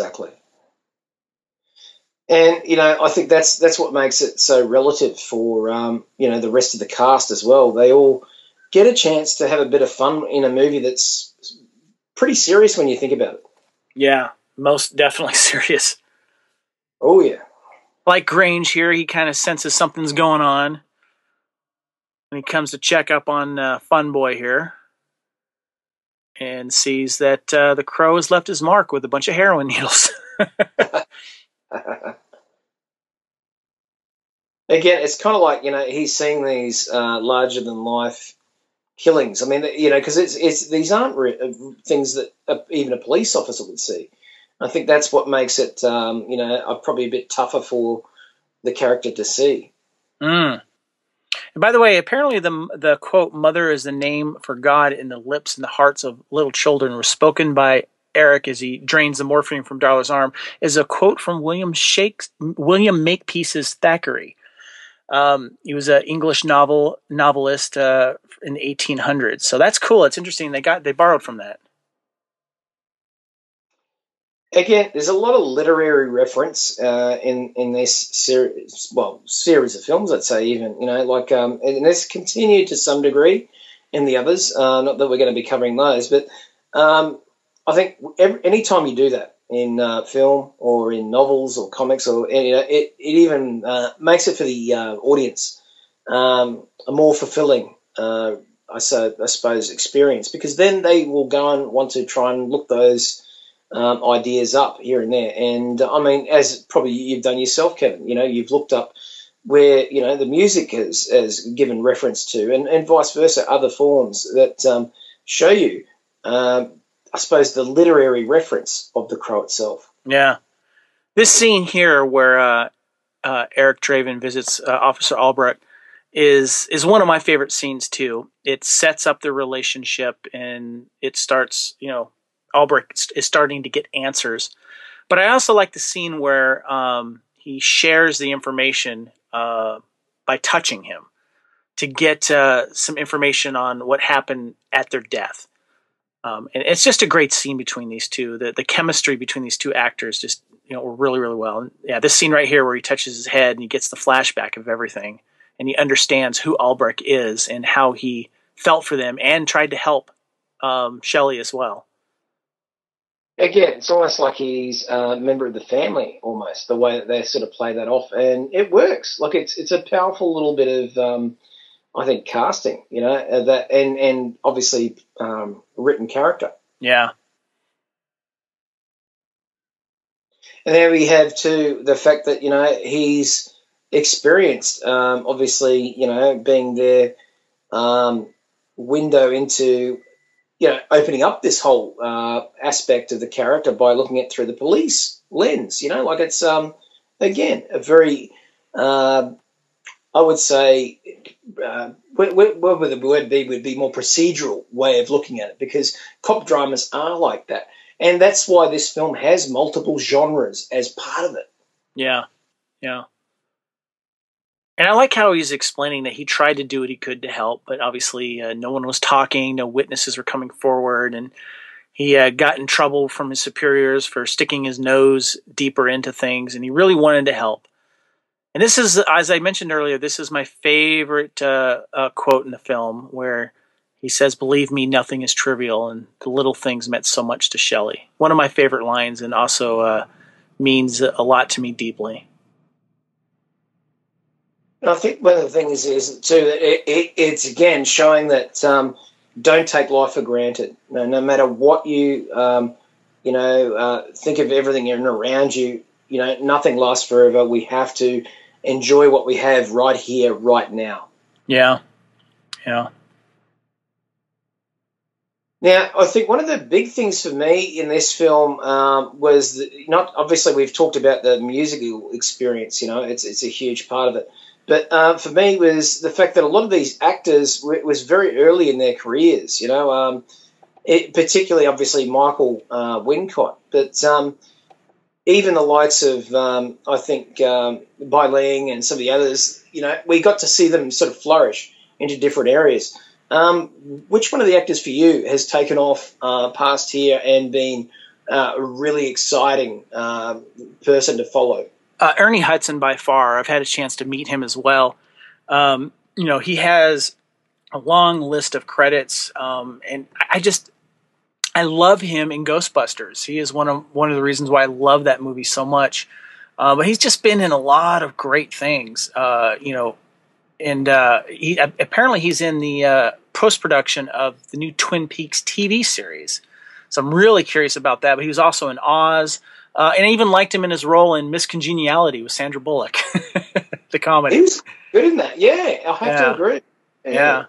And I think that's what makes it so relative for the rest of the cast as well. They all get a chance to have a bit of fun in a movie that's pretty serious when you think about it. Yeah, most definitely serious. Oh yeah. Like Grange here, he kind of senses something's going on when he comes to check up on Fun Boy here, and sees that the crow has left his mark with a bunch of heroin needles. Again, it's kind of like he's seeing these larger than life killings. I mean, because it's these aren't things that even a police officer would see. I think that's what makes it probably a bit tougher for the character to see. Mm. And by the way, apparently the quote "Mother is the name for God in the lips and the hearts of little children" was spoken by Eric as he drains the morphine from Darla's arm, is a quote from William Makepeace's Thackeray. He was an English novelist in the 1800s. So that's cool. It's interesting. They borrowed from that. Again, there's a lot of literary reference in this series of films. I'd say even and this continued to some degree in the others. Not that we're going to be covering those, but I think any time you do that in film or in novels or comics, or it even makes it for the audience a more fulfilling, I suppose, experience, because then they will go and want to try and look those ideas up here and there. And I mean, as probably you've done yourself, Kevin, you've looked up where the music has given reference to, and vice versa, other forms that show you. I suppose the literary reference of the crow itself. Yeah. This scene here where Eric Draven visits Officer Albrecht is one of my favorite scenes too. It sets up the relationship, and it starts, Albrecht is starting to get answers. But I also like the scene where he shares the information by touching him to get some information on what happened at their death. And it's just a great scene between these two. The chemistry between these two actors just, really, really well. And yeah, this scene right here where he touches his head and he gets the flashback of everything, and he understands who Albrecht is and how he felt for them and tried to help Shelley as well. Again, it's almost like he's a member of the family, almost, the way that they sort of play that off. And it works. Like, it's a powerful little bit of, I think, casting, that and obviously written character. Yeah. And there we have, too, the fact that, he's experienced, obviously, being their window into, opening up this whole aspect of the character by looking at through the police lens. It's, again, a very, I would say, what would the word be? Would be more procedural way of looking at it, because cop dramas are like that. And that's why this film has multiple genres as part of it. Yeah, yeah. And I like how he's explaining that he tried to do what he could to help, but obviously no one was talking, no witnesses were coming forward, and he got in trouble from his superiors for sticking his nose deeper into things, and he really wanted to help. And this is, as I mentioned earlier, this is my favorite quote in the film, where he says, "Believe me, nothing is trivial, and the little things meant so much to Shelley." One of my favorite lines, and also means a lot to me deeply. And I think one of the things is too that it's again showing that don't take life for granted. No matter what you think of everything in and around you. Nothing lasts forever. We have to enjoy what we have right here, right now. Yeah. Now, I think one of the big things for me in this film was not obviously we've talked about the musical experience. It's a huge part of it. But for me was the fact that a lot of these actors was very early in their careers. Particularly obviously Michael Wincott, but even the likes of I think Bai Ling and some of the others. We got to see them sort of flourish into different areas. Which one of the actors for you has taken off past here and been a really exciting person to follow? Ernie Hudson, by far. I've had a chance to meet him as well. He has a long list of credits, and I love him in Ghostbusters. He is one of the reasons why I love that movie so much. But he's just been in a lot of great things, and apparently he's in the post-production of the new Twin Peaks TV series. So I'm really curious about that. But he was also in Oz, and I even liked him in his role in Miss Congeniality with Sandra Bullock, the comedy. He was good in that. Yeah, I have to agree. Yeah.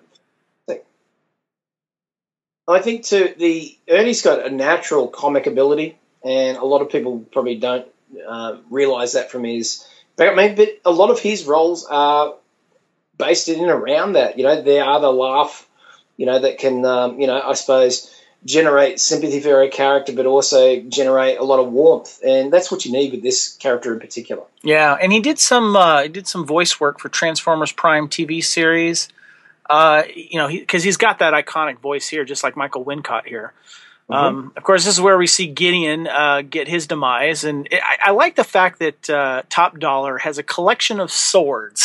I think too, Ernie's got a natural comic ability, and a lot of people probably don't realise that from his. But a lot of his roles are based in and around that. They are the laugh, that can, I suppose, generate sympathy for a character, but also generate a lot of warmth, and that's what you need with this character in particular. Yeah, and he did some voice work for Transformers Prime TV series. Because he's got that iconic voice here, just like Michael Wincott here. Mm-hmm. Of course, this is where we see Gideon get his demise, and I like the fact that Top Dollar has a collection of swords.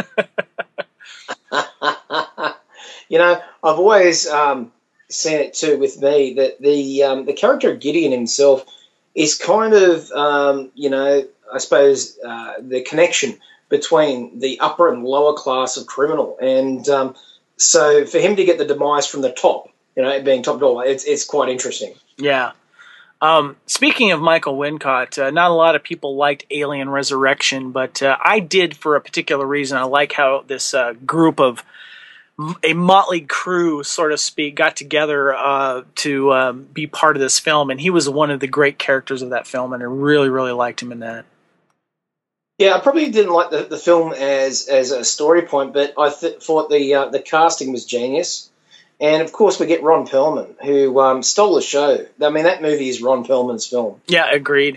I've always seen it too with me that the character of Gideon himself is kind of, I suppose, the connection between the upper and lower class of criminal, and so for him to get the demise from the top, being Top Dollar, it's quite interesting. Yeah. Speaking of Michael Wincott, not a lot of people liked Alien Resurrection, but I did for a particular reason. I like how this group of a motley crew, so to speak, got together to be part of this film, and he was one of the great characters of that film, and I really, really liked him in that. Yeah, I probably didn't like the film as a story point, but I thought the casting was genius. And, of course, we get Ron Perlman, who stole the show. I mean, that movie is Ron Perlman's film. Yeah, agreed.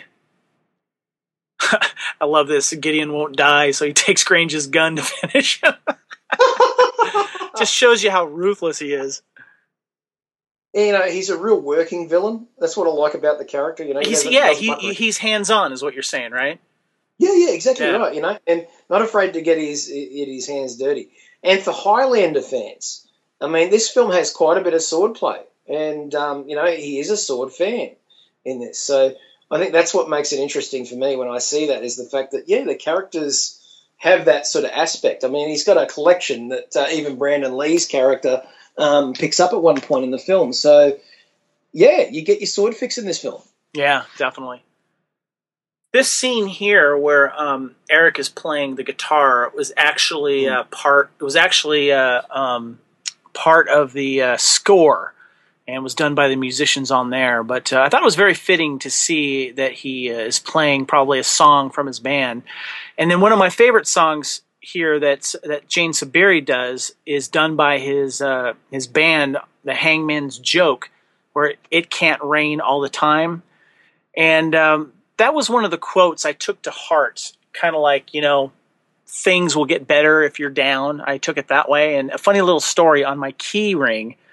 I love this. Gideon won't die, so he takes Grange's gun to finish him. Just shows you how ruthless he is. He's a real working villain. That's what I like about the character. He's hands-on is what you're saying, right? Yeah, exactly right. And not afraid to get his hands dirty. And for Highlander fans, I mean, this film has quite a bit of swordplay, and he is a sword fan in this. So I think that's what makes it interesting for me when I see that is the fact that the characters have that sort of aspect. I mean, he's got a collection that even Brandon Lee's character picks up at one point in the film. So you get your sword fix in this film. Yeah, definitely. This scene here, where Eric is playing the guitar, was actually part of the score, and was done by the musicians on there. But I thought it was very fitting to see that he is playing probably a song from his band. And then one of my favorite songs here that Jane Siberry does is done by his band, The Hangman's Joke, where it can't rain all the time, and that was one of the quotes I took to heart, kind of like, things will get better if you're down. I took it that way. And a funny little story on my key ring,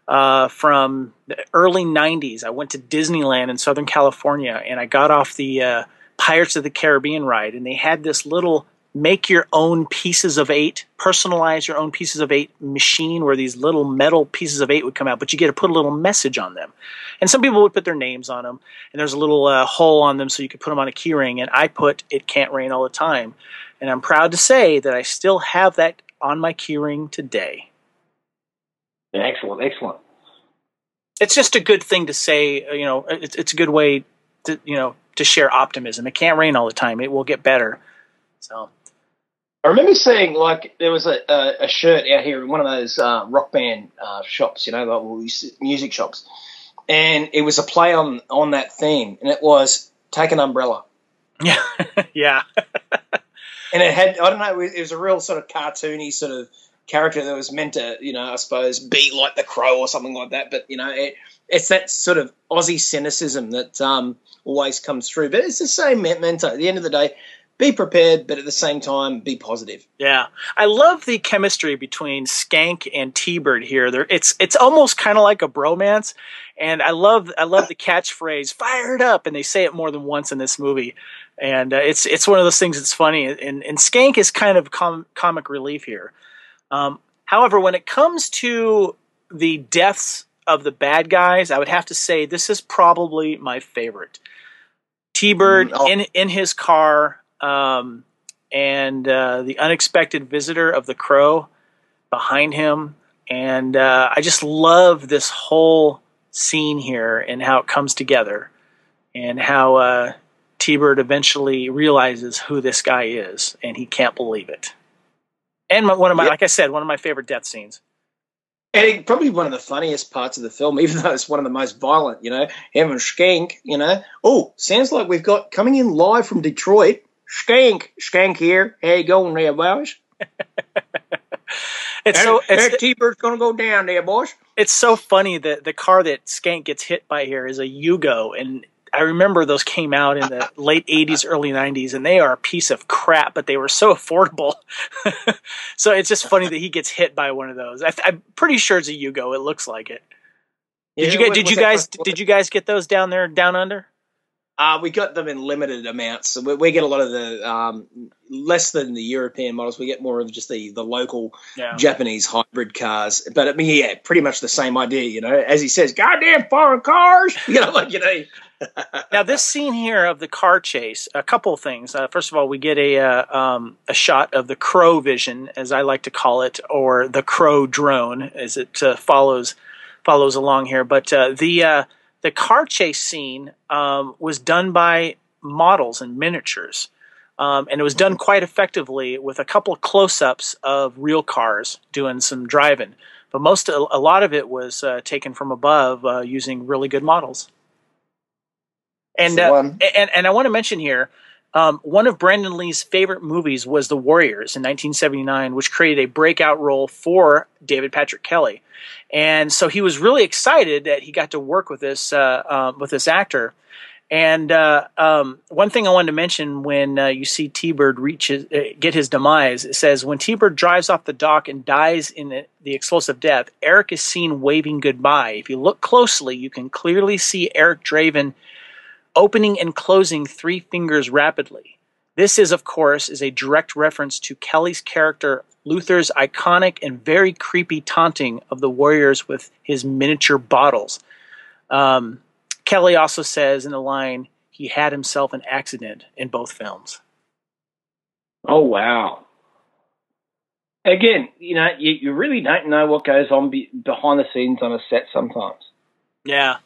from the early 90s. I went to Disneyland in Southern California, and I got off the Pirates of the Caribbean ride, and they had this little make your own pieces of 8, personalize your own pieces of 8 machine where these little metal pieces of 8 would come out, but you get to put a little message on them. And some people would put their names on them, and there's a little hole on them so you could put them on a key ring, and I put "It Can't Rain All the Time." And I'm proud to say that I still have that on my key ring today. Excellent, excellent. It's just a good thing to say, it's a good way to, to share optimism. It can't rain all the time. It will get better. So I remember seeing, like, there was a shirt out here in one of those rock band shops, like music shops, and it was a play on that theme, and it was "Take an Umbrella." Yeah, yeah. And it had, I don't know, it was a real sort of cartoony sort of character that was meant to, I suppose, be like the Crow or something like that. But, it's that sort of Aussie cynicism that always comes through. But it's the same mento. At the end of the day, be prepared, but at the same time, be positive. Yeah. I love the chemistry between Skank and T-Bird here. It's almost kind of like a bromance. And I love the catchphrase, "Fire it up," and they say it more than once in this movie. And it's one of those things that's funny. And Skank is kind of comic relief here. However, when it comes to the deaths of the bad guys, I would have to say this is probably my favorite. T-Bird in his car, and the unexpected visitor of the Crow behind him. And I just love this whole scene here and how it comes together and how T-Bird eventually realizes who this guy is, and he can't believe it. And like I said, one of my favorite death scenes. And probably one of the funniest parts of the film, even though it's one of the most violent, him and Skank, Oh, sounds like we've got coming in live from Detroit, Skank here. How you going there, boys? T-Bird's going to go down there, boys. It's so funny that the car that Skank gets hit by here is a Yugo, and I remember those came out in the late 80s, early 90s, and they are a piece of crap, but they were so affordable. So it's just funny that he gets hit by one of those. I'm pretty sure it's a Yugo. It looks like it. Did you guys get those down there, down under? We got them in limited amounts. So we get a lot of the less than the European models. We get more of just the local Japanese hybrid cars. But I mean, yeah, pretty much the same idea. As he says, "Goddamn foreign cars." Now, this scene here of the car chase, a couple of things. First of all, we get a shot of the Crow vision, as I like to call it, or the Crow drone, as it follows along here. But the car chase scene was done by models and miniatures, and it was done quite effectively with a couple of close-ups of real cars doing some driving. But a lot of it was taken from above using really good models. And I want to mention here, one of Brandon Lee's favorite movies was The Warriors in 1979, which created a breakout role for David Patrick Kelly. And so he was really excited that he got to work with this actor. And one thing I wanted to mention when you see T-Bird get his demise, it says, when T-Bird drives off the dock and dies in the explosive death, Eric is seen waving goodbye. If you look closely, you can clearly see Eric Draven opening and closing 3 fingers rapidly. This is, of course, a direct reference to Kelly's character Luther's iconic and very creepy taunting of the Warriors with his miniature bottles. Kelly also says in the line, he had himself an accident in both films. Oh, wow. Again, you really don't know what goes on behind the scenes on a set sometimes. Yeah.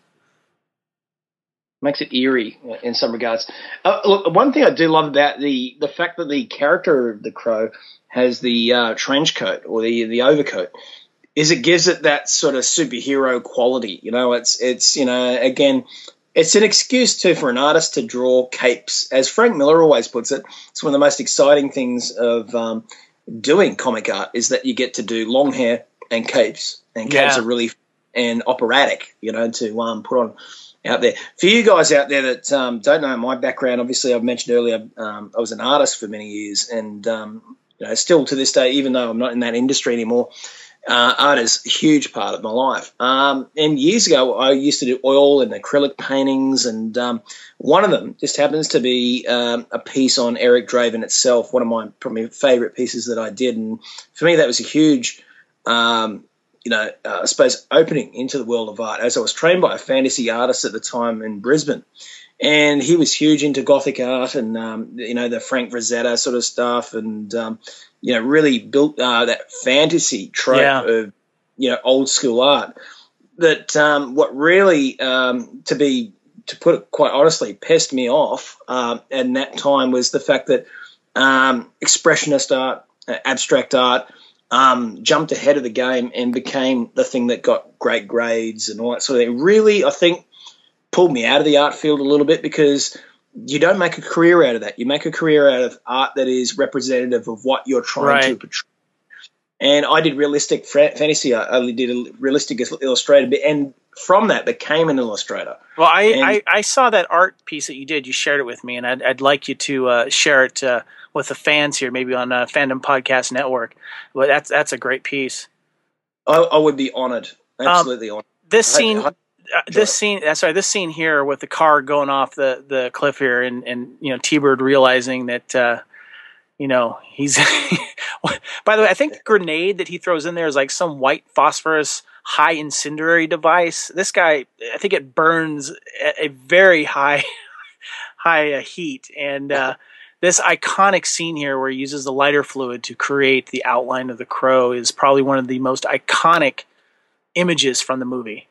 Makes it eerie in some regards. Look, one thing I do love about the fact that the character of the Crow has the trench coat or the overcoat is it gives it that sort of superhero quality. It's again, it's an excuse too for an artist to draw capes. As Frank Miller always puts it, it's one of the most exciting things of doing comic art is that you get to do long hair and capes, and capes are really and operatic, to put on out there. For you guys out there that don't know my background, obviously I've mentioned earlier I was an artist for many years, and still to this day, even though I'm not in that industry anymore, art is a huge part of my life. And years ago, I used to do oil and acrylic paintings, and one of them just happens to be a piece on Eric Draven itself, one of my probably favourite pieces that I did. And for me, that was a huge, I suppose, opening into the world of art, as I was trained by a fantasy artist at the time in Brisbane. And he was huge into Gothic art and, the Frank Frazetta sort of stuff, and, really built that fantasy trope of, old school art. That what really, to put it quite honestly, pissed me off in that time was the fact that expressionist art, abstract art, jumped ahead of the game and became the thing that got great grades and all that sort of thing. Really, I think, pulled me out of the art field a little bit, because you don't make a career out of that. You make a career out of art that is representative of what you're trying to portray. And I did realistic fantasy. I only did a realistic illustrator, and from that became an illustrator. Well, I saw that art piece that you did. You shared it with me, and I'd like you to share it with the fans here, maybe on Fandom Podcast Network. Well, that's a great piece. I would be honored, absolutely honored. This scene here with the car going off the cliff here, and T-Bird realizing that he's by the way, I think the grenade that he throws in there is like some white phosphorus high incendiary device. This guy, I think it burns at a very high heat, and this iconic scene here where he uses the lighter fluid to create the outline of the crow is probably one of the most iconic images from the movie.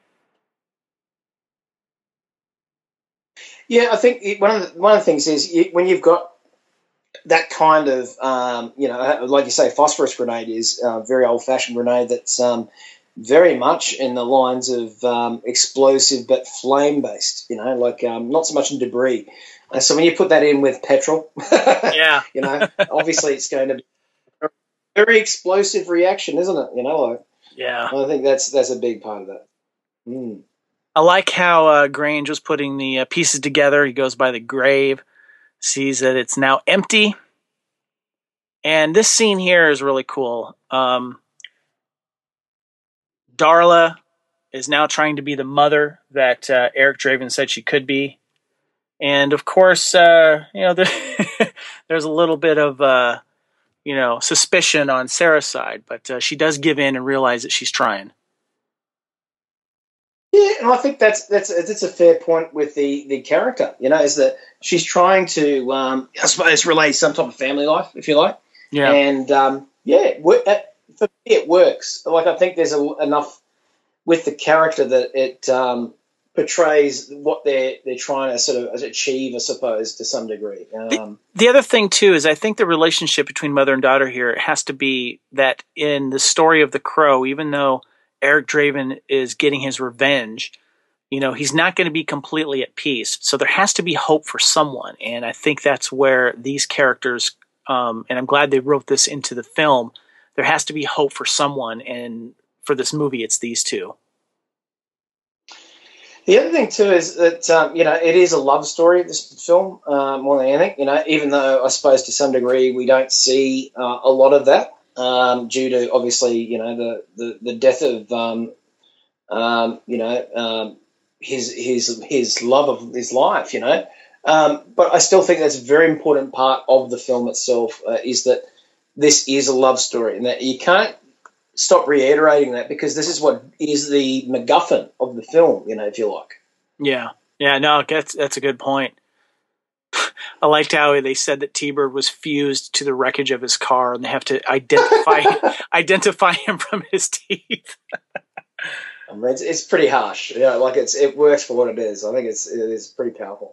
Yeah, I think one of the things is when you've got that kind of, like you say, phosphorus grenade is a very old-fashioned grenade that's very much in the lines of explosive but flame-based, not so much in debris. So when you put that in with petrol, yeah, obviously it's going to be a very explosive reaction, isn't it? Yeah. I think that's a big part of that. Mm. I like how Grange was putting the pieces together. He goes by the grave, sees that it's now empty. And this scene here is really cool. Darla is now trying to be the mother that Eric Draven said she could be. And of course, there's a little bit of, suspicion on Sarah's side, but she does give in and realize that she's trying. Yeah, and I think that's a fair point with the character, is that she's trying to, I suppose, relay some type of family life, if you like. Yeah. And, for me, it works. Like, I think there's enough with the character that it portrays what they're trying to sort of achieve, I suppose, to some degree. The other thing, too, is I think the relationship between mother and daughter here has to be that in the story of The Crow, even though Eric Draven is getting his revenge, he's not going to be completely at peace. So there has to be hope for someone. And I think that's where these characters, and I'm glad they wrote this into the film, there has to be hope for someone. And for this movie, it's these two. The other thing, too, is that, it is a love story, this film, more than anything, even though I suppose to some degree we don't see a lot of that. Due to obviously, the death of, his love of his life, but I still think that's a very important part of the film itself, is that this is a love story, and that you can't stop reiterating that, because this is what is the MacGuffin of the film, if you like. Yeah. No, that's a good point. I liked how they said that T-Bird was fused to the wreckage of his car, and they have to identify him from his teeth. It's pretty harsh. It works for what it is. I think it is pretty powerful.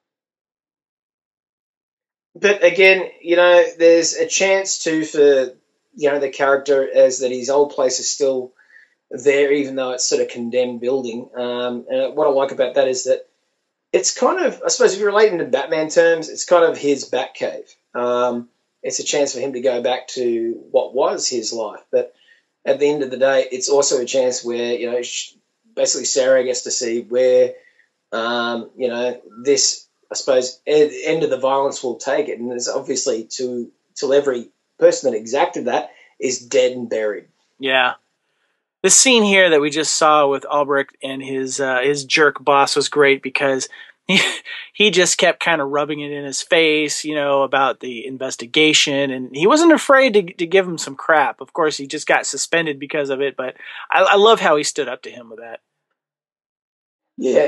But again, there's a chance too for the character as that his old place is still there, even though it's sort of condemned building. And what I like about that is that it's kind of, I suppose, if you're relating to Batman terms, it's kind of his Batcave. It's a chance for him to go back to what was his life. But at the end of the day, it's also a chance where, basically Sarah gets to see where, this, I suppose, end of the violence will take it. And there's obviously till every person that exacted that is dead and buried. Yeah. The scene here that we just saw with Albrecht and his jerk boss was great because he, he just kept kind of rubbing it in his face, about the investigation, and he wasn't afraid to give him some crap. Of course, he just got suspended because of it, but I love how he stood up to him with that. Yeah,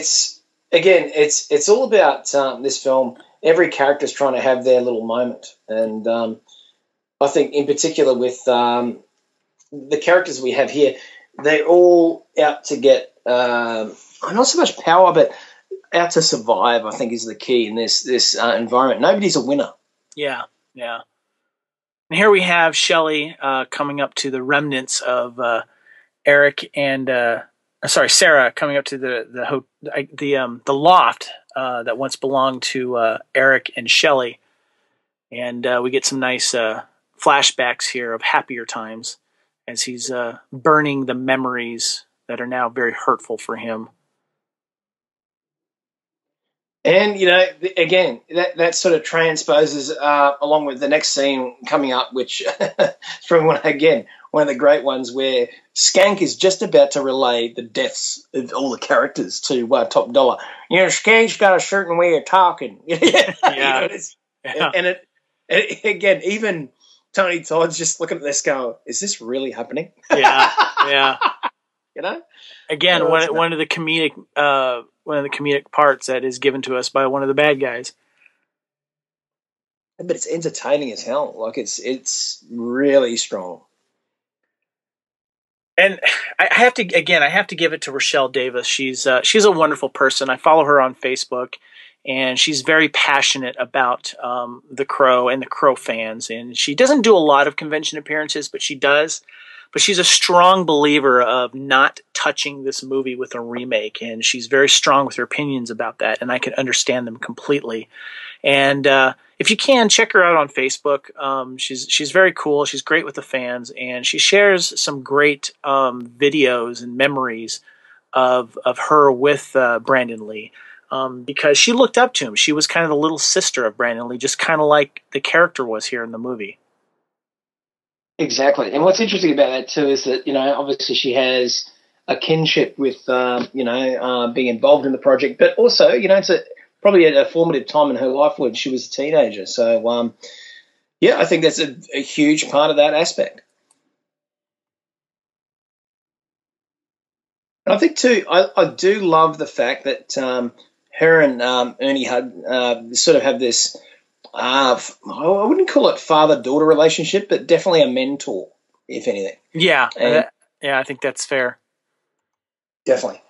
it's all about this film. Every character's trying to have their little moment, and I think in particular with the characters we have here, they're all out to get not so much power, but out to survive. I think is the key in this environment. Nobody's a winner. Yeah, yeah. And here we have Shelley coming up to the remnants of Eric and Sarah coming up to the loft that once belonged to Eric and Shelley, and we get some nice flashbacks here of happier times as he's burning the memories that are now very hurtful for him. And again, that sort of transposes along with the next scene coming up, which is from one of the great ones where Skank is just about to relay the deaths of all the characters to Top Dollar. Skank's got a certain way of talking. Yeah. And again, even Tony Todd's just looking at this going, is this really happening? Yeah, yeah. Again, one of the comedic parts that is given to us by one of the bad guys. But it's entertaining as hell. Like it's really strong. And I have to give it to Rochelle Davis. She's a wonderful person. I follow her on Facebook, and she's very passionate about the Crow and the Crow fans. And she doesn't do a lot of convention appearances, but she does. But she's a strong believer of not touching this movie with a remake, and she's very strong with her opinions about that, and I can understand them completely. And if you can, check her out on Facebook. She's very cool. She's great with the fans, and she shares some great videos and memories of her with Brandon Lee, because she looked up to him. She was kind of the little sister of Brandon Lee, just kind of like the character was here in the movie. Exactly. And what's interesting about that too is that, obviously she has a kinship with, being involved in the project, but also, it's probably at a formative time in her life when she was a teenager. So, I think that's a huge part of that aspect. And I think too, I do love the fact that her and Ernie Hud sort of have this, I wouldn't call it father-daughter relationship, but definitely a mentor, if anything. Yeah, I think that's fair. Definitely.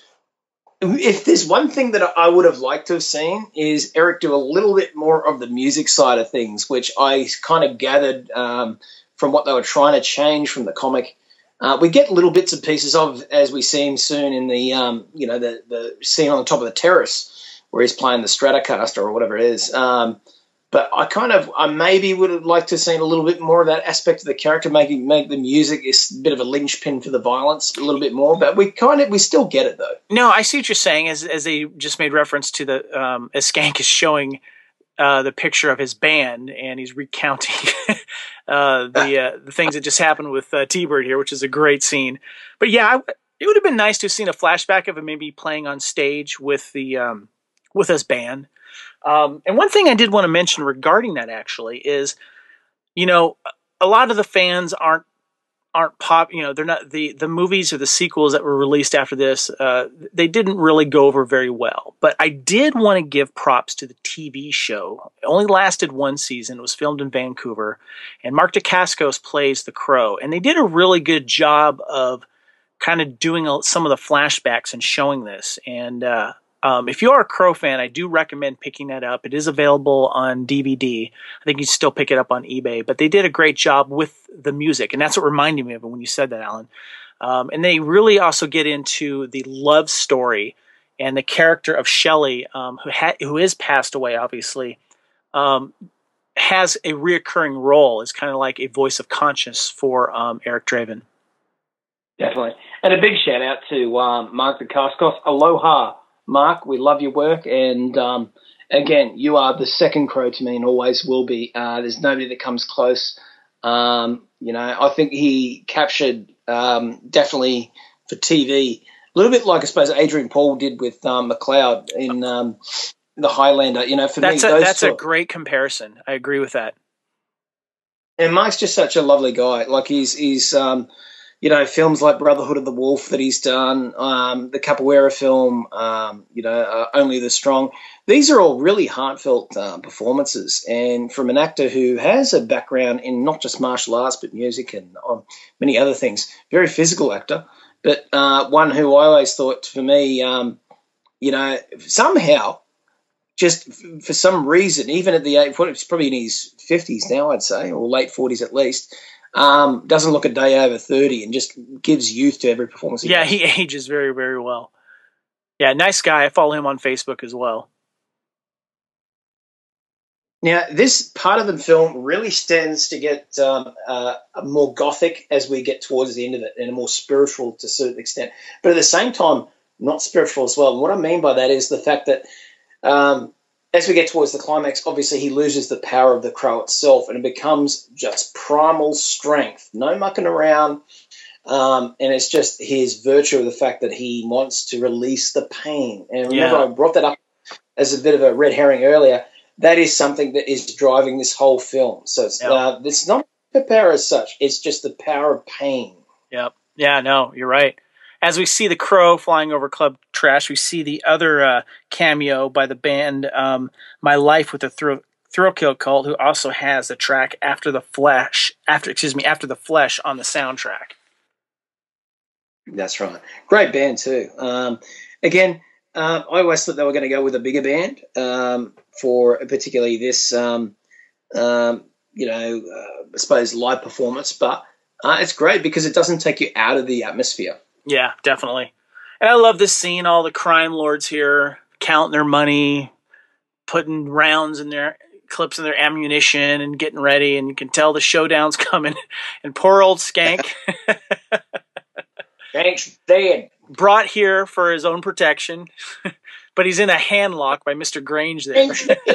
If there's one thing that I would have liked to have seen is Eric do a little bit more of the music side of things, which I kind of gathered from what they were trying to change from the comic. We get little bits and pieces of, as we see him soon in the the scene on the top of the terrace where he's playing the Stratocaster or whatever it is. But I maybe would have liked to have seen a little bit more of that aspect of the character, make the music is a bit of a linchpin for the violence a little bit more. But we still get it though. No, I see what you're saying. As they just made reference to the as Skank is showing the picture of his band, and he's recounting the things that just happened with T-Bird here, which is a great scene. But yeah, it would have been nice to have seen a flashback of him maybe playing on stage with his band. And one thing I did want to mention regarding that actually is, a lot of the fans aren't pop, they're not the movies or the sequels that were released after this. They didn't really go over very well, but I did want to give props to the TV show. It only lasted one season. It was filmed in Vancouver, and Mark Dacascos plays the Crow, and they did a really good job of kind of doing some of the flashbacks and showing this. And, if you are a Crow fan, I do recommend picking that up. It is available on DVD. I think you can still pick it up on eBay. But they did a great job with the music, and that's what reminded me of it when you said that, Alan. And they really also get into the love story and the character of Shelley, who is passed away, obviously, has a reoccurring role as kind of like a voice of conscience for Eric Draven. Definitely. And a big shout out to Mark Dacascos. Aloha, Mark, we love your work, and again, you are the second Crow to me and always will be. There's nobody that comes close. I think he captured definitely for TV. A little bit like I suppose Adrian Paul did with McLeod in The Highlander. You know, for me, that's a great comparison. I agree with that. And Mike's just such a lovely guy. Like he's you know, films like Brotherhood of the Wolf that he's done, the Capoeira film, Only the Strong. These are all really heartfelt performances. And from an actor who has a background in not just martial arts, but music and many other things, very physical actor, but one who I always thought, for me, somehow, just for some reason, even at the age, it's probably in his 50s now, I'd say, or late 40s at least, doesn't look a day over 30 and just gives youth to every performance he does. He ages very, very well. Yeah, nice guy. I follow him on Facebook as well. Now, this part of the film really tends to get more gothic as we get towards the end of it, and more spiritual to a certain extent. But at the same time, not spiritual as well. And what I mean by that is the fact that as we get towards the climax, obviously he loses the power of the crow itself, and it becomes just primal strength, no mucking around, and it's just his virtue of the fact that he wants to release the pain. And remember, I brought that up as a bit of a red herring earlier. That is something that is driving this whole film. So it's not the power as such; it's just the power of pain. Yep. Yeah. No, you're right. As we see the crow flying over Club Trash, we see the other cameo by the band My Life with the Thrill Kill Cult, who also has the track After the Flesh on the soundtrack. That's right. Great band too. Again, I always thought they were going to go with a bigger band for particularly this, I suppose live performance, but it's great because it doesn't take you out of the atmosphere. Yeah, definitely. And I love this scene, all the crime lords here counting their money, putting rounds in their clips in their ammunition and getting ready, and you can tell the showdown's coming. And poor old Skank. Skank's dead. Brought here for his own protection, but he's in a handlock by Mr. Grange there.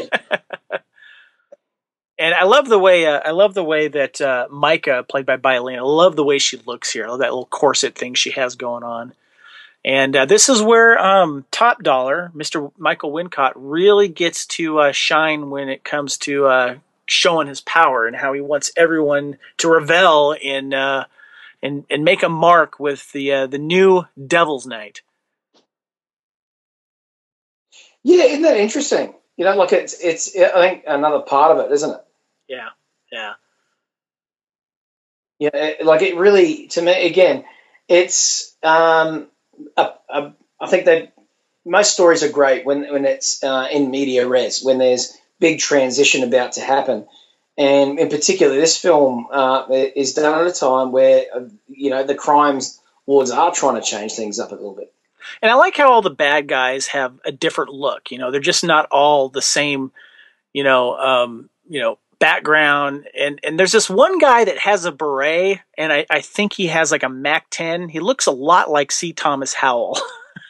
And I love the way that Micah, played by Bylene, I love the way she looks here. I love that little corset thing she has going on. And this is where Top Dollar, Mr. Michael Wincott, really gets to shine when it comes to showing his power and how he wants everyone to revel in and make a mark with the new Devil's Night. Yeah, isn't that interesting? You know, like it's I think another part of it, isn't it? Yeah. Yeah, like it really, to me, again, it's I think that most stories are great when it's in media res, when there's big transition about to happen. And in particular, this film is done at a time where, the crimes lords are trying to change things up a little bit. And I like how all the bad guys have a different look. You know, they're just not all the same, background. And there's this one guy that has a beret, and I think he has like a MAC-10. He looks a lot like C. Thomas Howell.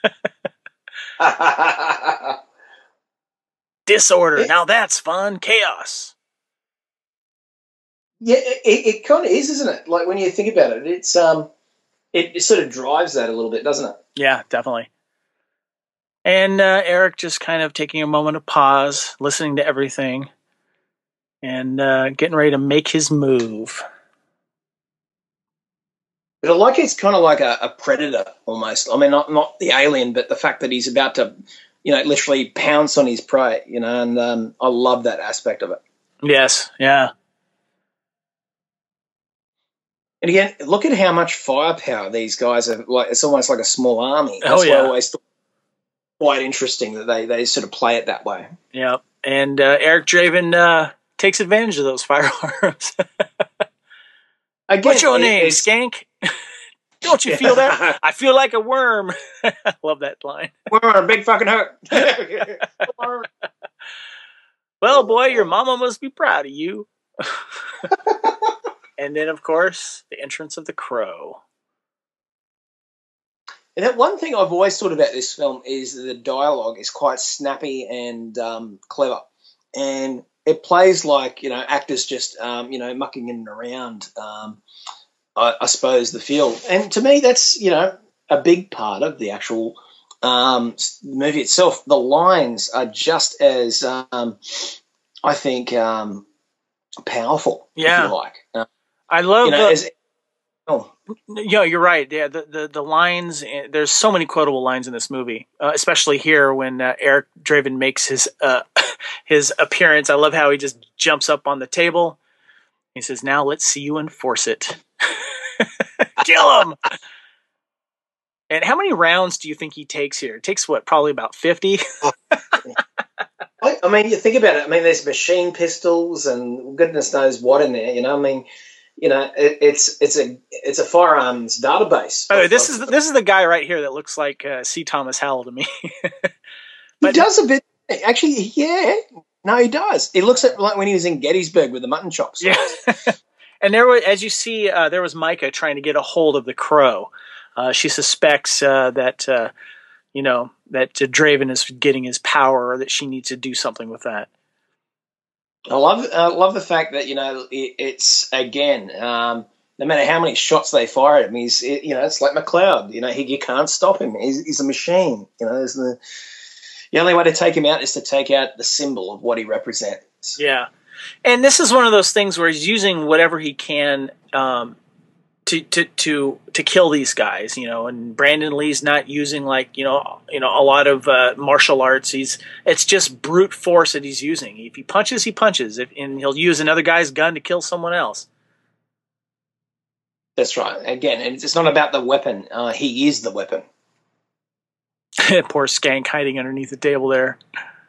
Disorder. Now that's fun. Chaos. Yeah, it kind of is, isn't it? Like when you think about it, it's it sort of drives that a little bit, doesn't it? Yeah, definitely. And Eric just kind of taking a moment of pause, listening to everything, and getting ready to make his move. But I like it's kind of like a predator almost. I mean, not the alien, but the fact that he's about to, literally pounce on his prey. And I love that aspect of it. Yes, yeah. And again, look at how much firepower these guys have. Like it's almost like a small army. That's why I always thought quite interesting that they sort of play it that way. Yeah, and Eric Draven takes advantage of those firearms. Again, what's your name, Skank? Don't you feel that? I feel like a worm. I love that line. We're on a big fucking hurt. Well, boy, your mama must be proud of you. And then, of course, the entrance of the crow. And that one thing I've always thought about this film is the dialogue is quite snappy and clever. And it plays like, actors just, mucking in and around. I suppose, the feel. And to me, that's, a big part of the actual movie itself. The lines are just as, I think, powerful, if you like. I love oh. Yeah, you're right. Yeah, the lines. There's so many quotable lines in this movie, especially here when Eric Draven makes his his appearance. I love how he just jumps up on the table. He says, "Now let's see you enforce it. Kill him." And how many rounds do you think he takes here? It takes what? Probably about 50. I mean, you think about it. I mean, there's machine pistols and goodness knows what in there. I mean, it's a firearms database. Oh, this is the guy right here that looks like C. Thomas Howell to me. But he does a bit. Actually, yeah. No, he does. It looks like when he was in Gettysburg with the mutton chops. Yeah. And there was, as you see, there was Micah trying to get a hold of the crow. She suspects that Draven is getting his power, or that she needs to do something with that. I love the fact that it's again, no matter how many shots they fire at him, it's like McLeod. You can't stop him. He's a machine. The only way to take him out is to take out the symbol of what he represents. Yeah, and this is one of those things where he's using whatever he can to kill these guys, and Brandon Lee's not using a lot of martial arts. It's just brute force that he's using. If he punches, he punches, and he'll use another guy's gun to kill someone else. That's right. Again, and it's not about the weapon. He is the weapon. Poor Skank hiding underneath the table there.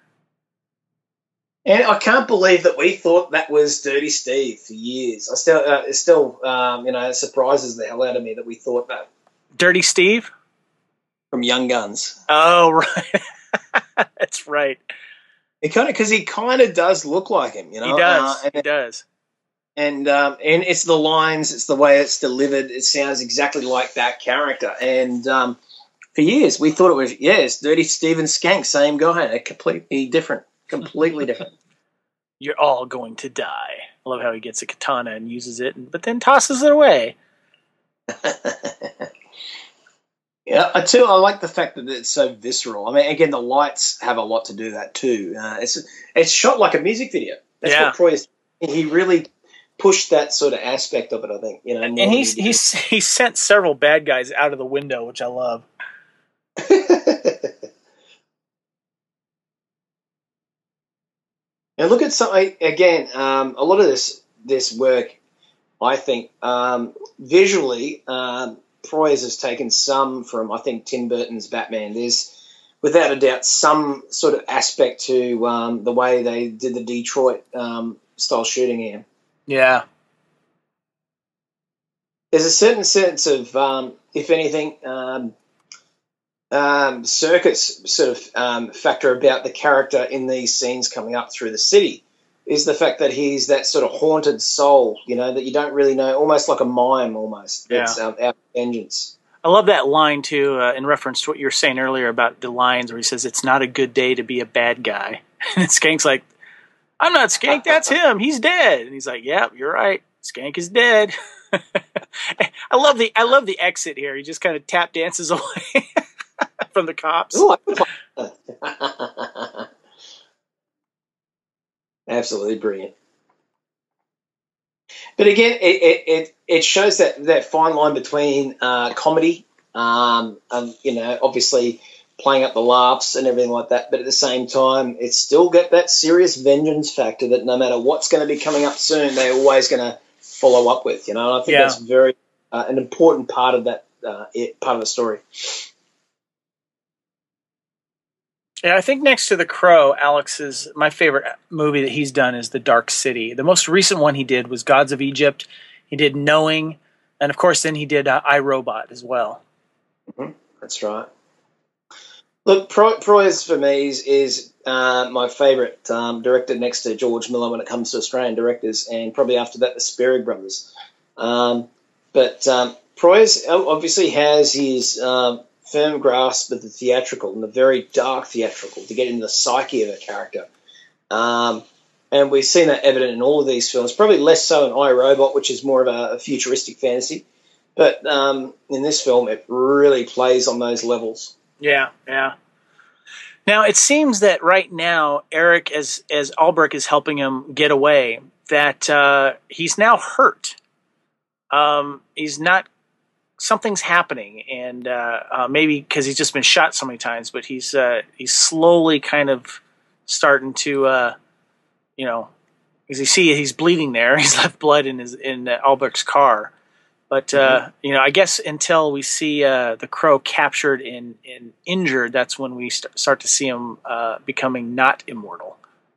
And I can't believe that we thought that was Dirty Steve for years. It still surprises the hell out of me that we thought that. Dirty Steve? From Young Guns. Oh, right. That's right. Because he kind of does look like him, He does. He does. And it's the lines, it's the way it's delivered. It sounds exactly like that character. And for years, we thought it was, it's Dirty Steve and Skank, same guy, completely different. You're all going to die. I love how he gets a katana and uses it, but then tosses it away. Yeah, I like the fact that it's so visceral. I mean, again, the lights have a lot to do that too. It's shot like a music video. That's what Troy is. He really pushed that sort of aspect of it, I think. And he sent several bad guys out of the window, which I love. And look at something again. A lot of this work, I think, visually, Proyas has taken some from, I think, Tim Burton's Batman. There's, without a doubt, some sort of aspect to the way they did the Detroit style shooting here. Yeah. There's a certain sense of, if anything, circus sort of factor about the character in these scenes coming up through the city is the fact that he's that sort of haunted soul, that you don't really know, almost like a mime almost. Yeah. It's out of vengeance. I love that line, too, in reference to what you were saying earlier about the lines where he says, "It's not a good day to be a bad guy." And Skank's like, "I'm not Skank, that's him. He's dead." And he's like, "Yep, you're right. Skank is dead." I love the exit here. He just kind of tap dances away from the cops. Ooh, absolutely brilliant. But again, it shows that fine line between comedy, and obviously playing up the laughs and everything like that. But at the same time, it's still got that serious vengeance factor that no matter what's going to be coming up soon, they're always going to follow up with. And I think that's very an important part of that part of the story. Yeah, I think next to The Crow, Alex's my favorite movie that he's done is The Dark City. The most recent one he did was Gods of Egypt. He did Knowing, and of course, then he did I, Robot as well. Mm-hmm. That's right. Look, Proyas for me is my favorite director next to George Miller when it comes to Australian directors, and probably after that the Sperry brothers. But Proyas obviously has his firm grasp of the theatrical and the very dark theatrical to get into the psyche of a character. And we've seen that evident in all of these films, probably less so in I, Robot, which is more of a futuristic fantasy. But in this film, it really plays on those levels. Yeah, yeah. Now it seems that right now Eric, as Albrecht is helping him get away, that he's now hurt. He's not. Something's happening, and maybe because he's just been shot so many times, but he's slowly kind of starting to, as you see, he's bleeding there. He's left blood in Albrecht's car. But I guess until we see the Crow captured and injured, that's when we start to see him becoming not immortal.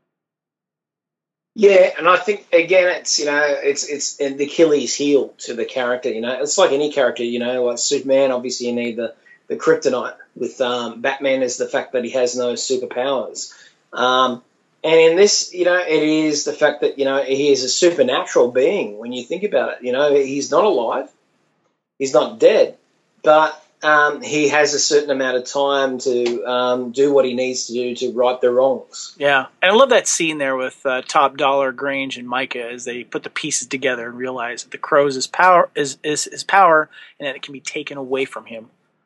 Yeah, and I think again, it's an Achilles heel to the character. It's like any character. Like Superman, obviously you need the kryptonite. With Batman, is the fact that he has no superpowers. And in this, it is the fact that he is a supernatural being. When you think about it, he's not alive, he's not dead, but he has a certain amount of time to do what he needs to do to right the wrongs. Yeah, and I love that scene there with Top Dollar, Grange, and Micah as they put the pieces together and realize that the Crow's his power, his power, and that it can be taken away from him.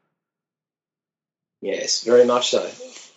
Yes, very much so.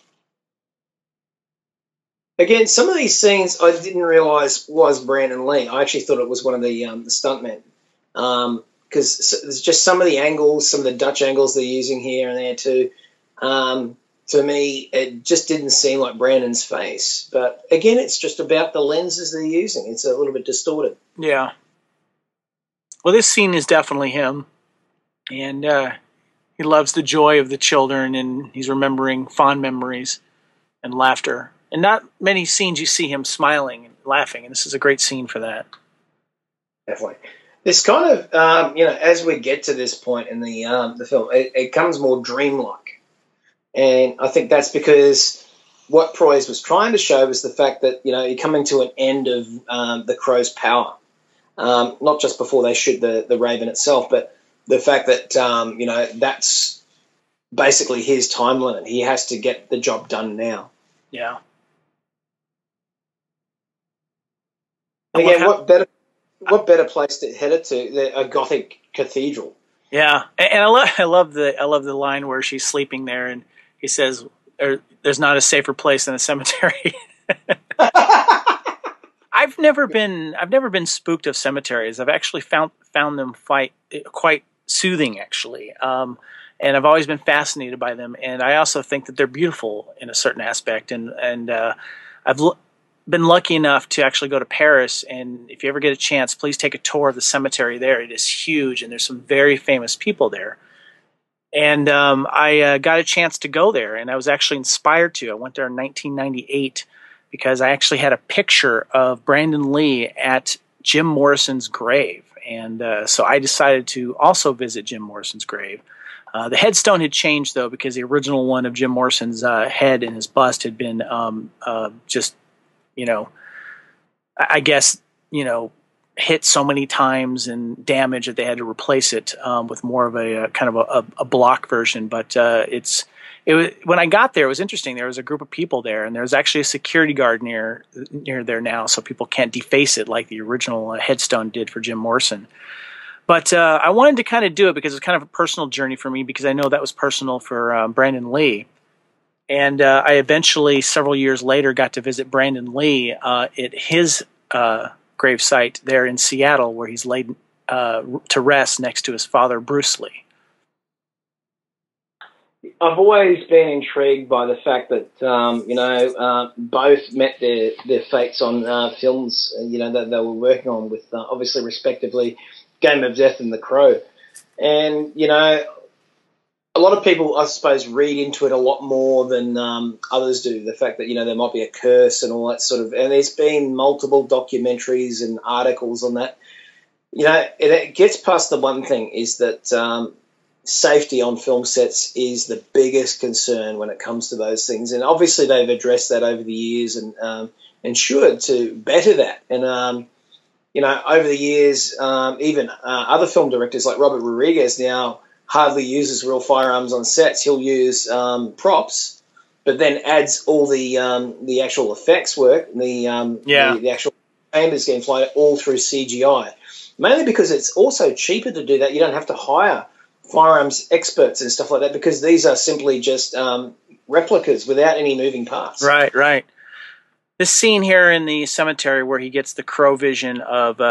Again, some of these scenes I didn't realise was Brandon Lee. I actually thought it was one of the stuntmen. Because there's just some of the angles, some of the Dutch angles they're using here and there too. To me, it just didn't seem like Brandon's face. But again, it's just about the lenses they're using. It's a little bit distorted. Yeah. Well, this scene is definitely him. And he loves the joy of the children, and he's remembering fond memories and laughter. And not many scenes you see him smiling and laughing, and this is a great scene for that. Definitely. This kind of, as we get to this point in the film, it comes more dreamlike. And I think that's because what Proyas was trying to show was the fact that, you're coming to an end of the Crow's power. Not just before they shoot the Raven itself, but the fact that, that's basically his time limit. He has to get the job done now. Yeah. And again, what better place to head it to? A Gothic cathedral. Yeah, and I love the line where she's sleeping there, and he says, "There's not a safer place than a cemetery." I've never been spooked of cemeteries. I've actually found them quite soothing, actually, and I've always been fascinated by them. And I also think that they're beautiful in a certain aspect. And I've been lucky enough to actually go to Paris, and if you ever get a chance, please take a tour of the cemetery there. It is huge, and there's some very famous people there. And I got a chance to go there, and I was actually inspired to. I went there in 1998 because I actually had a picture of Brandon Lee at Jim Morrison's grave, and so I decided to also visit Jim Morrison's grave. The headstone had changed, though, because the original one of Jim Morrison's head and his bust had been just, I guess, hit so many times and damaged that they had to replace it with more of a kind of a block version. But when I got there, it was interesting. There was a group of people there, and there was actually a security guard near there now, so people can't deface it like the original headstone did for Jim Morrison. But I wanted to kind of do it because it's kind of a personal journey for me, because I know that was personal for Brandon Lee. And I eventually, several years later, got to visit Brandon Lee at his gravesite there in Seattle, where he's laid to rest next to his father, Bruce Lee. I've always been intrigued by the fact that, both met their fates on films, that they were working on with, obviously, respectively, Game of Death and The Crow. And, a lot of people, I suppose, read into it a lot more than others do. The fact that, there might be a curse and all that sort of... And there's been multiple documentaries and articles on that. It gets past the one thing, is that safety on film sets is the biggest concern when it comes to those things. And obviously they've addressed that over the years and ensured to better that. And, over the years, even other film directors like Robert Rodriguez now hardly uses real firearms on sets. He'll use props, but then adds all the actual effects work, the actual chambers getting flying all through CGI. mainly because it's also cheaper to do that. You don't have to hire firearms experts and stuff like that because these are simply just replicas without any moving parts. Right, right. This scene here in the cemetery where he gets the crow vision of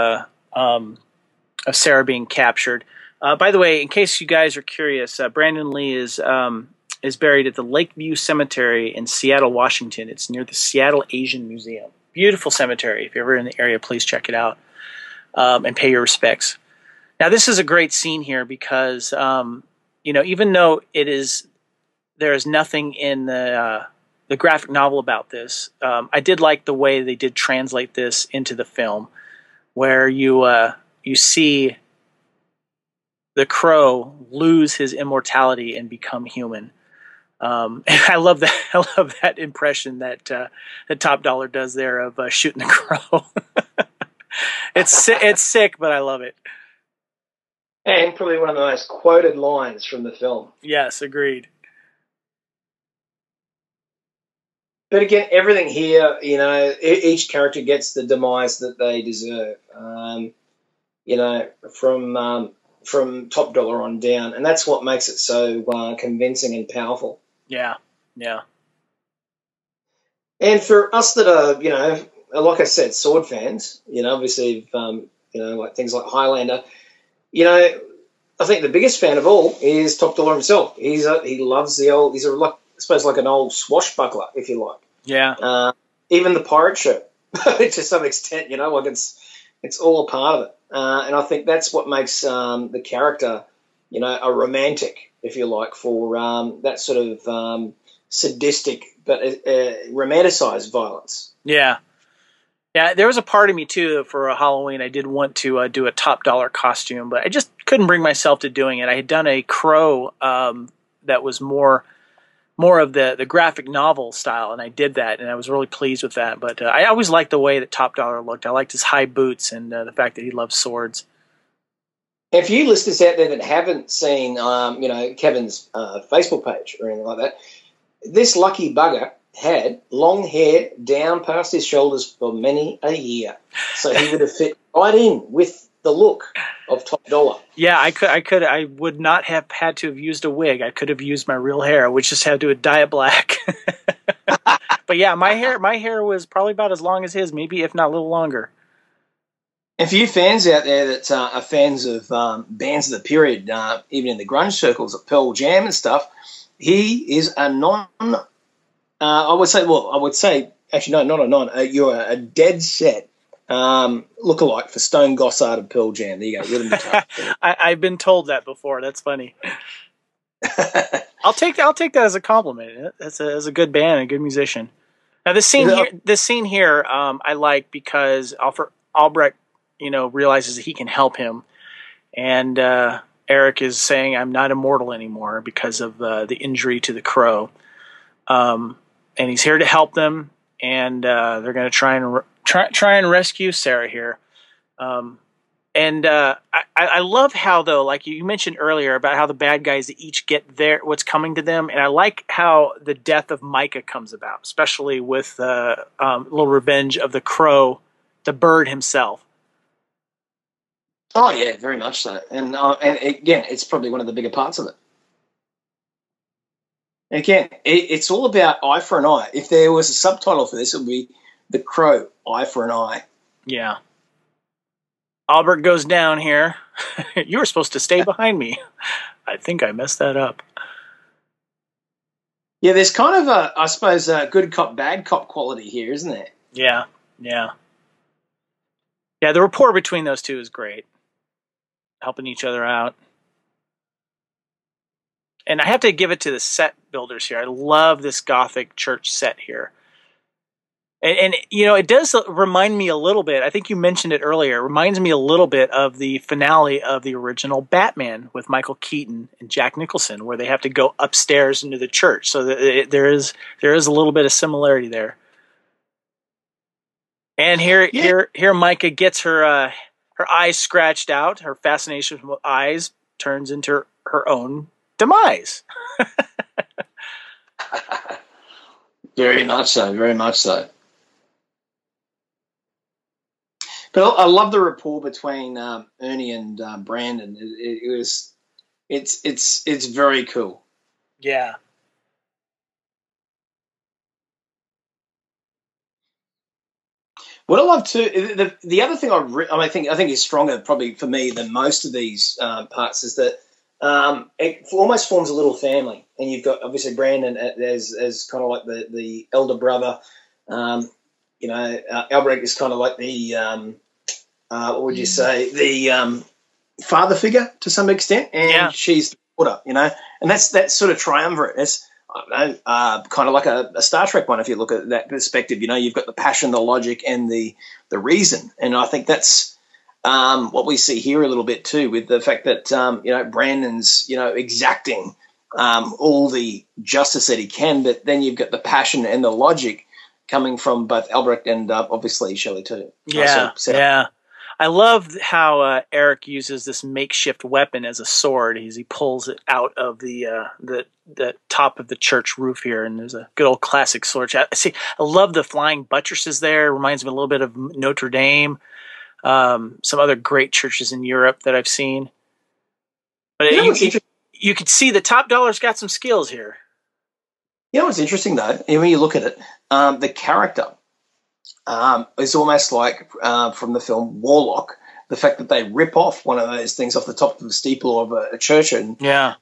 Sarah being captured. By the way, in case you guys are curious, Brandon Lee is buried at the Lakeview Cemetery in Seattle, Washington. It's near the Seattle Asian Museum. Beautiful cemetery. If you're ever in the area, please check it out and pay your respects. Now, this is a great scene here because even though there is nothing in the graphic novel about this, I did like the way they did translate this into the film, where you see the crow lose his immortality and become human. And I love that. I love that impression that Top Dollar does there of shooting the crow. It's sick, but I love it. And probably one of the most quoted lines from the film. Yes, agreed. But again, everything here, each character gets the demise that they deserve. From Top Dollar on down, and that's what makes it so convincing and powerful. Yeah, yeah. And for us that are, like I said, sword fans, obviously, like things like Highlander, I think the biggest fan of all is Top Dollar himself. He loves the old. I suppose like an old swashbuckler, if you like. Yeah. Even the pirate shirt, to some extent, like it's all a part of it. And I think that's what makes the character, a romantic, if you like, for that sort of sadistic but romanticized violence. Yeah. Yeah, there was a part of me, too, for Halloween. I did want to do a Top Dollar costume, but I just couldn't bring myself to doing it. I had done a crow that was more of the graphic novel style, and I did that, and I was really pleased with that. But I always liked the way that Top Dollar looked. I liked his high boots and the fact that he loves swords. If you listeners out there that haven't seen, Kevin's Facebook page or anything like that, this lucky bugger had long hair down past his shoulders for many a year, so he would have fit right in with the look of Top Dollar. Yeah, I would not have had to have used a wig. I could have used my real hair. I would just have to dye it black. But yeah, my hair was probably about as long as his, maybe if not a little longer. And for you fans out there that are fans of bands of the period, even in the grunge circles of Pearl Jam and stuff, he is a I would say, actually, no, not a non. You're a dead set lookalike for Stone Gossard of Pearl Jam. There you go. Rhythm guitar. I've been told that before. That's funny. I'll take that as a compliment. That's a good band, a good musician. Now this scene here, I like because Albrecht, realizes that he can help him, and Eric is saying, "I'm not immortal anymore" because of the injury to the crow. And he's here to help them, and they're going to try and rescue Sarah here. I love how, though, like you mentioned earlier about how the bad guys each get what's coming to them, and I like how the death of Micah comes about, especially with little revenge of the crow, the bird himself. Oh yeah, very much so, and again, it's probably one of the bigger parts of it. Again, it's all about eye for an eye. If there was a subtitle for this, it would be The Crow, Eye for an Eye. Yeah. Albert goes down here. You were supposed to stay behind me. I think I messed that up. Yeah, there's kind of I suppose, a good cop, bad cop quality here, isn't there? Yeah, yeah. Yeah, the rapport between those two is great. Helping each other out. And I have to give it to the set builders here. I love this Gothic church set here. And it does remind me a little bit, I think you mentioned it earlier, it reminds me a little bit of the finale of the original Batman with Michael Keaton and Jack Nicholson, where they have to go upstairs into the church. So there is a little bit of similarity there. And here Micah gets her eyes scratched out. Her fascination with eyes turns into her own demise. Very much so, very much so. But I love the rapport between Ernie and Brandon. It's very cool. Yeah. What I love too, the other thing I think is stronger probably for me than most of these parts is that it almost forms a little family, and you've got obviously Brandon as kind of like the elder brother. Albrecht is kind of like the what would you say, the father figure to some extent, and she's the daughter, and that's that sort of triumvirate. It's I don't know, kind of like a Star Trek one if you look at that perspective. You've got the passion, the logic, and the reason, and I think that's what we see here a little bit too, with the fact that Brandon's exacting all the justice that he can, but then you've got the passion and the logic coming from both Albrecht and obviously Shelley too. Yeah. I love how Eric uses this makeshift weapon as a sword. He pulls it out of the top of the church roof here, and there's a good old classic sword. I love the flying buttresses there. Reminds me a little bit of Notre Dame, some other great churches in Europe that I've seen. But you could see the Top Dollar's got some skills here. You know what's interesting though, when you look at it, the character is almost like from the film Warlock. The fact that they rip off one of those things off the top of a steeple of a church, and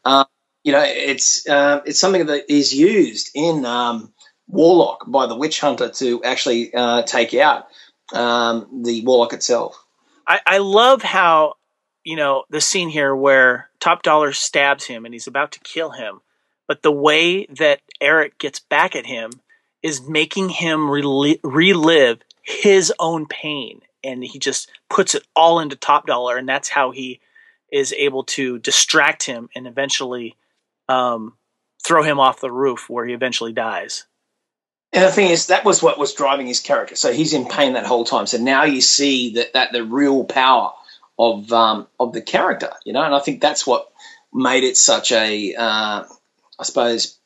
it's something that is used in Warlock by the witch hunter to actually take out the Warlock itself. I love how the scene here where Top Dollar stabs him and he's about to kill him, but the way that Eric gets back at him is making him relive his own pain, and he just puts it all into Top Dollar, and that's how he is able to distract him and eventually throw him off the roof, where he eventually dies. And the thing is, that was what was driving his character. So he's in pain that whole time. So now you see that the real power of the character, and I think that's what made it such a, I suppose,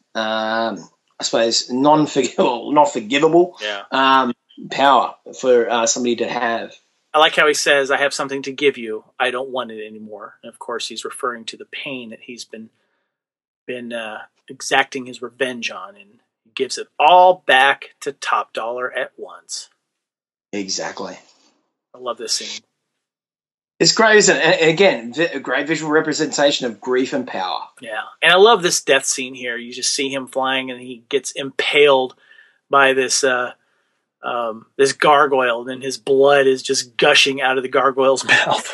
not forgivable power for somebody to have. I like how he says, "I have something to give you. I don't want it anymore." And of course, he's referring to the pain that he's been exacting his revenge on, and he gives it all back to Top Dollar at once. Exactly. I love this scene. It's great, isn't it? And again, a great visual representation of grief and power. Yeah, and I love this death scene here. You just see him flying, and he gets impaled by this this gargoyle, and his blood is just gushing out of the gargoyle's mouth.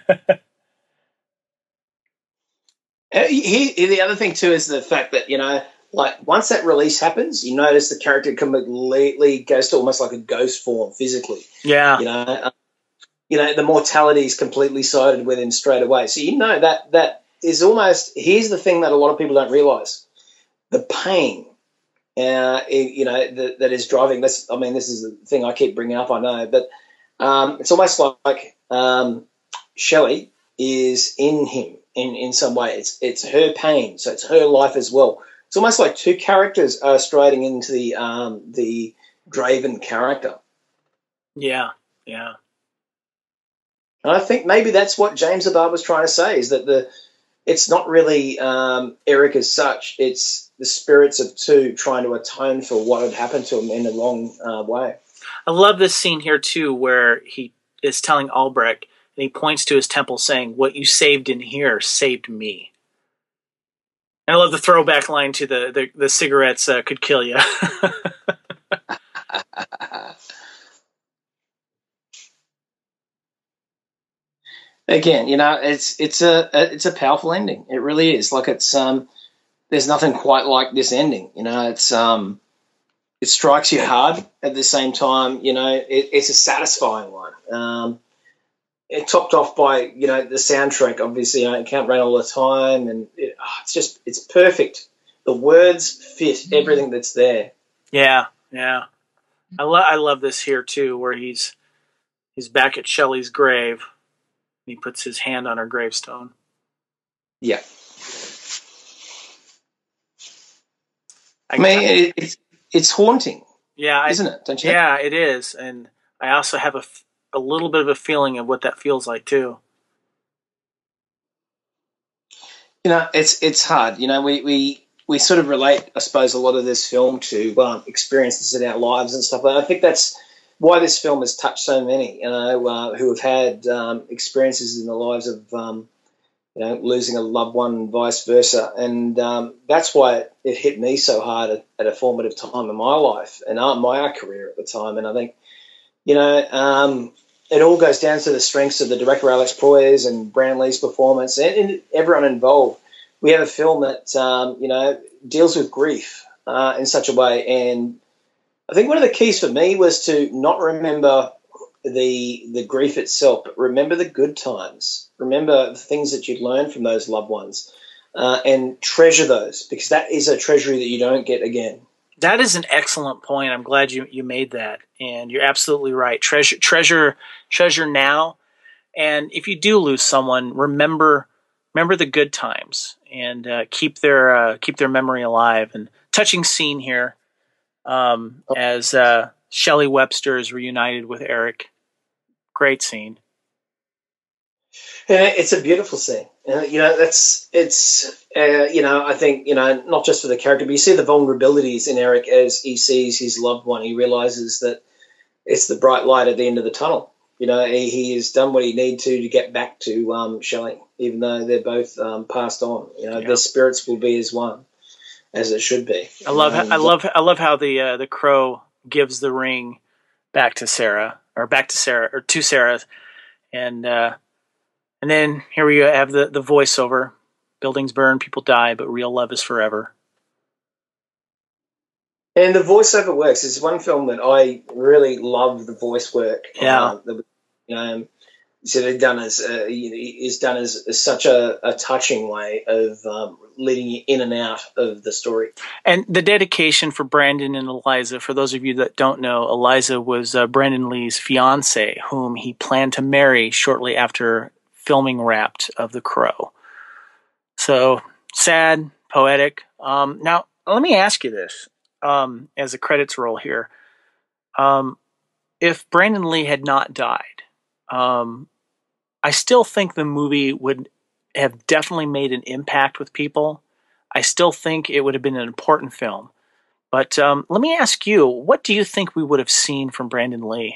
The other thing too is the fact that like once that release happens, you notice the character completely goes to almost like a ghost form physically. Yeah. The mortality is completely sided with him straight away. So that is almost, here's the thing that a lot of people don't realize: the pain, that is driving this. I mean, this is the thing I keep bringing up, I know, but it's almost like Shelley is in him in some way. It's her pain, so it's her life as well. It's almost like two characters are striding into the Draven character. Yeah. And I think maybe that's what James Abad was trying to say, is that it's not really Eric as such. It's the spirits of two trying to atone for what had happened to him in a wrong way. I love this scene here, too, where he is telling Albrecht, and he points to his temple saying, "What you saved in here saved me." And I love the throwback line to the cigarettes could kill you. Again, it's a powerful ending. It really is. Like there's nothing quite like this ending. It strikes you hard at the same time. It's a satisfying one. It topped off by the soundtrack. Obviously, it can't rain all the time, and it's perfect. The words fit everything that's there. Yeah. I love this here too, where he's back at Shelley's grave. He puts his hand on her gravestone. Yeah. I mean, it's haunting. Yeah. Isn't it? Don't you? Yeah, it is. And I also have a little bit of a feeling of what that feels like too. It's hard. We sort of relate, I suppose, a lot of this film to experiences in our lives and stuff. And I think that's why this film has touched so many, who have had experiences in the lives of, losing a loved one and vice versa. And that's why it hit me so hard at a formative time in my life and my career at the time. And I think, it all goes down to the strengths of the director Alex Proyas and Brandon Lee's performance and everyone involved. We have a film that deals with grief in such a way, and I think one of the keys for me was to not remember the grief itself, but remember the good times. Remember the things that you'd learned from those loved ones, and treasure those, because that is a treasury that you don't get again. That is an excellent point. I'm glad you made that, and you're absolutely right. Treasure now, and if you do lose someone, remember the good times and keep their memory alive. And touching scene here as Shelley Webster is reunited with Eric. Great scene. Yeah, it's a beautiful scene. I think, not just for the character, but you see the vulnerabilities in Eric as he sees his loved one. He realizes that it's the bright light at the end of the tunnel. He has done what he needs to get back to Shelley, even though they're both passed on. Their spirits will be as one, as it should be. I love how the crow gives the ring back to Sarah, and then here we have the voiceover. Buildings burn, people die, but real love is forever. And the voiceover works. It's one film that I really love the voice work. Yeah. Is done as such a touching way of leading you in and out of the story. And the dedication for Brandon and Eliza, for those of you that don't know, Eliza was Brandon Lee's fiance, whom he planned to marry shortly after filming wrapped of The Crow. So sad, poetic. Now, let me ask you this, as the credits roll here. If Brandon Lee had not died, I still think the movie would have definitely made an impact with people. I still think it would have been an important film. But let me ask you, what do you think we would have seen from Brandon Lee?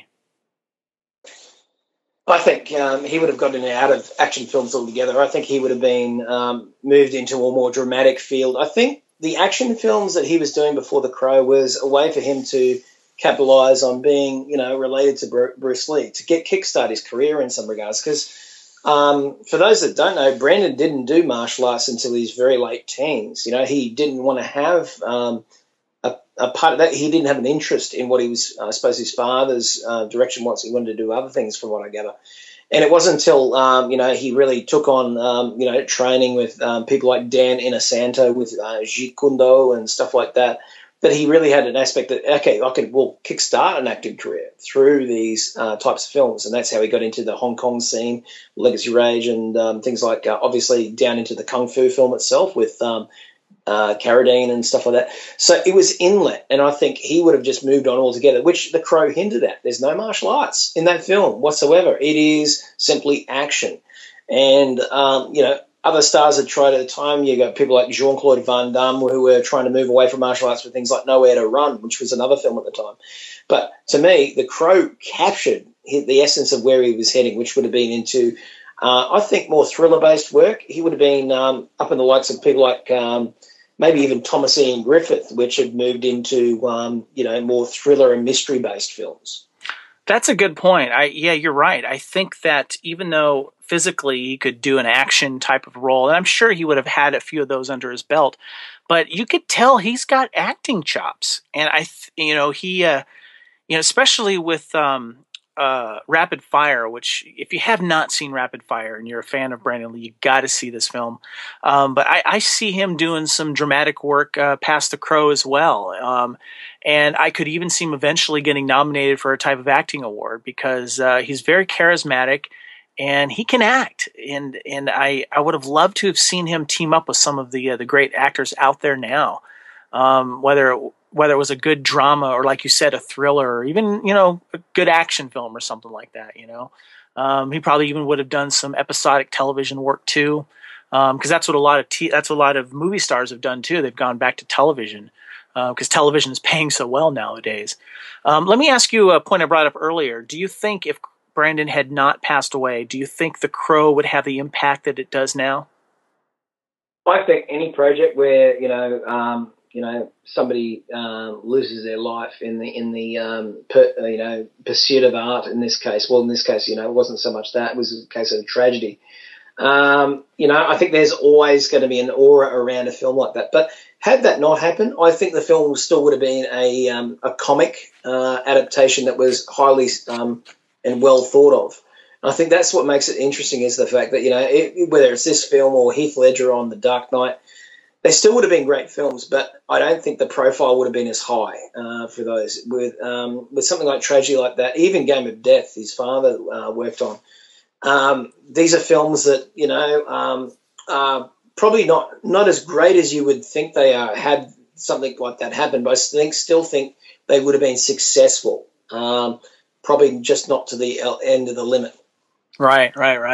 I think he would have gotten out of action films altogether. I think he would have been moved into a more dramatic field. I think the action films that he was doing before The Crow was a way for him to capitalize on being, related to Bruce Lee, to kickstart his career in some regards. Because for those that don't know, Brandon didn't do martial arts until his very late teens. He didn't want to have a part of that. He didn't have an interest in what he was, I suppose, his father's direction was. He wanted to do other things, from what I gather. And it wasn't until, he really took on, training with people like Dan Inosanto, with Jeet Kune Do and stuff like that, that he really had an aspect that, okay, we'll kickstart an acting career through these types of films. And that's how he got into the Hong Kong scene, Legacy Rage, and things like, obviously, down into the Kung Fu film itself with Carradine and stuff like that. So it was inlet, and I think he would have just moved on altogether, which The Crow hinted at. There's no martial arts in that film whatsoever. It is simply action. And, other stars had tried at the time. You got people like Jean-Claude Van Damme, who were trying to move away from martial arts with things like Nowhere to Run, which was another film at the time. But to me, The Crow captured the essence of where he was heading, which would have been into, I think, more thriller-based work. He would have been up in the likes of people like maybe even Thomas Ian Griffith, which had moved into, more thriller and mystery-based films. That's a good point. You're right. I think that even though physically he could do an action type of role, and I'm sure he would have had a few of those under his belt, but you could tell he's got acting chops. And especially with Rapid Fire, which if you have not seen Rapid Fire and you're a fan of Brandon Lee, you got to see this film. But I see him doing some dramatic work past The Crow as well. And I could even see him eventually getting nominated for a type of acting award, because he's very charismatic and he can act. And I would have loved to have seen him team up with some of the great actors out there now. Whether whether it was a good drama or, like you said, a thriller, or even, you know, a good action film or something like that. You know, he probably even would have done some episodic television work too, because that's what a lot of movie stars have done too. They've gone back to television because television is paying so well nowadays. Let me ask you a point I brought up earlier. Do you think if Brandon had not passed away, do you think The Crow would have the impact that it does now? I think any project where somebody loses their life in the pursuit of art. In this case, it wasn't so much that; it was a case of tragedy. I think there's always going to be an aura around a film like that. But had that not happened, I think the film still would have been a comic adaptation that was highly and well thought of. And I think that's what makes it interesting, is the fact that, whether it's this film or Heath Ledger on The Dark Knight, they still would have been great films, but I don't think the profile would have been as high for those. With something like tragedy like that, even Game of Death, his father worked on. These are films that, are probably not as great as you would think they are had something like that happen, but I still think they would have been successful. Probably just not to the end of the limit. Right.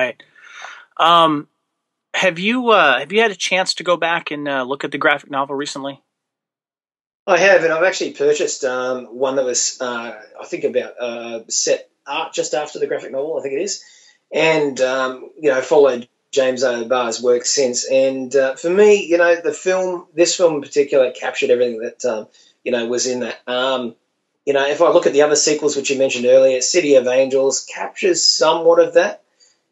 Have you had a chance to go back and look at the graphic novel recently? I have, and I've actually purchased one that was, I think, about set art just after the graphic novel, I think it is, and followed James A. Barr's work since. And for me, this film in particular captured everything that was in that. If I look at the other sequels which you mentioned earlier, City of Angels captures somewhat of that.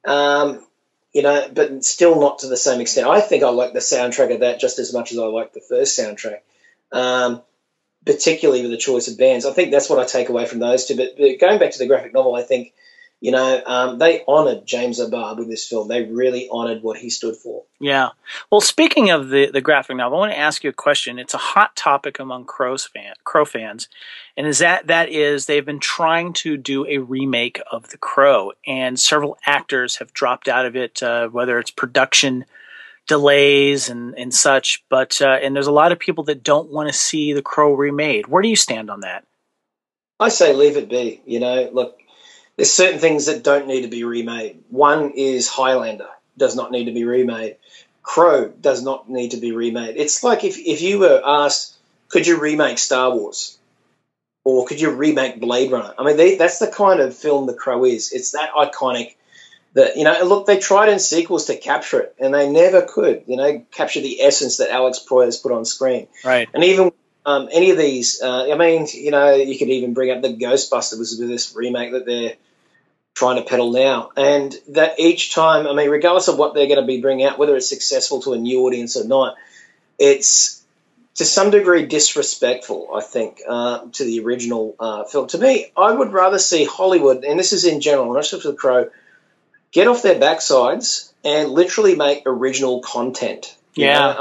But still not to the same extent. I think I like the soundtrack of that just as much as I like the first soundtrack, particularly with the choice of bands. I think that's what I take away from those two. But going back to the graphic novel, I think, they honoured James O'Barr with this film. They really honoured what he stood for. Yeah. Well, speaking of the graphic novel, I want to ask you a question. It's a hot topic among Crow fans, and they've been trying to do a remake of The Crow, and several actors have dropped out of it, whether it's production delays and such. But and there's a lot of people that don't want to see The Crow remade. Where do you stand on that? I say leave it be. Look, there's certain things that don't need to be remade. One is Highlander does not need to be remade. Crow does not need to be remade. It's like if you were asked, could you remake Star Wars? Or could you remake Blade Runner? I mean, that's the kind of film The Crow is. It's that iconic that, look, they tried in sequels to capture it, and they never could, capture the essence that Alex Proyas put on screen. Right. And even any of these, you could even bring up the Ghostbusters with this remake that they're trying to peddle now. And that each time, regardless of what they're going to be bringing out, whether it's successful to a new audience or not, it's to some degree disrespectful, I think, to the original film. To me, I would rather see Hollywood, and this is in general, not just for The Crow, get off their backsides and literally make original content. Yeah.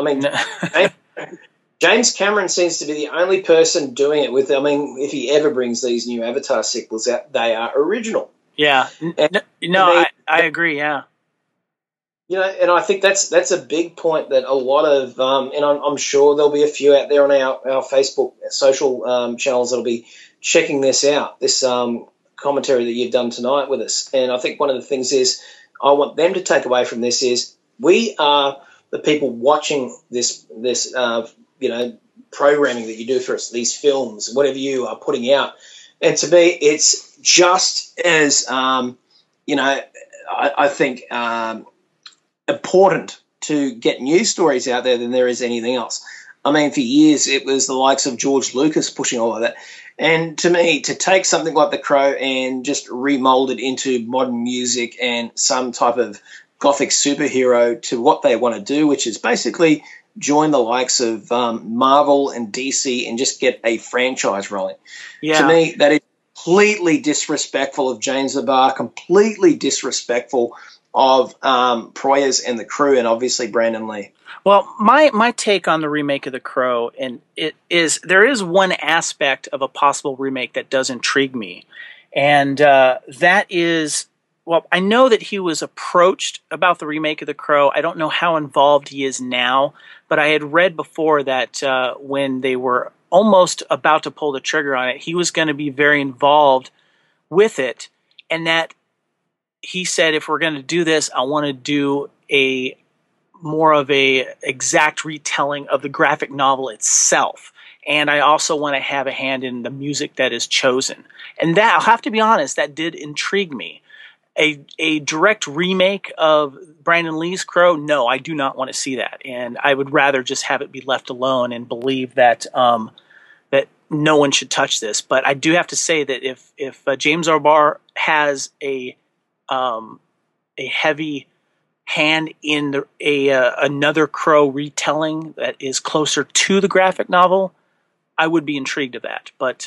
James Cameron seems to be the only person doing it with, if he ever brings these new Avatar sequels out, they are original. Yeah. I agree, yeah. And I think that's a big point that a lot of, and I'm sure there'll be a few out there on our Facebook social channels that'll be checking this out, this commentary that you've done tonight with us. And I think one of the things is I want them to take away from this is we are the people watching this programming that you do for us, these films, whatever you are putting out. And to me, it's just as, I think, important to get news stories out there than there is anything else. For years, it was the likes of George Lucas pushing all of that. And to me, to take something like The Crow and just remold it into modern music and some type of gothic superhero to what they want to do, which is basically join the likes of Marvel and DC and just get a franchise rolling. Yeah. To me, that is completely disrespectful of James O'Barr, completely disrespectful of Proyas and the crew, and obviously Brandon Lee. Well, my take on the remake of The Crow, and there is one aspect of a possible remake that does intrigue me, and that is, well, I know that he was approached about the remake of The Crow. I don't know how involved he is now, but I had read before that when they were almost about to pull the trigger on it. He was going to be very involved with it, and that he said, if we're going to do this, I want to do a more of a exact retelling of the graphic novel itself. And I also want to have a hand in the music that is chosen. And that, I'll have to be honest, that did intrigue me. A direct remake of Brandon Lee's Crow, no, I do not want to see that. And I would rather just have it be left alone and believe that that no one should touch this. But I do have to say that if James O'Barr has a heavy hand in another Crow retelling that is closer to the graphic novel, I would be intrigued of that. But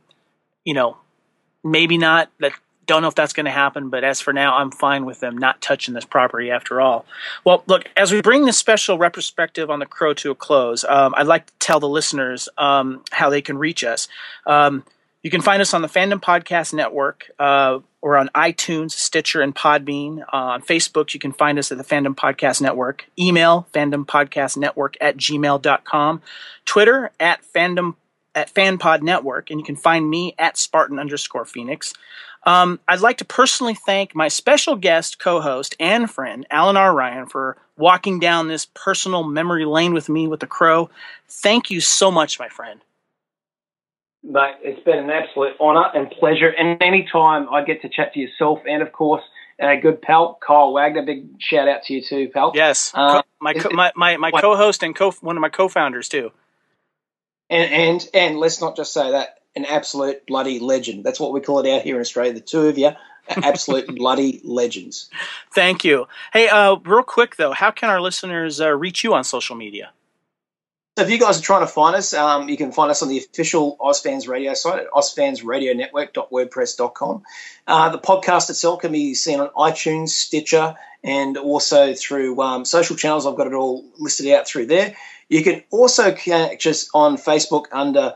maybe not. Don't know if that's going to happen, but as for now, I'm fine with them not touching this property after all. Well, look, as we bring this special retrospective on The Crow to a close, I'd like to tell the listeners how they can reach us. You can find us on the Fandom Podcast Network. Or on iTunes, Stitcher, and Podbean. On Facebook, you can find us at the Fandom Podcast Network. Email, fandompodcastnetwork@gmail.com. Twitter, at FanPod Network. And you can find me at Spartan_Phoenix. I'd like to personally thank my special guest, co-host, and friend, Alan R. Ryan, for walking down this personal memory lane with me with The Crow. Thank you so much, my friend. Mate, it's been an absolute honour and pleasure. And anytime I get to chat to yourself and, of course, good pal, Kyle Wagner, big shout out to you too, pal. Yes, my co-host and one of my co-founders too. And let's not just say that, an absolute bloody legend. That's what we call it out here in Australia. The two of you, absolute bloody legends. Thank you. Hey, real quick though, how can our listeners reach you on social media? So if you guys are trying to find us, you can find us on the official OzFans Radio site at ozfansradionetwork.wordpress.com. The podcast itself can be seen on iTunes, Stitcher, and also through social channels. I've got it all listed out through there. You can also catch us on Facebook under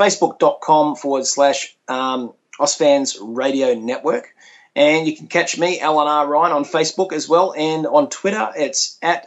facebook.com/OzFans Radio Network. And you can catch me, Alan R. Ryan, on Facebook as well. And on Twitter, it's at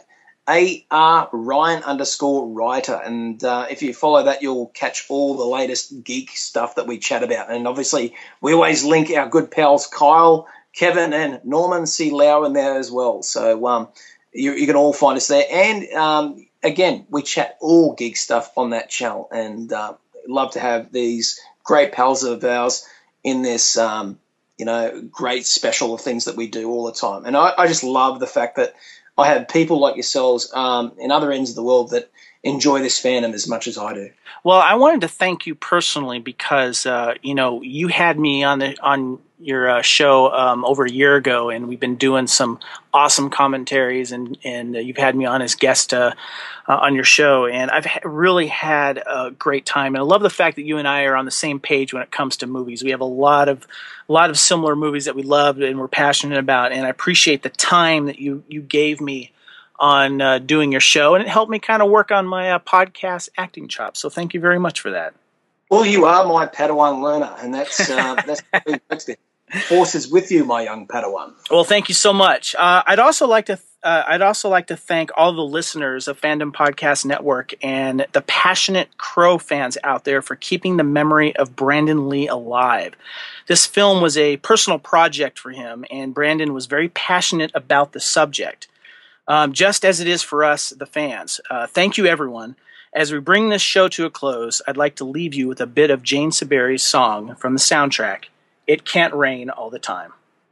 AR_Ryan_writer. And if you follow that, you'll catch all the latest geek stuff that we chat about. And obviously, we always link our good pals Kyle, Kevin, and Norman C. Lau in there as well. So you can all find us there. And again, we chat all geek stuff on that channel. And love to have these great pals of ours in this, great special of things that we do all the time. And I just love the fact that I have people like yourselves in other ends of the world that enjoy this fandom as much as I do. Well, I wanted to thank you personally because you had me on your show over a year ago, and we've been doing some awesome commentaries, and you've had me on as guest on your show, and I've really had a great time. And I love the fact that you and I are on the same page when it comes to movies. We have a lot of similar movies that we love and we're passionate about, and I appreciate the time that you gave me on doing your show, and it helped me kind of work on my podcast acting chops. So thank you very much for that. Well, you are my Padawan learner, and that's the force is with you, my young Padawan. Well, thank you so much. I'd also like to thank all the listeners of Fandom Podcast Network and the passionate Crow fans out there for keeping the memory of Brandon Lee alive. This film was a personal project for him, and Brandon was very passionate about the subject. Just as it is for us, the fans. Thank you, everyone. As we bring this show to a close, I'd like to leave you with a bit of Jane Siberry's song from the soundtrack, It Can't Rain All the Time.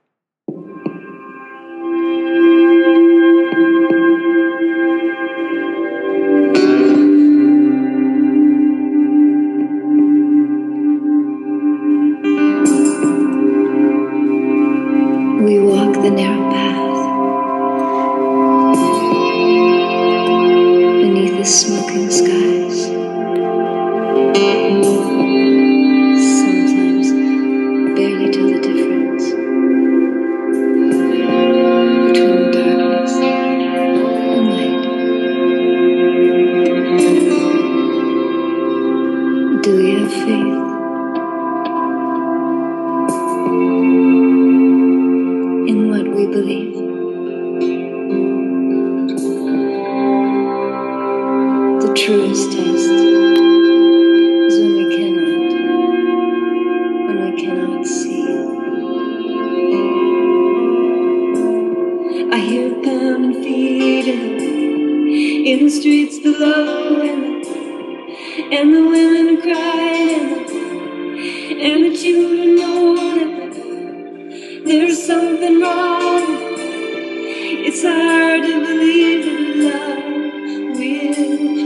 We walk the narrow path beneath the smoking skies. Sometimes barely tell the difference between darkness and light. Do we have faith? In what we believe. The truest test is In the streets below, and the women crying, and the children mourning. There's something wrong. It's hard to believe that love will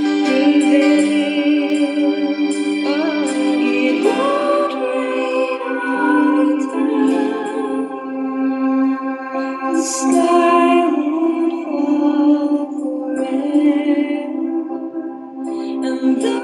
prevail. Oh, it won't rain all the time. The sky won't fall forever. And